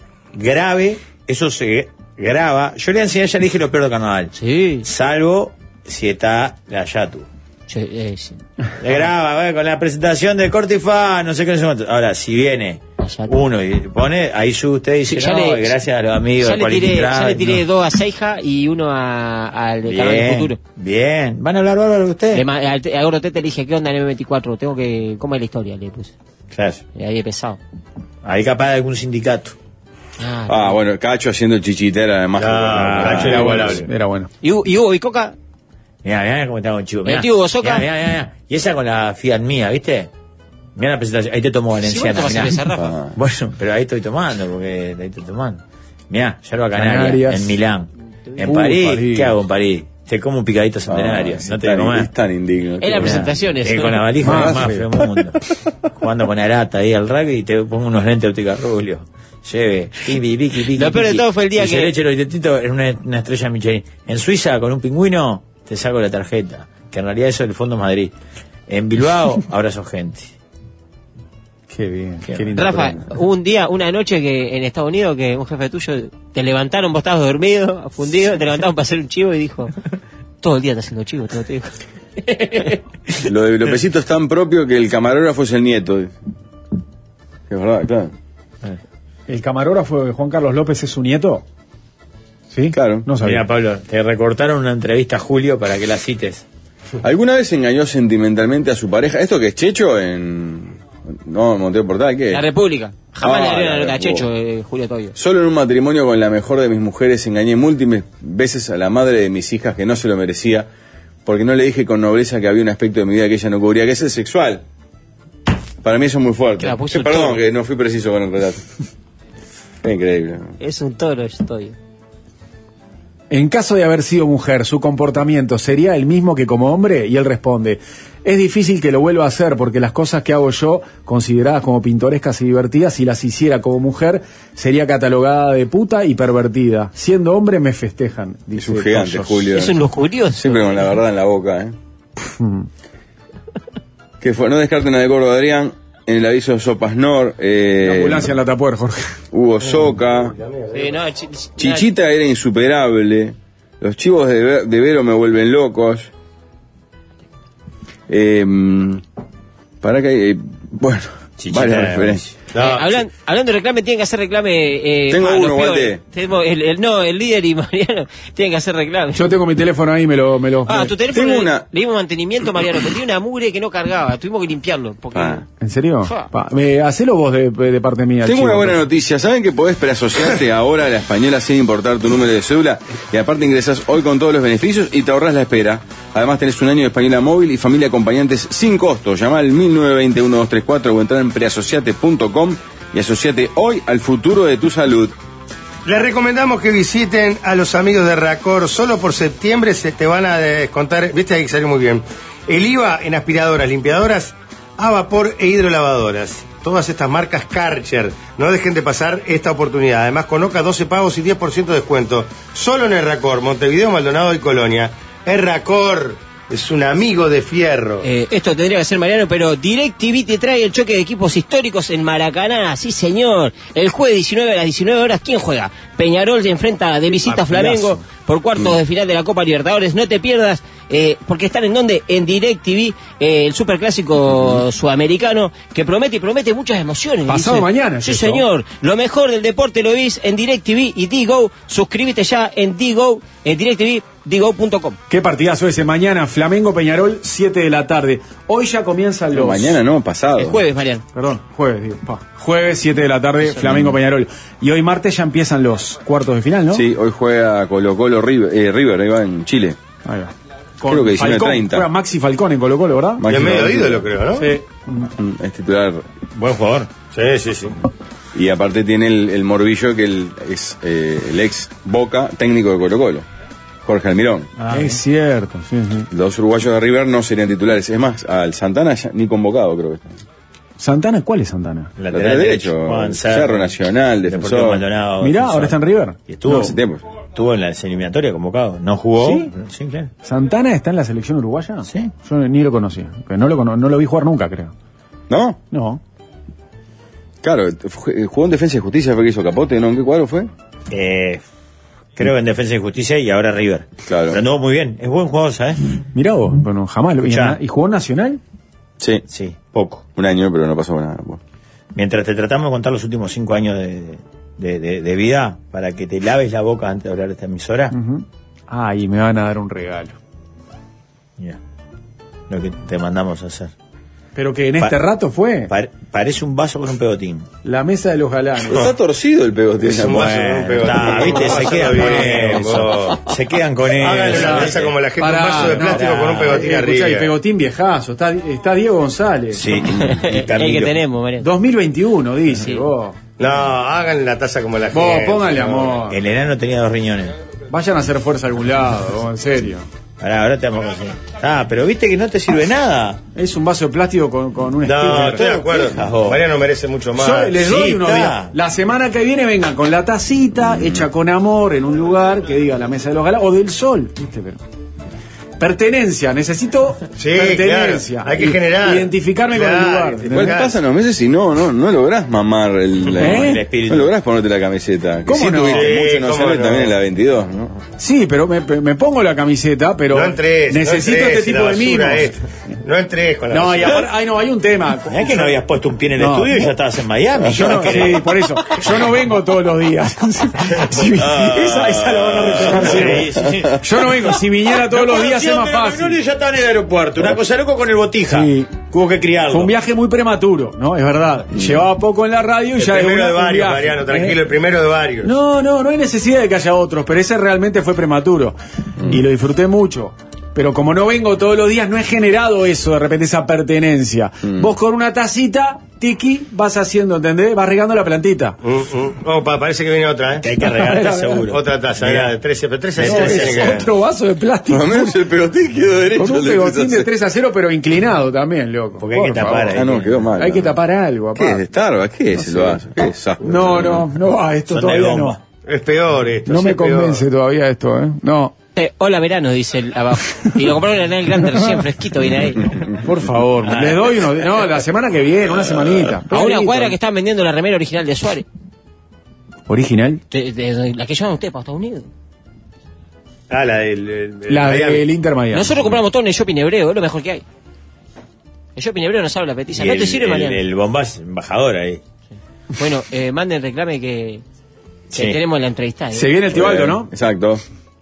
Grave, eso se graba. Yo le enseñé, ya le dije lo peor de carnaval. Sí. Salvo si está la Yatu. Sí, eh, sí. Le graba, eh, con la presentación de Cortifá, no sé qué, no sé cuánto. Ahora, si viene La Yatu. uno y pone, ahí su usted dice, Sí, ya no, le- y gracias a los amigos Ya de le tiré, Quality ya le Drive, tiré no. dos a Seija y uno a- al de Canal del Bien, Futuro. bien. ¿Van a hablar bárbaro de usted? Le ma- al te- a Gordo Tete le dije, ¿qué onda en M veinticuatro? Tengo que... ¿Cómo es la historia? Le puse. Claro. Y ahí he pesado. Ahí capaz de algún sindicato. Ah, Ah, bueno, Cacho haciendo chichitera además. Ah, Ah, Cacho Era bueno, igualable. era bueno. ¿Y, Hugo- y Hugo Bicoca? Mirá, mirá cómo está con chivo. El tío Hugo Soca. Mirá, mirá, mirá. Y esa con la Fiat mía, ¿viste? Mirá la presentación. Ahí te tomo Si vos valenciana. tomás mirá. cerveza, Rafa. Ah. Bueno, pero ahí estoy tomando, porque ahí estoy tomando. Mirá, yerba canaria, Canarias. en Milán. En Uh, París, París. ¿qué hago en París? Te como un picadito centenario, Ah, no es te tan- comas. Es tan indigno. Es la Mirá, presentación eso. eh, con la valija Más más feo. feo del mundo. Jugando con Arata ahí al rugby y te pongo unos lentes de óptica rubio. Lleve. Piqui, piqui, piqui, Lo peor de piqui. todo fue el día Y que- se le eche los dientitos en una, una estrella Michelin. En Suiza, con un pingüino, te saco la tarjeta. Que en realidad eso es el Fondo Madrid. En Bilbao, abrazo gente. Qué bien. Qué Qué lindo Rafa, programa. hubo un día, una noche que en Estados Unidos, que un jefe tuyo te levantaron, vos estabas dormido, fundido, te levantaron para hacer un chivo y dijo, todo el día está haciendo chivo, te lo te digo. Lo de Lopecito es tan propio que el camarógrafo es el nieto. Es verdad, claro. ¿El camarógrafo de Juan Carlos López es su nieto? ¿Sí? Claro. No sabía. Mira, Pablo, te recortaron una entrevista a Julio para que la cites. ¿Alguna vez engañó sentimentalmente a su pareja? ¿Esto que es Checho en... No, Monteo Portal, ¿qué? La República. Jamás Ah, le abrieron la la nota a República. Checho, eh, Julio Toyo. Solo en un matrimonio con la mejor de mis mujeres engañé múltiples veces a la madre de mis hijas que no se lo merecía, porque no le dije con nobleza que había un aspecto de mi vida que ella no cubría, que es el sexual. Para mí eso es muy fuerte. Claro, puso Que el perdón, toro. que no fui preciso con el relato. Es increíble. Es un toro, estoy. En caso de haber sido mujer, ¿su comportamiento sería el mismo que como hombre? Y él responde, es difícil que lo vuelva a hacer porque las cosas que hago yo, consideradas como pintorescas y divertidas, si las hiciera como mujer, sería catalogada de puta y pervertida. Siendo hombre me festejan, Es dice un gigante, Toyos. Julio. Es un lujurioso. Siempre con la verdad en la boca, ¿eh? Que fue, no descarten a de Gordo Adrián, en el aviso Sopas Nor, eh, La ambulancia en la tapuer, Jorge. Hugo Soca, Sí, no, chi- chi- Chichita era insuperable, los chivos de, Ver- de Vero me vuelven locos. Eh, para que hay, eh, bueno, Chichita varias era referencias. Eh, hablan- hablando de reclame, tienen que hacer reclame. Eh, Tengo a los uno, peores. Guante. Tenemos el, el- no, el líder y Mariano tienen que hacer reclame. Yo tengo mi teléfono ahí, me lo... Me lo Ah, me- tu teléfono Tengo le, una- le dimos mantenimiento, Mariano, pero tiene una mugre que no cargaba. Tuvimos que limpiarlo. Porque Ah. ¿En serio? Ja. Pa, me, hacelo vos de, de parte mía. Tengo chico. una buena noticia. ¿Saben que podés preasociarte ahora a la española sin importar tu número de cédula? Y aparte ingresás hoy con todos los beneficios y te ahorrás la espera. Además tenés un año de española móvil y familia acompañantes sin costo. Llama al mil novecientos veinte, uno dos tres cuatro o entrar en preasociate punto com y asociate hoy al futuro de tu salud. Les recomendamos que visiten a los amigos de Racor. Solo por septiembre se te van a descontar, viste, hay que salir muy bien, el I V A en aspiradoras, limpiadoras, a vapor e hidrolavadoras. Todas estas marcas Karcher. No dejen de pasar esta oportunidad. Además, con Oca doce pagos y diez por ciento de descuento. Solo en el Racor, Montevideo, Maldonado y Colonia. El Racor es un amigo de fierro. Eh, esto tendría que ser Mariano, pero DirecTV te trae el choque de equipos históricos en Maracaná, sí señor. El jueves diecinueve a las diecinueve horas, ¿quién juega? Peñarol se enfrenta de visita a Flamengo por cuartos de final de la Copa Libertadores. No te pierdas, eh, porque están en donde, en DirecTV, eh, el superclásico sudamericano, que promete y promete muchas emociones. Pasado dice. mañana es Sí esto. señor, lo mejor del deporte lo vís en DirecTV y Digo. Suscríbete ya en Digo, en DirecTV, digo punto com. Qué partidazo ese. Mañana, Flamengo Peñarol, siete de la tarde. Hoy ya comienzan los... Mañana no, pasado. El jueves, Mariano. Perdón, jueves, digo. pa. Jueves, siete de la tarde, Flamengo Peñarol. Y hoy martes ya empiezan los cuartos de final, ¿no? Sí, hoy juega Colo Colo River, eh, River, ahí va en Chile. Ahí va. Creo que diecinueve treinta. Juega Maxi Falcón en Colo Colo, ¿verdad? Y Máximo en medio River. ídolo, creo, ¿no? Sí. Mm, Es titular. Buen jugador. Sí, sí, sí. Y aparte tiene el, el morbillo que el, es eh, el ex Boca técnico de Colo Colo, Jorge Almirón. es cierto, sí, sí. Los uruguayos de River no serían titulares. Es más, al Santana ya ni convocado creo que está. ¿Santana? ¿Cuál es Santana? Lateral derecho, Juan Cerro Nacional, Deportivo defensor. Maldonado. Mirá, defensor. ahora está en River. Y estuvo, No, hace tiempo. estuvo en la eliminatoria convocado. No jugó. ¿Sí? pero sí, claro. ¿Santana está en la selección uruguaya? Sí. Yo ni lo conocía. Que no, lo cono- no lo vi jugar nunca, creo. ¿No? No. Claro, fue- jugó en Defensa y Justicia, fue que hizo Capote, ¿no? ¿En qué cuadro fue? Eh, creo que en Defensa y Justicia y ahora River. Claro. Pero anduvo muy bien. Es buen jugador, ¿sabes? Mirá vos, bueno, jamás lo vi. Escuchá. ¿Y jugó en Nacional? Sí, Sí, poco. un año, pero no pasó nada. Bueno. Mientras te tratamos de contar los últimos cinco años de, de, de- de vida, para que te laves la boca antes de hablar de esta emisora, Ujú. Ah, y me van a dar un regalo. mira, lo que te mandamos a hacer. Pero que en Pa- este rato fue Pa- parece un vaso con un pegotín. la mesa de los galanes. Pero está torcido el pegote. Es un vaso con un pegotín. Está, viste, se quedan con eso. Se quedan con Háganle eso. una mesa como la gente, Pará, un vaso de no, plástico pará. con un pegotín Eh, escuchá, y arriba. pegotín viejazo. Está, está Diego González. Sí, y El que Carlito. tenemos, Mariano. dos mil veintiuno, dice Sí. vos. No, háganle la taza como la Vos, gente. póngale no. amor. El enano tenía dos riñones. Vayan a hacer fuerza a algún lado, vos, en serio. Pará, ahora te vamos a decir. Ah, pero viste que no te sirve nada. Es un vaso de plástico con, con un No, sticker. estoy de acuerdo. Fijas vos. Mariano merece mucho más. Yo les doy Sí, unos está. días. La semana que viene vengan con la tacita hecha con amor en un lugar que diga la mesa de los galanes o del sol, ¿viste? Pero pertenencia, necesito Sí, pertenencia. claro, hay que I- generar. Identificarme con el Claro, lugar. identificar. Igual ¿entendés? pasan los meses y no, no, no lográs mamar el, la- ¿Eh? El espíritu. no lográs ponerte la camiseta. Que ¿Cómo sí no? tuviste Sí, mucho, no cómo sabés, no. también en la veintidós, ¿no? Sí, pero me, me pongo la camiseta, pero No entres, necesito no entres este en tipo la de mimos. basura esta. No entres con la No, y vecina. aparte, ay, no, hay un tema. Es que no habías puesto un pie en el No. estudio y ya estabas en Miami. Yo no, sí, por eso. Yo no vengo todos los días. Si- esa, esa la van a respetar siempre. Sí, sí, sí. Yo no vengo. Si viniera todos los días es más fácil. Y ya estaba en el aeropuerto. Una cosa loco con el botija. Sí. Hubo que criarlo. Fue un viaje muy prematuro, ¿no? Es verdad. Llevaba poco en la radio y El ya de primero una de fue un varios, viaje. Mariano, tranquilo, ¿Eh? el primero de varios. No, no, no hay necesidad de que haya otros, pero ese realmente fue prematuro. Y lo disfruté mucho. Pero como no vengo todos los días, no he generado eso, de repente, esa pertenencia. Vos con una tacita, tiki, vas haciendo, ¿entendés? Vas regando la plantita. Mm, mm. Oh, pa, parece que viene otra, ¿eh? Que hay que regarte seguro. Otra taza, Mirá. mira, de trece, pero trece, De No, trece, trece, es tiene que- otro vaso de plástico. Por lo menos el pegotín quedó derecho. Con un el de pegotín de tres tres a cero, pero inclinado también, loco. Porque hay que Por tapar favor. ahí. Ah, no, quedó mal. Hay que tapar algo, ¿Qué es? papá. ¿De Starbucks? ¿Qué es el vaso? ¿Qué es? No, no, no va, esto Son de todavía goma. no. Es peor esto. No sí, me es peor. convence todavía esto, ¿eh? No. Eh, hola verano, dice el abajo. Y lo compraron en el grande recién, fresquito, viene ahí. Por favor, les doy uno. No, la semana que viene, una semanita. A una cuadra que estaban vendiendo la remera original de Suárez. ¿Original? De, de- de la que llevan ustedes para Estados Unidos. Ah, la del... el- el La Miami. del Inter Miami. Nosotros compramos todo en el shopping hebreo, es lo mejor que hay. El shopping hebreo nos habla la petiza. Y No el, te sirve, el, Mariano. el bombás embajador ahí. Bueno, eh, manden reclame que, que Sí. tenemos la entrevista. ¿eh? Se viene el Tibaldo, ¿no? Exacto.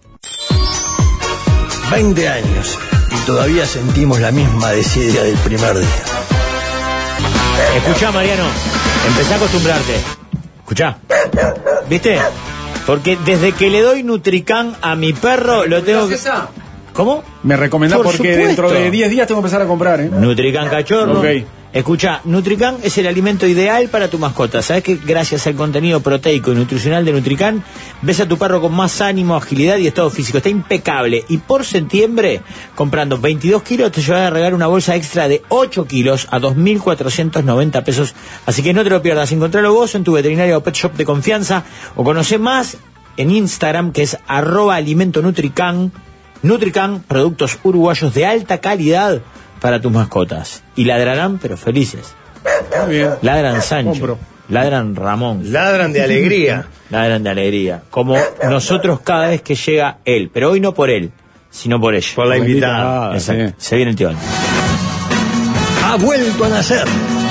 veinte años y todavía sentimos la misma desidia del primer día. Escuchá, Mariano. Empezá a acostumbrarte. Escuchá. ¿Viste? Porque desde que le doy Nutricán a mi perro, lo tengo que... esa? ¿Cómo? Me recomendás Por porque supuesto. dentro de diez días tengo que empezar a comprar, ¿eh? Nutricán cachorro. Ok. Escucha, Nutricán es el alimento ideal para tu mascota. ¿Sabes que gracias al contenido proteico y nutricional de Nutricán ves a tu perro con más ánimo, agilidad y estado físico? Está impecable. Y por septiembre, comprando veintidós kilos, te llevan a regalar una bolsa extra de ocho kilos a dos mil cuatrocientos noventa pesos. Así que no te lo pierdas. Encontralo vos en tu veterinario o pet shop de confianza o conoce más en Instagram, que es arroba alimento Nutricán. Nutricán, productos uruguayos de alta calidad para tus mascotas. Y ladrarán, pero felices. Muy bien. Ladran Sancho. Compro. Ladran Ramón. Ladran de alegría. Ladran de alegría. Como nosotros cada vez que llega él. Pero hoy no por él, sino por ella. Por la invitada. Ah, Exacto. sí. Se viene el tío. Ha vuelto a nacer.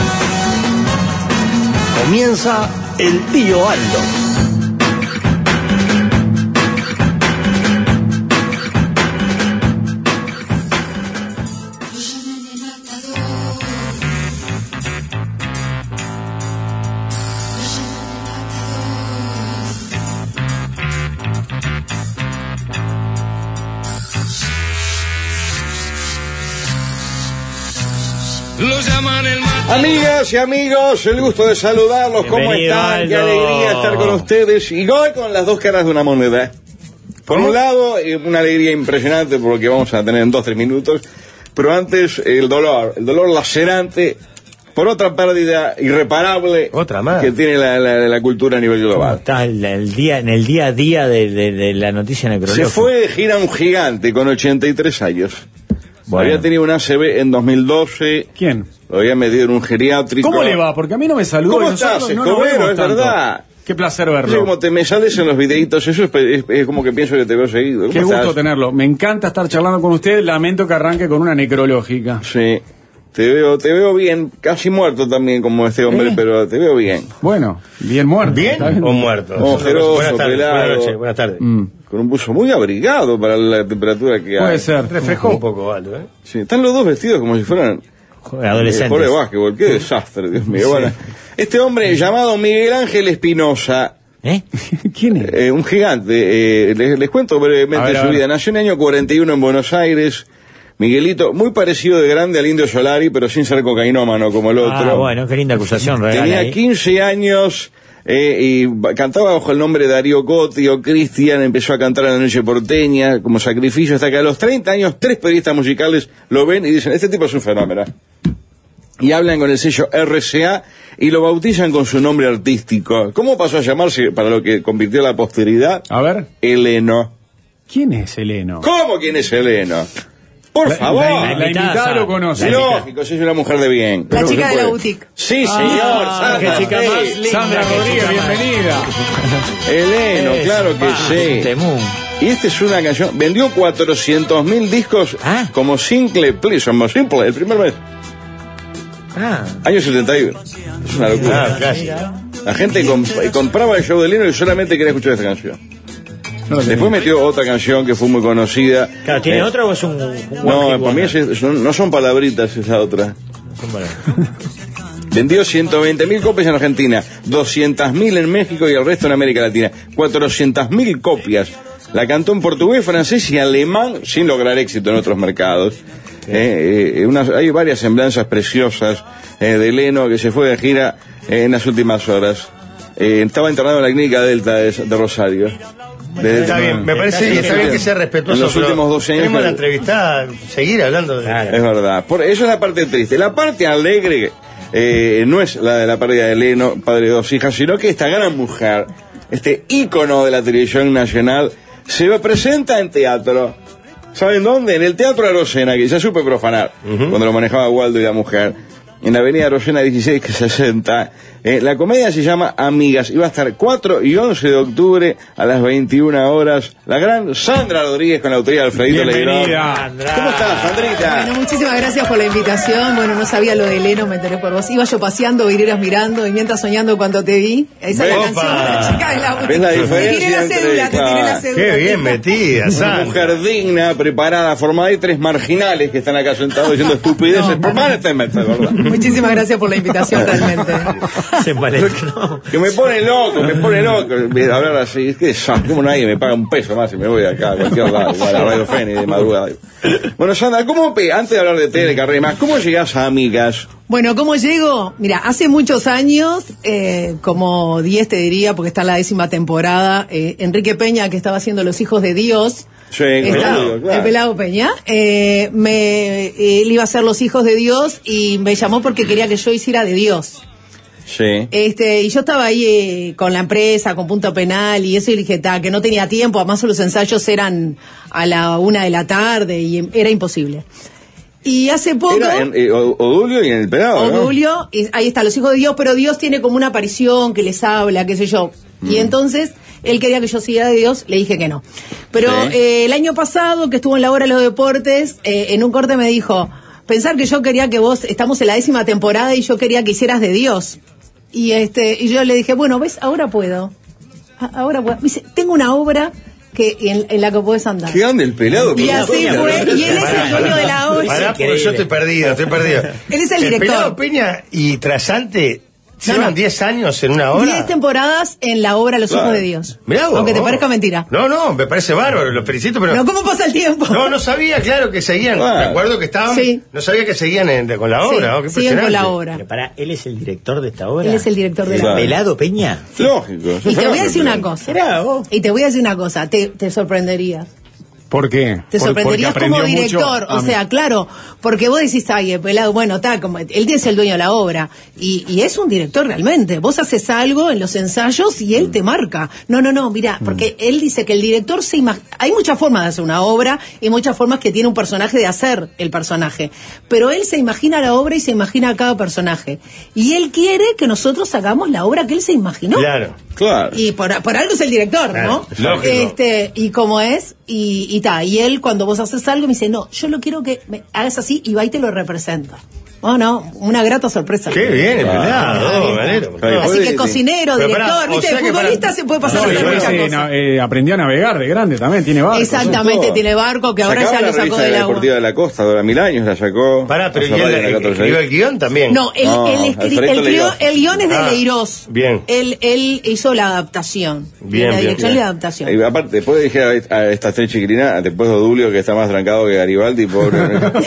Comienza el tío Aldo. Lo llaman el matador. Amigas y amigos, el gusto de saludarlos. ¿Cómo Bienvenido, están? Qué Aldo. alegría estar con ustedes. Y hoy con las dos caras de una moneda. Por un lado, eh, una alegría impresionante por lo que vamos a tener en dos, tres minutos. Pero antes, el dolor. El dolor lacerante por otra pérdida irreparable Otra más. que tiene la, la- la cultura a nivel global. Está el, el día, en el día a día de, de- de la noticia Se necrológica. fue de gira un gigante con ochenta y tres años. Bueno. Había tenido un A C V en dos mil doce. ¿Quién? Lo había metido en un geriátrico. ¿Cómo le va? Porque a mí no me saludó. ¿Cómo y nosotros estás, no nos Escobero? vemos Es tanto. verdad. Qué placer No sé verlo. cómo te me sales en los videitos, eso es, es- es como que pienso que te veo seguido. ¿Cómo Qué estás? gusto tenerlo. Me encanta estar charlando con usted. Lamento que arranque con una necrológica. Sí, te veo, te veo bien, casi muerto también como este hombre, ¿Eh? pero te veo bien. Bueno, bien muerto. ¿Bien ¿está bien? o muerto? Ojeroso, Buenas tardes, pelado. buenas noches, buenas tardes. Mm, Con un buzo muy abrigado para la temperatura que hay. puede ser. Refrescó un poco, Aldo, ¿eh? Sí, están los dos vestidos como si fueran Joder, adolescentes. jugadores de básquetbol. Qué desastre, Dios mío. Bueno, este hombre llamado Miguel Ángel Espinosa, ¿Eh? ¿Quién es? eh, un gigante, eh, les, les cuento brevemente A ver, a su ver. vida. Nació en el año cuarenta y uno en Buenos Aires. Miguelito, muy parecido de grande al Indio Solari, pero sin ser cocainómano como el otro. Ah, bueno, qué linda acusación regala Tenía ahí. quince años eh, y ba- cantaba bajo el nombre de Darío Cotti o Cristian, empezó a cantar en la noche porteña como sacrificio, hasta que a los treinta años tres periodistas musicales lo ven y dicen, este tipo es un fenómeno. Y hablan con el sello R C A y lo bautizan con su nombre artístico. ¿Cómo pasó a llamarse, para lo que convirtió a la posteridad? A ver. Heleno. ¿Quién es Heleno? ¿Cómo quién es Heleno? Por La- favor. la- la invitada invitada sabe. lo conoce. La Lógico, soy una mujer de bien. La Pero chica se de la puede. boutique. Sí, señor. Ah, Sandra, qué chica sí. más linda. Sandra Qué Rodríguez, chica más- bienvenida. Heleno, Es, claro que pa, sí. un temún. Y esta es una canción, vendió cuatrocientos mil discos Ah. como simple, please, como simple, el primer mes. Ah, Año setenta y uno. Es una locura. Ah, clásico. La gente comp- compraba el show de Leno y solamente quería escuchar esta canción. Después metió otra canción que fue muy conocida. claro, ¿tiene Eh, otra o es un, un No, one hit para mí wonder? es- son- no son palabritas esa otra. Son buenas. Vendió ciento veinte mil copias en Argentina, doscientas mil en México y el resto en América Latina. cuatrocientas mil copias. La cantó en portugués, francés y alemán sin lograr éxito en otros mercados. Eh, eh, unas- hay varias semblanzas preciosas eh, de Leno que se fue de gira eh, en las últimas horas. Eh, estaba internado en la clínica Delta de, de Rosario. De- Está bien, me parece que está bien que sea respetuoso. En los pero últimos doce años tenemos que- la entrevista, seguir hablando de... Claro. Es verdad. Por, eso es la parte triste. La parte alegre eh, no es la de la pérdida de Leno, padre de dos hijas, sino que esta gran mujer, este ícono de la televisión nacional, se presenta en teatro. ¿Saben dónde? En el Teatro Arocena, que ya supe profanar, cuando lo manejaba Waldo y la mujer. En la avenida Arocena dieciséis sesenta. Eh, la comedia se llama Amigas y va a estar cuatro y once de octubre a las veintiuna horas. La gran Sandra Rodríguez con la autoría de Alfredito Legrand. Bienvenida. ¿Cómo estás, Sandrita? Bueno, muchísimas gracias por la invitación. Bueno, no sabía lo de Leno, me enteré por vos. Iba yo paseando, Vireras mirando y mientras soñando cuando te vi. Esa es la Opa. canción de la chica de la ¿Ves la Te tiré diferencia la entre- cédula, te tiré la claro. cédula. Qué bien metida, Una Sandra. mujer digna, preparada, formada. Hay tres marginales que están acá sentados diciendo estupideces. No, Por mal este mes, ¿verdad? Muchísimas gracias por la invitación, realmente. Se envalentonó. Que me pone loco, me pone loco. Hablar así, es que sa- como nadie me paga un peso más y me voy de acá a cualquier lado, igual a Radio Fénix de madrugada. Bueno, Sandra, ¿cómo, pe- antes de hablar de tele, carrera y más, cómo llegás a Amigas? Bueno, ¿cómo llego? Mira, hace muchos años, eh, como diez te diría, porque está en la décima temporada, eh, Enrique Peña, que estaba haciendo Los Hijos de Dios, Sí, está- claro, claro. el pelado Peña, eh, me, él iba a ser Los Hijos de Dios y me llamó porque quería que yo hiciera de Dios. Sí. Este, y yo estaba ahí eh, con la empresa, con Punto Penal y eso, y dije, ta, que no tenía tiempo, además los ensayos eran a la una de la tarde y era imposible. Y hace poco... Era en, eh, O- Odulio y en el pelado, ¿no? Odulio, y ahí está, Los Hijos de Dios, pero Dios tiene como una aparición que les habla, qué sé yo. Y entonces, él quería que yo siguiera de Dios, le dije que no. Pero Sí. eh, el año pasado, que estuvo en la hora de los deportes, eh, en un corte me dijo, pensar que yo quería que vos, estamos en la décima temporada y yo quería que hicieras de Dios. Y este y yo le dije, bueno, ¿ves? Ahora puedo. A- Ahora puedo. Me dice, tengo una obra que en, en la que podés andar. ¿Qué onda el pelado? Y así fue, y él es el dueño de la obra. Pará, porque yo increíble. estoy perdido, estoy perdido. Él es el director. Pelado Peña y Trasante No, llevan no. diez años en una hora. Diez temporadas en la obra Los Claro. Hijos de Dios. Mirá vos. Aunque te parezca mentira. No, no, me parece bárbaro, los felicito, pero... Pero ¿cómo pasa el tiempo? No, no sabía, claro, que seguían. Claro. Me acuerdo que estaban... Sí. No sabía que seguían en- con la Sí, obra. Oh, qué siguen con la impresionante. obra. Pero pará, ¿él es el director de esta obra? Él es el director de la Claro. obra. ¿Pelado Peña? Lógico. Y te voy a decir una cosa. Mirá, vos. Y te voy a decir una cosa. Te, te sorprenderías. ¿Por qué? Te Por- sorprenderías porque como aprendió director. mucho. O Ah, sea, claro, porque vos decís, ay, el pelado, bueno, está, como, él es el dueño de la obra. Y, y es un director realmente. Vos haces algo en los ensayos y él te marca. No, no, no, mira, porque él dice que el director se imagina. Hay muchas formas de hacer una obra y muchas formas que tiene un personaje de hacer el personaje. Pero él se imagina la obra y se imagina a cada personaje. Y él quiere que nosotros hagamos la obra que él se imaginó. Claro. Claro. Y por, por algo es el director, ¿no? Lógico. Este, y como es, y, y ta, y él cuando vos haces algo me dice, no, yo lo quiero que me hagas así y va y te lo representa. Oh, no, una grata sorpresa. Qué bien, el Ah, pelado, ¿viste? me alegro. Claro. Así que Sí. cocinero, Pero director, pará, o viste, sea de que futbolista para- se puede pasar No, a y hacer después, muchas eh, cosas. na- eh, aprendió a navegar de grande también, tiene barco. Exactamente, todo. tiene barco que ahora Sacaba ya la lo sacó revista del de la agua. Deportiva de la Costa, dura mil años la sacó. Pará, pero ¿y Hace él radio en la catorce. escribió el guión también? No, él, No, él, escri- Alfredito él creó- Leirós. el guión es de Ah, Leirós. bien. Él, él hizo la adaptación. Bien, la bien, dirección bien. y la adaptación. Y aparte, después dije a, a estas tres chiquilinas, después de Odulio, que está más trancado que Garibaldi, pobre.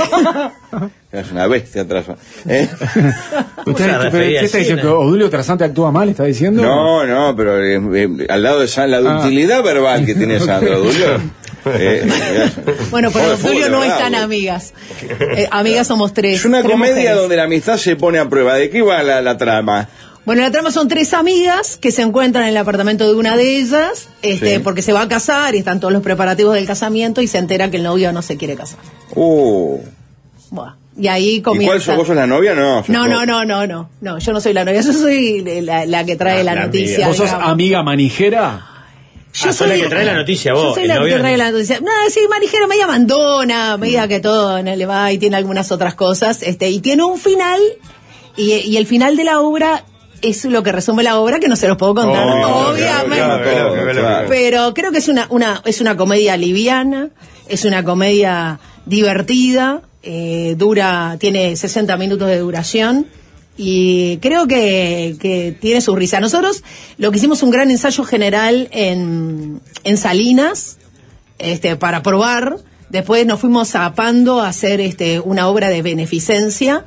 Es una bestia atrás. ¿Eh? ¿Usted, se pero, refería ¿Qué está así, diciendo? no? ¿Que Odulio Trasante actúa mal? ¿Está diciendo? No, no, pero eh, eh, al lado de Sandra, la Ah. ductilidad verbal que tiene Sandra Odulio. eh, Bueno, pero Joder, Julio fútbol, no ¿verdad, están güey? amigas. Eh, amigas somos tres. Es una tres comedia mujeres. donde la amistad se pone a prueba. ¿De qué va la, la trama? Bueno, la trama son tres amigas que se encuentran en el apartamento de una de ellas, este, Sí. porque se va a casar y están todos los preparativos del casamiento y se entera que el novio no se quiere casar. Uh. Buah. Y ahí ¿Y comienza. cuál sos? ¿Vos sos la novia? No. sos No, vos. no, no, no, no, no, yo no soy la novia, yo soy la, la que trae Ah, la la noticia. ¿Vos sos digamos. amiga manijera? Yo Ah, sos la que trae la noticia vos. Yo soy el la novio que trae no. la noticia. No, sí, Marijero media abandona, media que todo no le va y tiene algunas otras cosas. Este, y tiene un final, y, y el final de la obra es lo que resume la obra, que no se los puedo contar, Oh, obviamente. claro, claro, claro, claro. Pero creo que es una, una, es una comedia liviana, es una comedia divertida, eh, dura, tiene sesenta minutos de duración. Y creo que, que tiene su risa. Nosotros lo que hicimos un gran ensayo general en, en Salinas, este, para probar. Después nos fuimos a Pando a hacer este, una obra de beneficencia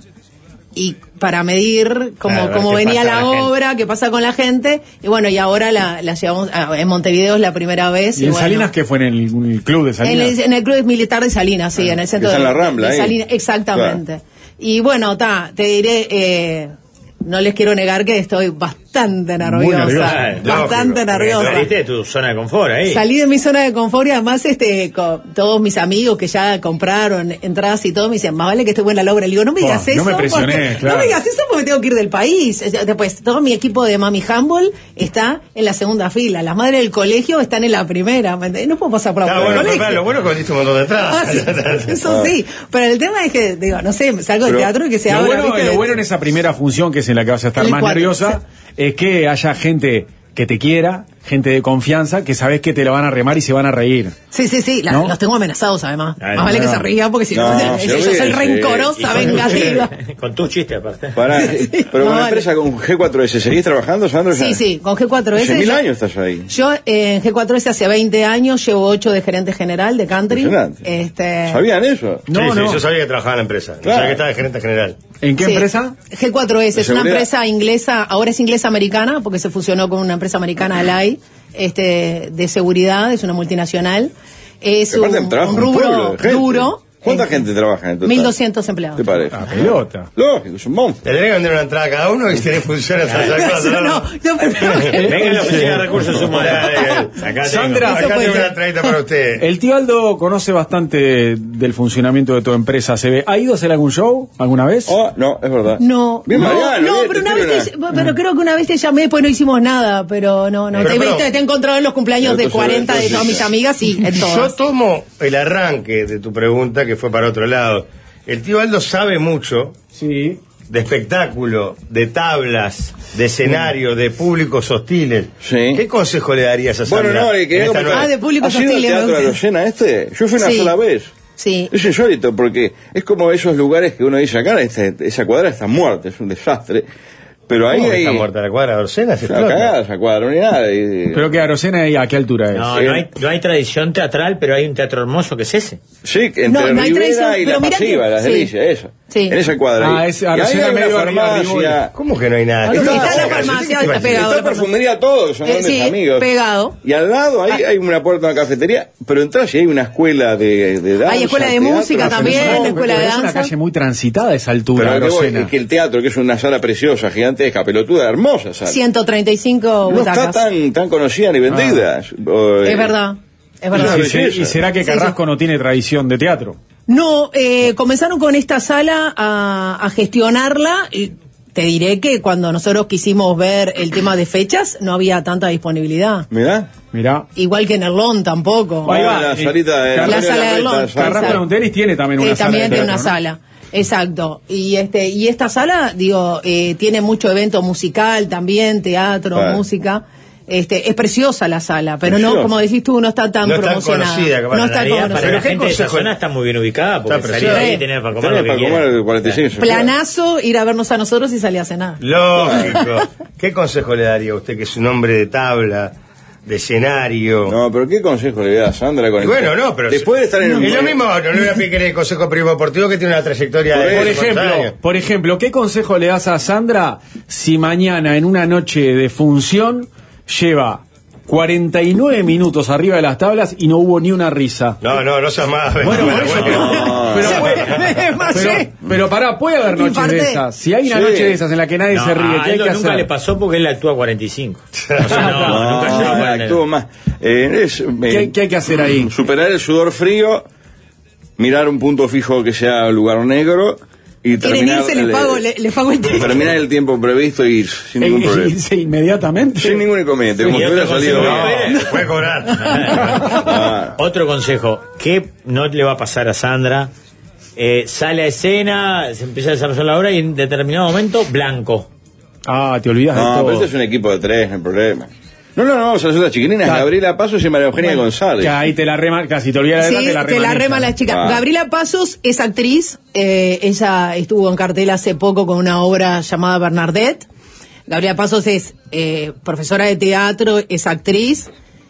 y para medir cómo, Claro, cómo qué venía pasa la, la gente. obra, qué pasa con la gente. Y bueno, y ahora la, la llevamos a, en Montevideo es la primera vez. ¿Y en bueno, Salinas qué fue? ¿En el, en el club de en Salinas? el, en el Club Militar de Salinas, sí, en el centro está de, en la Rambla, de ahí. Salinas. Exactamente. Y bueno, ta, te diré, eh, no les quiero negar que estoy bastante nerviosa. nerviosa. Eh, Bastante lógico, nerviosa. Saliste de tu zona de confort ahí. Salí de mi zona de confort y además este, con todos mis amigos que ya compraron entradas y todo me dicen, más vale que esté buena la obra. Le digo, no me Oh, digas no eso. me presioné, porque, claro. No me digas eso porque tengo que ir del país. O sea, después, todo mi equipo de Mami Humble está en la segunda fila. Las madres del colegio están en la primera. ¿Me entendés? No puedo pasar por la Está por el bueno, pero colegio. claro, lo bueno es que diste un montón de Ah, entradas. sí, eso sí, pero el tema es que, digo, no sé, salgo del Pero teatro y que se Lo abra. bueno, ¿viste? lo bueno en esa primera función, que es en la que vas a estar El más cuatro, nerviosa, es que haya gente que te quiera, gente de confianza, que sabes que te la van a remar y se van a reír. Sí, sí, sí, la- ¿No? los tengo amenazados además. Ay, Más vale no. que se rían porque si no, No, yo, se yo soy ríen, sí. rencorosa, Y con tu vengativa. chiste- Con tu chiste aparte. Pará, pero con No, la vale. empresa con G cuatro S, ¿seguís trabajando, Sandro? Sí, sí, con G cuatro S. Hace mil yo- años estás ahí. Yo eh, en G cuatro S hace veinte años, llevo ocho de gerente general de country. Impresionante. Este, ¿Sabían eso? Sí, No, sí, no. yo sabía que trabajaba en la empresa. Yo Claro. sabía que estaba de gerente general. ¿En qué sí. empresa? G cuatro S es una seguridad? empresa inglesa, ahora es inglesa-americana, porque se fusionó con una empresa americana, Alay, este, de seguridad, es una multinacional. Es Que aparte un, trabaja un un pueblo rubro de gente. duro. ¿Cuánta Eh, gente trabaja en total? mil doscientos empleados. ¿Te parece? La pelota. Lógico, es un monstruo. Le deben vender una entrada a cada uno y tiene funciones hasta No, hacer no, no, no, pero- Venga a la oficina de recursos humanos. Acá Sandra, Eso Acá puede tengo ser. una entradita para usted. El tío Aldo conoce bastante del funcionamiento de tu empresa, se ve. ¿Ha ido a hacer algún show alguna vez? Oh, no, es verdad. No, Bien, no, Mariano, no, bien, pero te una tiro vez te, una- pero creo que una vez te llamé, después no hicimos nada, pero no, no, Pero, te, pero- viste, te he encontrado en los cumpleaños Pero de entonces, cuarenta de entonces, todas mis ya. amigas, sí, en Yo todas. tomo el arranque de tu pregunta, que fue para otro lado. El tío Aldo sabe mucho Sí. de espectáculo, de tablas, de escenario, de públicos hostiles. Sí. ¿Qué consejo le darías a Sandra? Bueno, no, le quería en esta comentar. nueva- Ah, de público ¿Has ido al hostil, teatro me de gusta. Arocena este? Yo fui una Sí. sola vez. Sí. Es insólito porque es como esos lugares que uno dice acá, este- esa cuadra está muerta, es un desastre. Pero ahí ¿Cómo que hay. está muerta la cuadra de Orsena? Se Una explota. cagada esa cuadra, no hay nada. y- Pero que Arocena, ¿y ¿a qué altura es? No, no hay, no hay tradición teatral, pero hay un teatro hermoso que es ese. Sí, entre No, no hay Rivera tradición, y pero la mira pasiva, que- las sí. delicias, esa. Sí. En esa cuadra. Ah, ahí. es y ahí Arocena hay una medio arriba, farmacia. ¿Cómo que no hay nada? Ah, no, Está está la cerca, farmacia, ¿sí? ¿Qué está te imaginas? pegado. Está perfumería todo, que son Eh, grandes sí, amigos. pegado. Y al lado ahí hay una puerta de una cafetería, pero entras y hay una escuela de, de danza. Hay escuela de teatro, música también, no, escuela de es una danza. calle muy transitada a esa altura, Pero lo que voy Arocena. es que el teatro, que es una sala preciosa, gigantesca, pelotuda, hermosa sala, ciento treinta y cinco no está butacas. tan, tan conocida ni vendida. O, eh, Es verdad, es verdad. Una ¿Y, se- belleza. y será que Sí, Carrasco no tiene tradición de teatro? No, eh, comenzaron con esta sala a, a gestionarla y te diré que cuando nosotros quisimos ver el tema de fechas no había tanta disponibilidad. Mirá. Mirá. Igual que en Erlón tampoco. Ahí Ah, va, la eh, salita de la sala de Erlón, Erlón. esa sala. Carrasco Lanteris tiene también una Eh, sala. también de tiene una teatro, ¿no? sala. Exacto. Y este y esta sala, digo, eh, tiene mucho evento musical también, teatro, Claro. música. Este, es preciosa la sala, pero no, Preciosa. como decís tú, no está tan No es tan promocionada. conocida, capaz. no En está En realidad, conocida. para la ¿qué gente de esa consejo? zona está muy bien ubicada, porque Está salir preciosa. de ahí y tener para comer Tenés lo que para quieras. comer cuarenta y cinco. Planazo ir a vernos a nosotros y salir a cenar. Lógico. ¿Qué consejo le daría a usted, que es un hombre de tabla, de escenario? No, pero ¿qué consejo le da a Sandra con Y el- bueno, no, pero... Después de estar en Es lo mismo, no le voy a pedir el consejo periodismo deportivo que tiene una trayectoria Por de... Por de ejemplo, cuántos años. por ejemplo, ¿qué consejo le das a Sandra si mañana en una noche de función lleva cuarenta y nueve minutos arriba de las tablas y no hubo ni una risa? No, no, no seas más... Bueno, por eso, pero, pero, Se puede- me desmayé. pero, pero pará, puede haber noches Infarté. de esas. Si hay una Sí. noche de esas en la que nadie No, se ríe, a ¿qué hay él que nunca hacer? le pasó porque él actúa cuarenta y cinco. O sea, no, No, nunca llegó a cuarenta y actuó nueve. más. Eh, es, eh, ¿Qué, qué hay que hacer ahí? Superar el sudor frío, mirar un punto fijo que sea lugar negro Y quieren terminar, irse, les le- pago, le- les pago el tiempo. Terminar el tiempo previsto y ir sin ningún E- problema. irse inmediatamente. Sin ningún inconveniente, como Y si otro hubiera salido consejo, bien. ¿no? Se puede cobrar. Ah, Otro consejo, ¿qué no le va a pasar a Sandra? Eh, sale a escena, se empieza a desarrollar la obra y en determinado momento, blanco. Ah, te olvidas de no, todo. pero este es un equipo de tres, no hay problema. No, no, no, vamos a las otras chiquilinas. Claro. Gabriela Pasos y María Eugenia González. Que ahí te la rema, casi te olvidas de Sí, verdad, te la te la remanejan. rema la chica. Ah. Gabriela Pasos es actriz. eh, ella estuvo en cartel hace poco con una obra llamada Bernadette. Gabriela Pasos es eh, profesora de teatro, es actriz.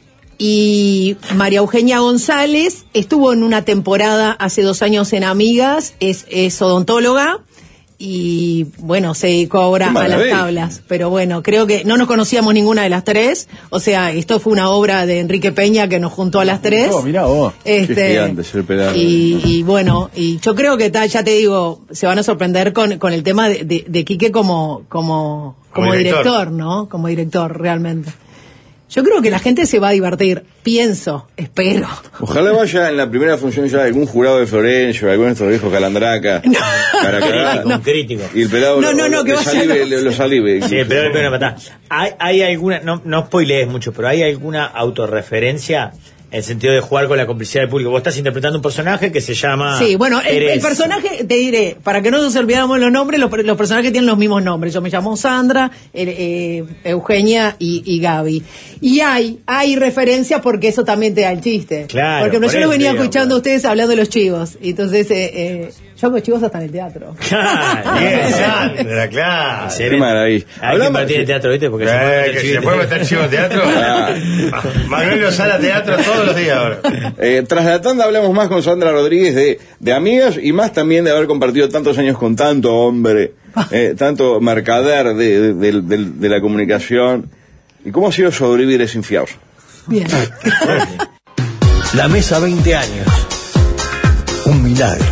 Y María Eugenia González estuvo en una temporada hace dos años en Amigas, es, es odontóloga. Y bueno, se dedicó ahora Qué a las maravilla. tablas. Pero bueno, creo que no nos conocíamos ninguna de las tres. O sea, esto fue una obra de Enrique Peña que nos juntó a las tres. Oh, mirá vos. Este, Qué gigante es el pelado. y, y bueno, y yo creo que ta, ya te digo, se van a sorprender con, con el tema de, de, de Quique como, como, como, Como director. director. ¿no? Como director, realmente. Yo creo que la gente se va a divertir. Pienso, espero. Ojalá vaya en la primera función ya algún jurado de Florencio, algún de estos viejos Calandraca. Para que Un crítico. Y el pelado No, lo- no, no, lo- que le vaya salive, los- le- lo salive. Sí, pero pero una patada. ¿Hay, hay alguna, no, no spoilees mucho, pero hay alguna autorreferencia en el sentido de jugar con la complicidad del público? Vos estás interpretando un personaje que se llama. Sí, bueno, el, el Jerez. personaje, te diré, para que no nos olvidamos los nombres, los, los personajes tienen los mismos nombres. Yo me llamo Sandra, eh, eh, Eugenia y, y Gaby. Y hay, hay referencias porque eso también te da el chiste. Claro, Porque por yo los eso venía digo, escuchando claro. a ustedes hablando de los chivos. Y entonces, eh, eh, yo hago chivos hasta en el teatro. Claro, Bien, bien. Sandra, claro. Qué maravilla. Hay que Hablamos- invertir en teatro, ¿viste? Porque se puede Eh, meter que chivito. se puede meter chivo teatro. Ah. Manuel lo sale a teatro todos los días ahora. Eh, tras la tanda hablamos más con Sandra Rodríguez de, de amigas y más también de haber compartido tantos años con tanto hombre, eh, tanto mercader de, de, de- de- de la comunicación. ¿Y cómo ha sido sobrevivir ese infierno? Bien. La mesa veinte años. Un milagro.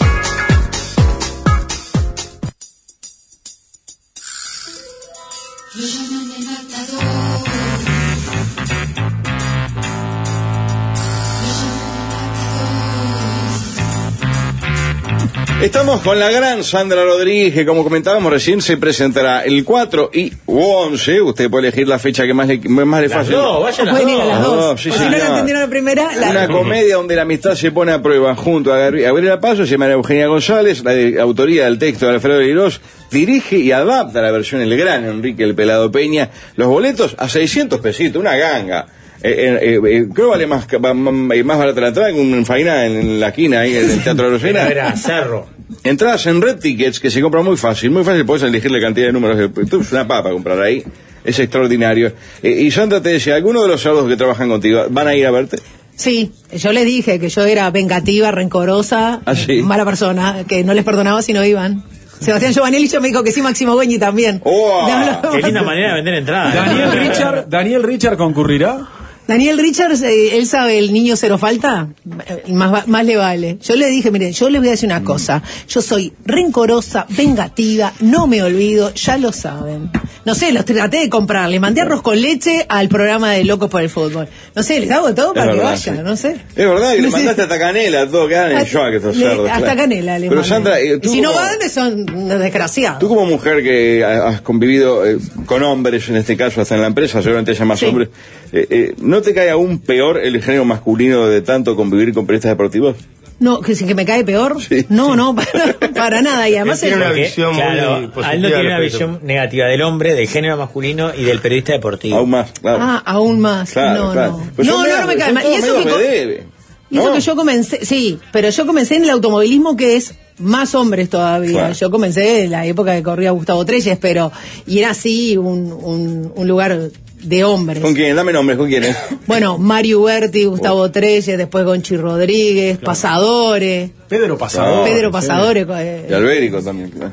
Estamos con la gran Sandra Rodríguez, que como comentábamos recién se presentará el cuatro y once. Usted puede elegir la fecha que más le, más le Las fácil. dos, vayan las Pueden ir a las dos. dos. Oh, sí, O si no señor. la entendieron la primera, la Una comedia donde la amistad se pone a prueba junto a Gabri- Gabriela Pasos y María Eugenia González, la de autoría del texto de Alfredo Lirós, dirige y adapta la versión el gran Enrique el Pelado Peña. Los boletos a seiscientos pesitos, una ganga. Eh, eh, eh, eh, creo vale más, va- más más barata la entrada que un faina en la esquina ahí en el Teatro de Era, Rosena. era Cerro. Entradas en Red Tickets que se compran muy fácil, muy fácil, puedes elegir la cantidad de números. De, esto es una papa comprar ahí, es extraordinario. Eh, y Sandra te decía, ¿alguno de los sábados que trabajan contigo van a ir a verte? Sí, yo les dije que yo era vengativa, rencorosa, ¿Ah, sí? mala persona, que no les perdonaba si no iban. Sebastián Giovanelli yo me dijo que sí, Máximo Güeñi también. ¡Oh! No, no, Qué linda manera de vender entradas. Daniel Richard, Daniel Richard concurrirá. Daniel Richards, eh, él sabe, el niño cero falta, eh, más, va- más le vale. Yo le dije, miren, yo les voy a decir una cosa, yo soy rencorosa, vengativa, no me olvido, ya lo saben. No sé, los traté de comprar, le mandé arroz con leche al programa de Locos por el Fútbol. No sé, les hago todo para Es que verdad, vayan, sí. no sé. Es verdad que le No sé. mandaste hasta canela, todo quedan en Hasta- shock estos le- cerdos. hasta claro. canela le Pero mandé. Sandra, eh, Y tú si no como- van, son unos desgraciados. Tú como mujer que ha- has convivido eh, con hombres, en este caso hasta en la empresa, seguramente haya más Sí. hombres, eh, eh, ¿no te cae aún peor el género masculino de tanto convivir con periodistas deportivos? No, que, que me cae peor. Sí. No, no, para, para nada. Y además Él tiene el- una Porque, visión muy claro, positiva a él no tiene al una respecto. visión negativa del hombre, del género masculino y del periodista deportivo. Aún más, claro. Ah, aún más. Claro, no, claro. no. Pues no, son no, medio- no me cae son mal. Y todos eso medio que, co- bedebe, y eso ¿no? que yo comencé, sí, pero yo comencé en el automovilismo que es más hombres todavía. Claro. Yo comencé en la época que corría Gustavo Trelles, pero, y era así un, un, un lugar de hombres. ¿Con quién? Dame nombres, ¿con quién es? Bueno, Mario Berti, Gustavo Trelles, después Gonchi Rodríguez, Pasadores, Pedro Pasador. Pedro sí. Pasadores. eh, Y Albérico también, claro.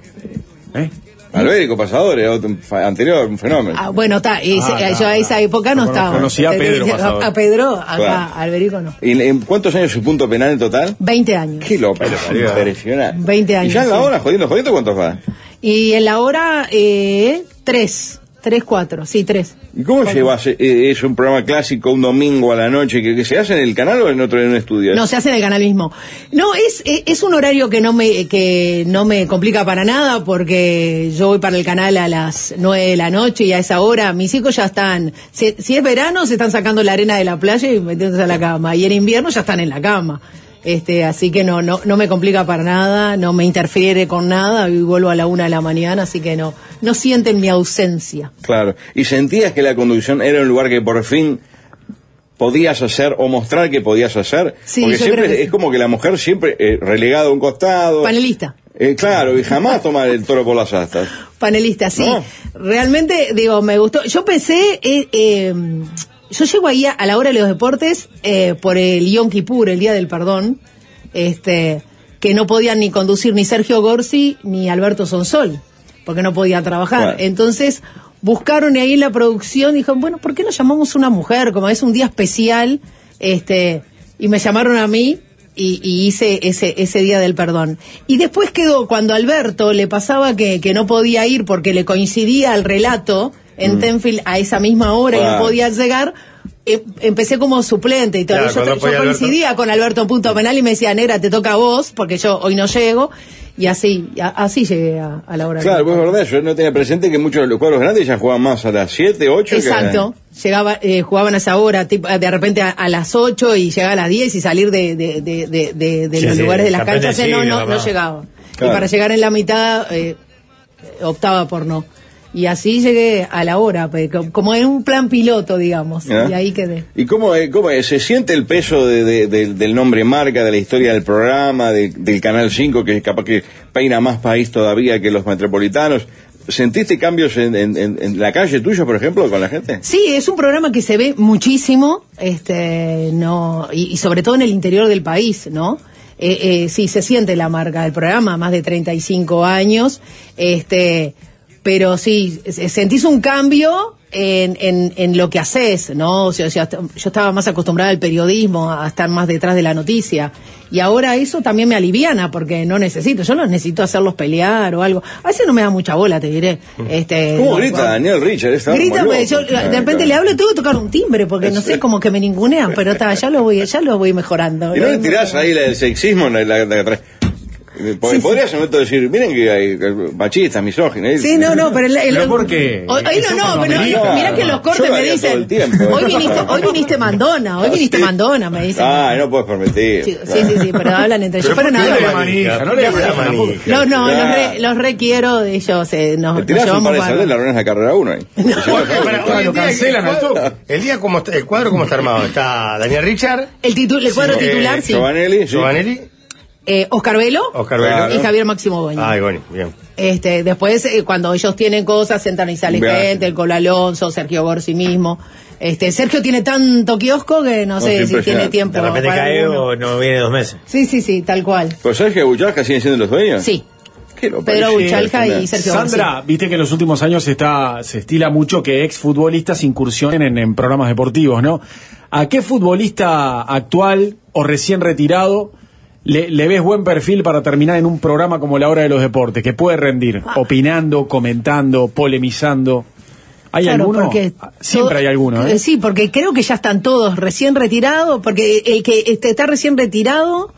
¿Eh? Albérico Pasadores, otro un fa- anterior, un fenómeno. Ah, bueno, está, ese- Ah, yo está, a esa está. época no Yo estaba. conocía a Pedro a, Pasador. a Pedro, acá, Claro. a Alberico no. ¿Y en cuántos años su punto penal en total? veinte años. Qué loco, impresionante. veinte años, ¿Y ya en la sí. hora, jodiendo, jodiendo, cuántos va? Y en la hora, eh, tres. Tres, cuatro, sí, tres. ¿Y cómo llevas? Eh, ¿Es un programa clásico un domingo a la noche que, que se hace en el canal o en otro en un estudio? No, se hace en el canal mismo. No, es es un horario que no me que no me complica para nada porque yo voy para el canal a las nueve de la noche y a esa hora mis hijos ya están, si, si es verano se están sacando la arena de la playa y metiéndose a la cama y en invierno ya están en la cama. Este, así que no, no, no me complica para nada, no me interfiere con nada y vuelvo a la una de la mañana, así que no, no sienten mi ausencia. Claro. ¿Y sentías que la conducción era un lugar que por fin podías hacer o mostrar que podías hacer? Sí, porque yo siempre creo que es sí. como que la mujer siempre eh, relegada a un costado. Panelista. Eh, claro, y jamás toma el toro por las astas. Panelista, sí. No. Realmente, digo, me gustó. Yo pensé, eh, eh, yo llego ahí a, a la hora de los deportes eh, por el Yom Kippur, el Día del Perdón, este, que no podían ni conducir ni Sergio Gorsi ni Alberto Sonsol, porque no podían trabajar. Claro. Entonces buscaron ahí en la producción y dijeron, bueno, ¿por qué no llamamos una mujer? Como es un día especial, este, y me llamaron a mí. Y, y hice ese ese Día del Perdón. Y después quedó, cuando a Alberto le pasaba que, que no podía ir porque le coincidía el relato en mm. Tenfield a esa misma hora wow. y no podía llegar, eh, empecé como suplente y todo. Claro, yo yo Alberto. coincidía con Alberto en punto penal y me decía, negra, te toca a vos, porque yo hoy no llego. Y así, a, así llegué a, a la hora. Claro, pues es verdad, yo no tenía presente que muchos de los cuadros grandes ya jugaban más a las siete, ocho. Exacto, que... llegaba, eh, jugaban a esa hora, tipo, de repente a, a las ocho y llegaba a las diez y salir de, de, de, de, de, de sí, los sí, lugares de las canchas, eh, no, no, no llegaba. Claro. Y para llegar en la mitad, eh, optaba por no. Y así llegué a la hora, como en un plan piloto, digamos, ¿Ah? Y ahí quedé. ¿Y cómo, cómo se siente el peso de, de, de, del nombre marca, de la historia del programa, de, del Canal cinco, que capaz que peina más país todavía que los metropolitanos? ¿Sentiste cambios en, en, en la calle tuya, por ejemplo, con la gente? Sí, es un programa que se ve muchísimo, este, no, y, y sobre todo en el interior del país, ¿no? Eh, eh, sí, se siente la marca del programa, más de treinta y cinco años, este... pero sí, sentís un cambio en, en, en lo que haces, ¿no? O sea, o sea, yo estaba más acostumbrada al periodismo, a estar más detrás de la noticia, y ahora eso también me aliviana, porque no necesito, yo no necesito hacerlos pelear o algo. A veces no me da mucha bola, te diré. Este, ¿Cómo no, grita bueno. Daniel Richard? Grita, pues, yo de repente le hablo y tengo que tocar un timbre, porque no sé, como que me ningunean, pero está, ya lo voy, ya lo voy mejorando. ¿Y no le tirás ahí la del sexismo, la, la, la, la Porque sí, podrías en un momento decir, miren que hay machistas, misóginos. Sí, no, no, pero... El, el, ¿Pero por qué? Hoy, hoy no, no, pero no, mira que los cortes me dicen, tiempo, ¿eh? hoy, viniste, hoy viniste mandona, hoy viniste sí. mandona, me dicen. Ah, no puedes permitir. Sí, claro. sí, sí, sí, pero hablan entre ellos. Pero, pero nada, no, manija, no, le no, no, claro. los, re, los requiero de ellos. Eh, nos, Te tirás un par de sales, la arruinas la carrera uno ahí. Lo cancelan al toque. El día, como el cuadro, ¿cómo está armado? Está Daniel Richard. El, titu el cuadro titular, sí. Giovanelli. Giovanelli. Eh, Oscar Velo, Oscar Velo y Javier Máximo Goñi. Ay, bueno, bien. Este, después, eh, cuando ellos tienen cosas, sentan y sale gente, el Colo Alonso, Sergio Gorsi mismo. Este, Sergio tiene tanto kiosco que no, no sé si tiene tiempo. De repente cae alguno. O no viene dos meses. Sí, sí, sí, tal cual. ¿Pues Sergio Buchalca siguen siendo los dueños? Sí. Pedro Buchalca y Sergio Sandra, Gorsi. Viste que en los últimos años se está se estila mucho que exfutbolistas incursionen en, en programas deportivos, ¿no? ¿A qué futbolista actual o recién retirado Le, le ves buen perfil para terminar en un programa como La Hora de los Deportes, que puede rendir, ah. opinando, comentando, polemizando? ¿Hay claro, alguno? Siempre todo, hay alguno, ¿eh? Sí, porque creo que ya están todos recién retirados, porque el que este, está recién retirado,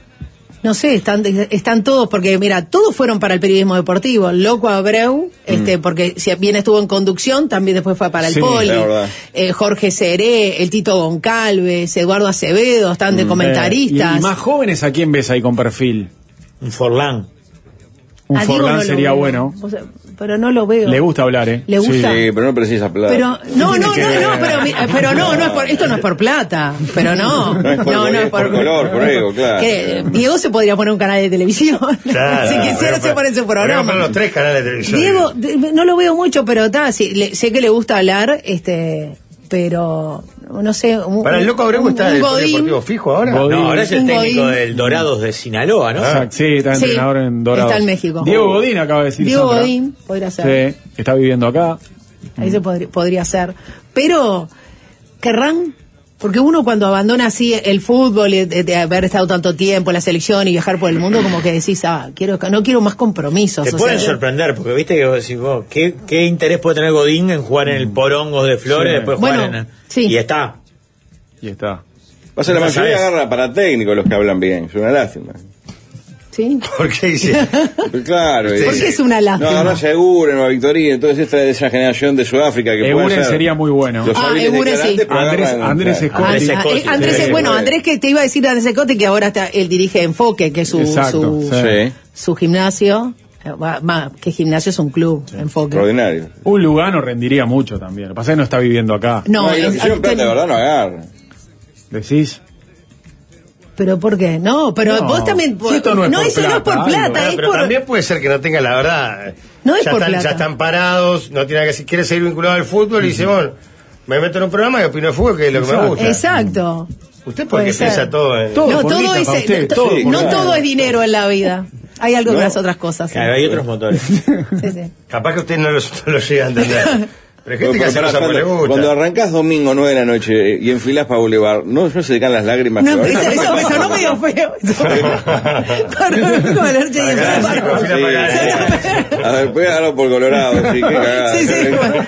no sé, están están todos, porque mira, todos fueron para el periodismo deportivo. Loco Abreu, mm. este, porque si bien estuvo en conducción, también después fue para el sí, Poli. Eh, Jorge Seré, el Tito Goncalves, Eduardo Acevedo, están de mm. comentaristas. Eh, y, y más jóvenes, ¿a quién ves ahí con perfil? Un Forlán. Un a Forlán no sería bueno. O sea, pero no lo veo. Le gusta hablar, ¿eh? Le gusta. Sí, pero no precisa plata. Pero no, no, no, no, pero, pero no, no es por, esto no es por plata, pero no. No es por, no, no es por, por color, por ego, claro. Que Diego se podría poner un canal de televisión. Claro, si quisiera se pone ese programa. los tres canales de televisión. Diego, no lo veo mucho, pero está, sí, le, sé que le gusta hablar, este, pero no sé. Un, Para el Loco Abreu un, está un el Godín, deportivo fijo ahora. Godín. No, ahora es el un técnico Godín. del Dorados de Sinaloa, ¿no? Ah, sí, está sí, entrenador en Dorados. Está en México. Diego Godín acaba de decir. Diego Sandra. Godín podría ser. Sí, está viviendo acá. Ahí mm. se podría, podría ser. Pero, ¿querrán? Porque uno cuando abandona así el fútbol y de, de haber estado tanto tiempo en la selección y viajar por el mundo, como que decís, ah, quiero, no quiero más compromisos. Te o pueden sea, sorprender, porque viste que vos decís, vos, ¿qué, ¿qué interés puede tener Godín en jugar en el Porongos de Flores, Sí. después Bueno, jugar en... sí. Y está. Y está. Pasa, la No mayoría sabes. agarra para técnicos los que hablan bien. Es una lástima. ¿sí? ¿Por qué dice? Pues claro. ¿Por eh, qué es una No, lástima? agarrás a Eguren o a Victorino, entonces esta de esa generación de Sudáfrica que Eguren puede ser sería muy bueno. Los Ah, hábiles Eguren sí. declarantes, pero Andrés- agarran- Andrés claro. Escotti. Andrés Ah, Escotti. eh, Andrés, Sí, bueno, bueno. Andrés que te iba a decir Andrés Escotti que ahora está, él dirige Enfoque, que es su, Exacto, su, sí. Sí, su gimnasio. Eh, va- Más que gimnasio es un club, Enfoque. extraordinario. Un Lugano rendiría mucho también. Lo que pasa es que no está viviendo acá. No, No, y los es- que llevan plata, ten- de verdad, no agarran. ¿Decís? pero ¿por qué? No, pero No, vos también... si esto no es por eso no es por plata, plata, algo. Bueno, es pero por... también puede ser que no tenga la verdad. No es ya por están, plata. ya están parados, no tiene nada que decir. Quiere seguir vinculado al fútbol y dice, bueno, me meto en un programa y opino de fútbol, que es lo que me Exacto. gusta. Exacto. Usted Puede porque ser. piensa todo en... Todo no, por todo guita es, para usted, no, todo, no claro. todo es dinero en la vida. Hay algo No. las otras cosas. sí. Claro, hay otros motores. Sí, sí. Capaz que usted no lo, no lo llega a entender. Pero hay gente que Pero, hace pero, cosas porque le cuando, gusta. cuando arrancás domingo nueve de la noche eh, y enfilás para Boulevard, ¿no, no se te caen las lágrimas? No, que eso, van? eso, eso no medio feo. Con la noche y Para el acá, sábado. sí, Sí. A ver, puede agarrarlo por Colorado, sí, qué cagada. Sí, sí, bueno.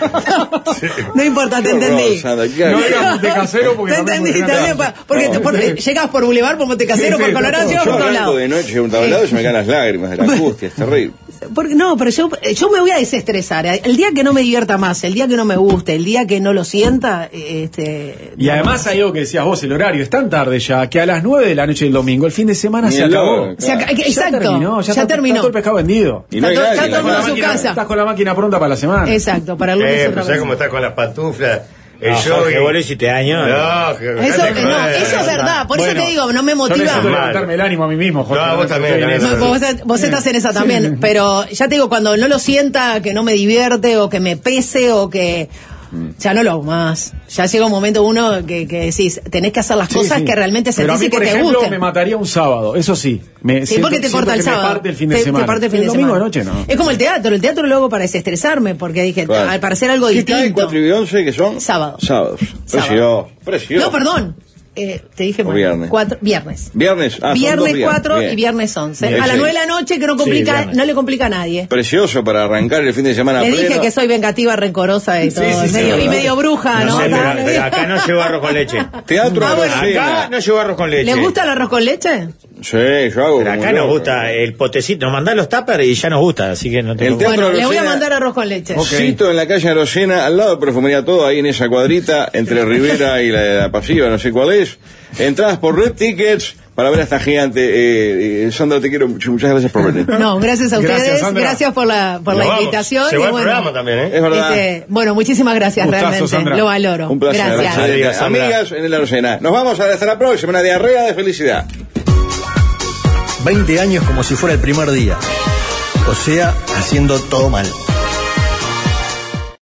No importa, te Qué horror, entendí. Sandra, qué No cagada. era Montecasero porque Te también entendí, funciona también, acá. pa- porque, No. porque llegas por Boulevard, por Montecasero, Sí, por sí, Colorado, no, llegas Yo por todos arranco lados. de noche en un tablado y se me caen las lágrimas de la angustia, es terrible. Porque, no, pero yo, yo me voy a desestresar. El día que no me divierta más, el día que no me guste, el día que no lo sienta, este... Y además hay algo que decías vos, el horario es tan tarde ya que a las nueve de la noche del domingo, el fin de semana Ni se el acabó. loco, Se aca- Ya Exacto, terminó, ya, ya está, terminó. está todo el pescado vendido. Y no hay Está todo- nadie. está todo la en su máquina. casa. Estás con la máquina pronta para la semana. Exacto, para el lunes Eh, otra pero ¿sabes vez. cómo está con las pantuflas? El No, show Jorge, y- vos le hiciste daño. No, Eso, eh, no, eso es verdad, por eso Bueno, te digo, no me Yo motiva. necesito Mal. levantarme el ánimo a mí mismo, Jorge. No, vos también, estoy en también. eso. No, vos, vos estás en esa también, pero ya te digo, cuando no lo sienta, que no me divierte o que me pese o que ya no lo hago más. Ya llega un momento uno que, que decís, tenés que hacer las Sí, cosas sí. que realmente Pero a sentís mí, y que por te ejemplo, gusten. me mataría un sábado, eso sí. Me, Sí, porque te siento- corta el siento que sábado. Me parte el fin de Te- semana. Te parte el fin de domingo semana. de noche no. Es como el teatro, el teatro lo hago para desestresarme, porque dije, Claro. al parecer algo ¿Qué distinto. cae cuatro y once que son? Sábado. Sábados. Sábado. Precioso. Precioso. No, perdón. Eh, te dije O mal. viernes. Cuatro, viernes. Viernes. Ah, son dos viernes días. cuatro Bien. y viernes once. Bien. A las Sí. nueve de la noche que no complica, viernes. no le complica a nadie. Precioso para arrancar el fin de semana Le dije pleno. que soy vengativa, rencorosa y Sí, todo. sí, sí, medio- y sí. medio bruja, No ¿no? sé, pero, Dale. pero acá no llevo arroz con leche. Teatro Ah, a bueno, la Acá cena. no llevo arroz con leche. ¿Le gusta el arroz con leche? Sí, yo hago. Pero como acá nos loco. gusta el potecito. Nos mandás los tuppers y ya nos gusta, así que no te El preocupes. teatro Bueno, le voy a Arocena- mandar arroz con leche. Cito en la calle Arocena, al lado de Perfumería Todo, ahí en esa cuadrita, entre Rivera y la, la Pasiva, no sé cuál es. Entradas por Red Tickets para ver a esta gigante. Eh, eh, Sandra, te quiero mucho, muchas gracias por venir. No, gracias a Gracias, ustedes, Sandra. gracias por la, por la Nos vamos. invitación. Se y va el bueno, programa también, ¿eh? Es verdad. este, bueno, muchísimas gracias, Gustazo, realmente. Sandra. Lo valoro. Un placer. Gracias. Gracias. Sandra. Amigas en el Arocena. Nos vamos a ver hasta la próxima. Una diarrea de felicidad. veinte años como si fuera el primer día. O sea, haciendo todo mal.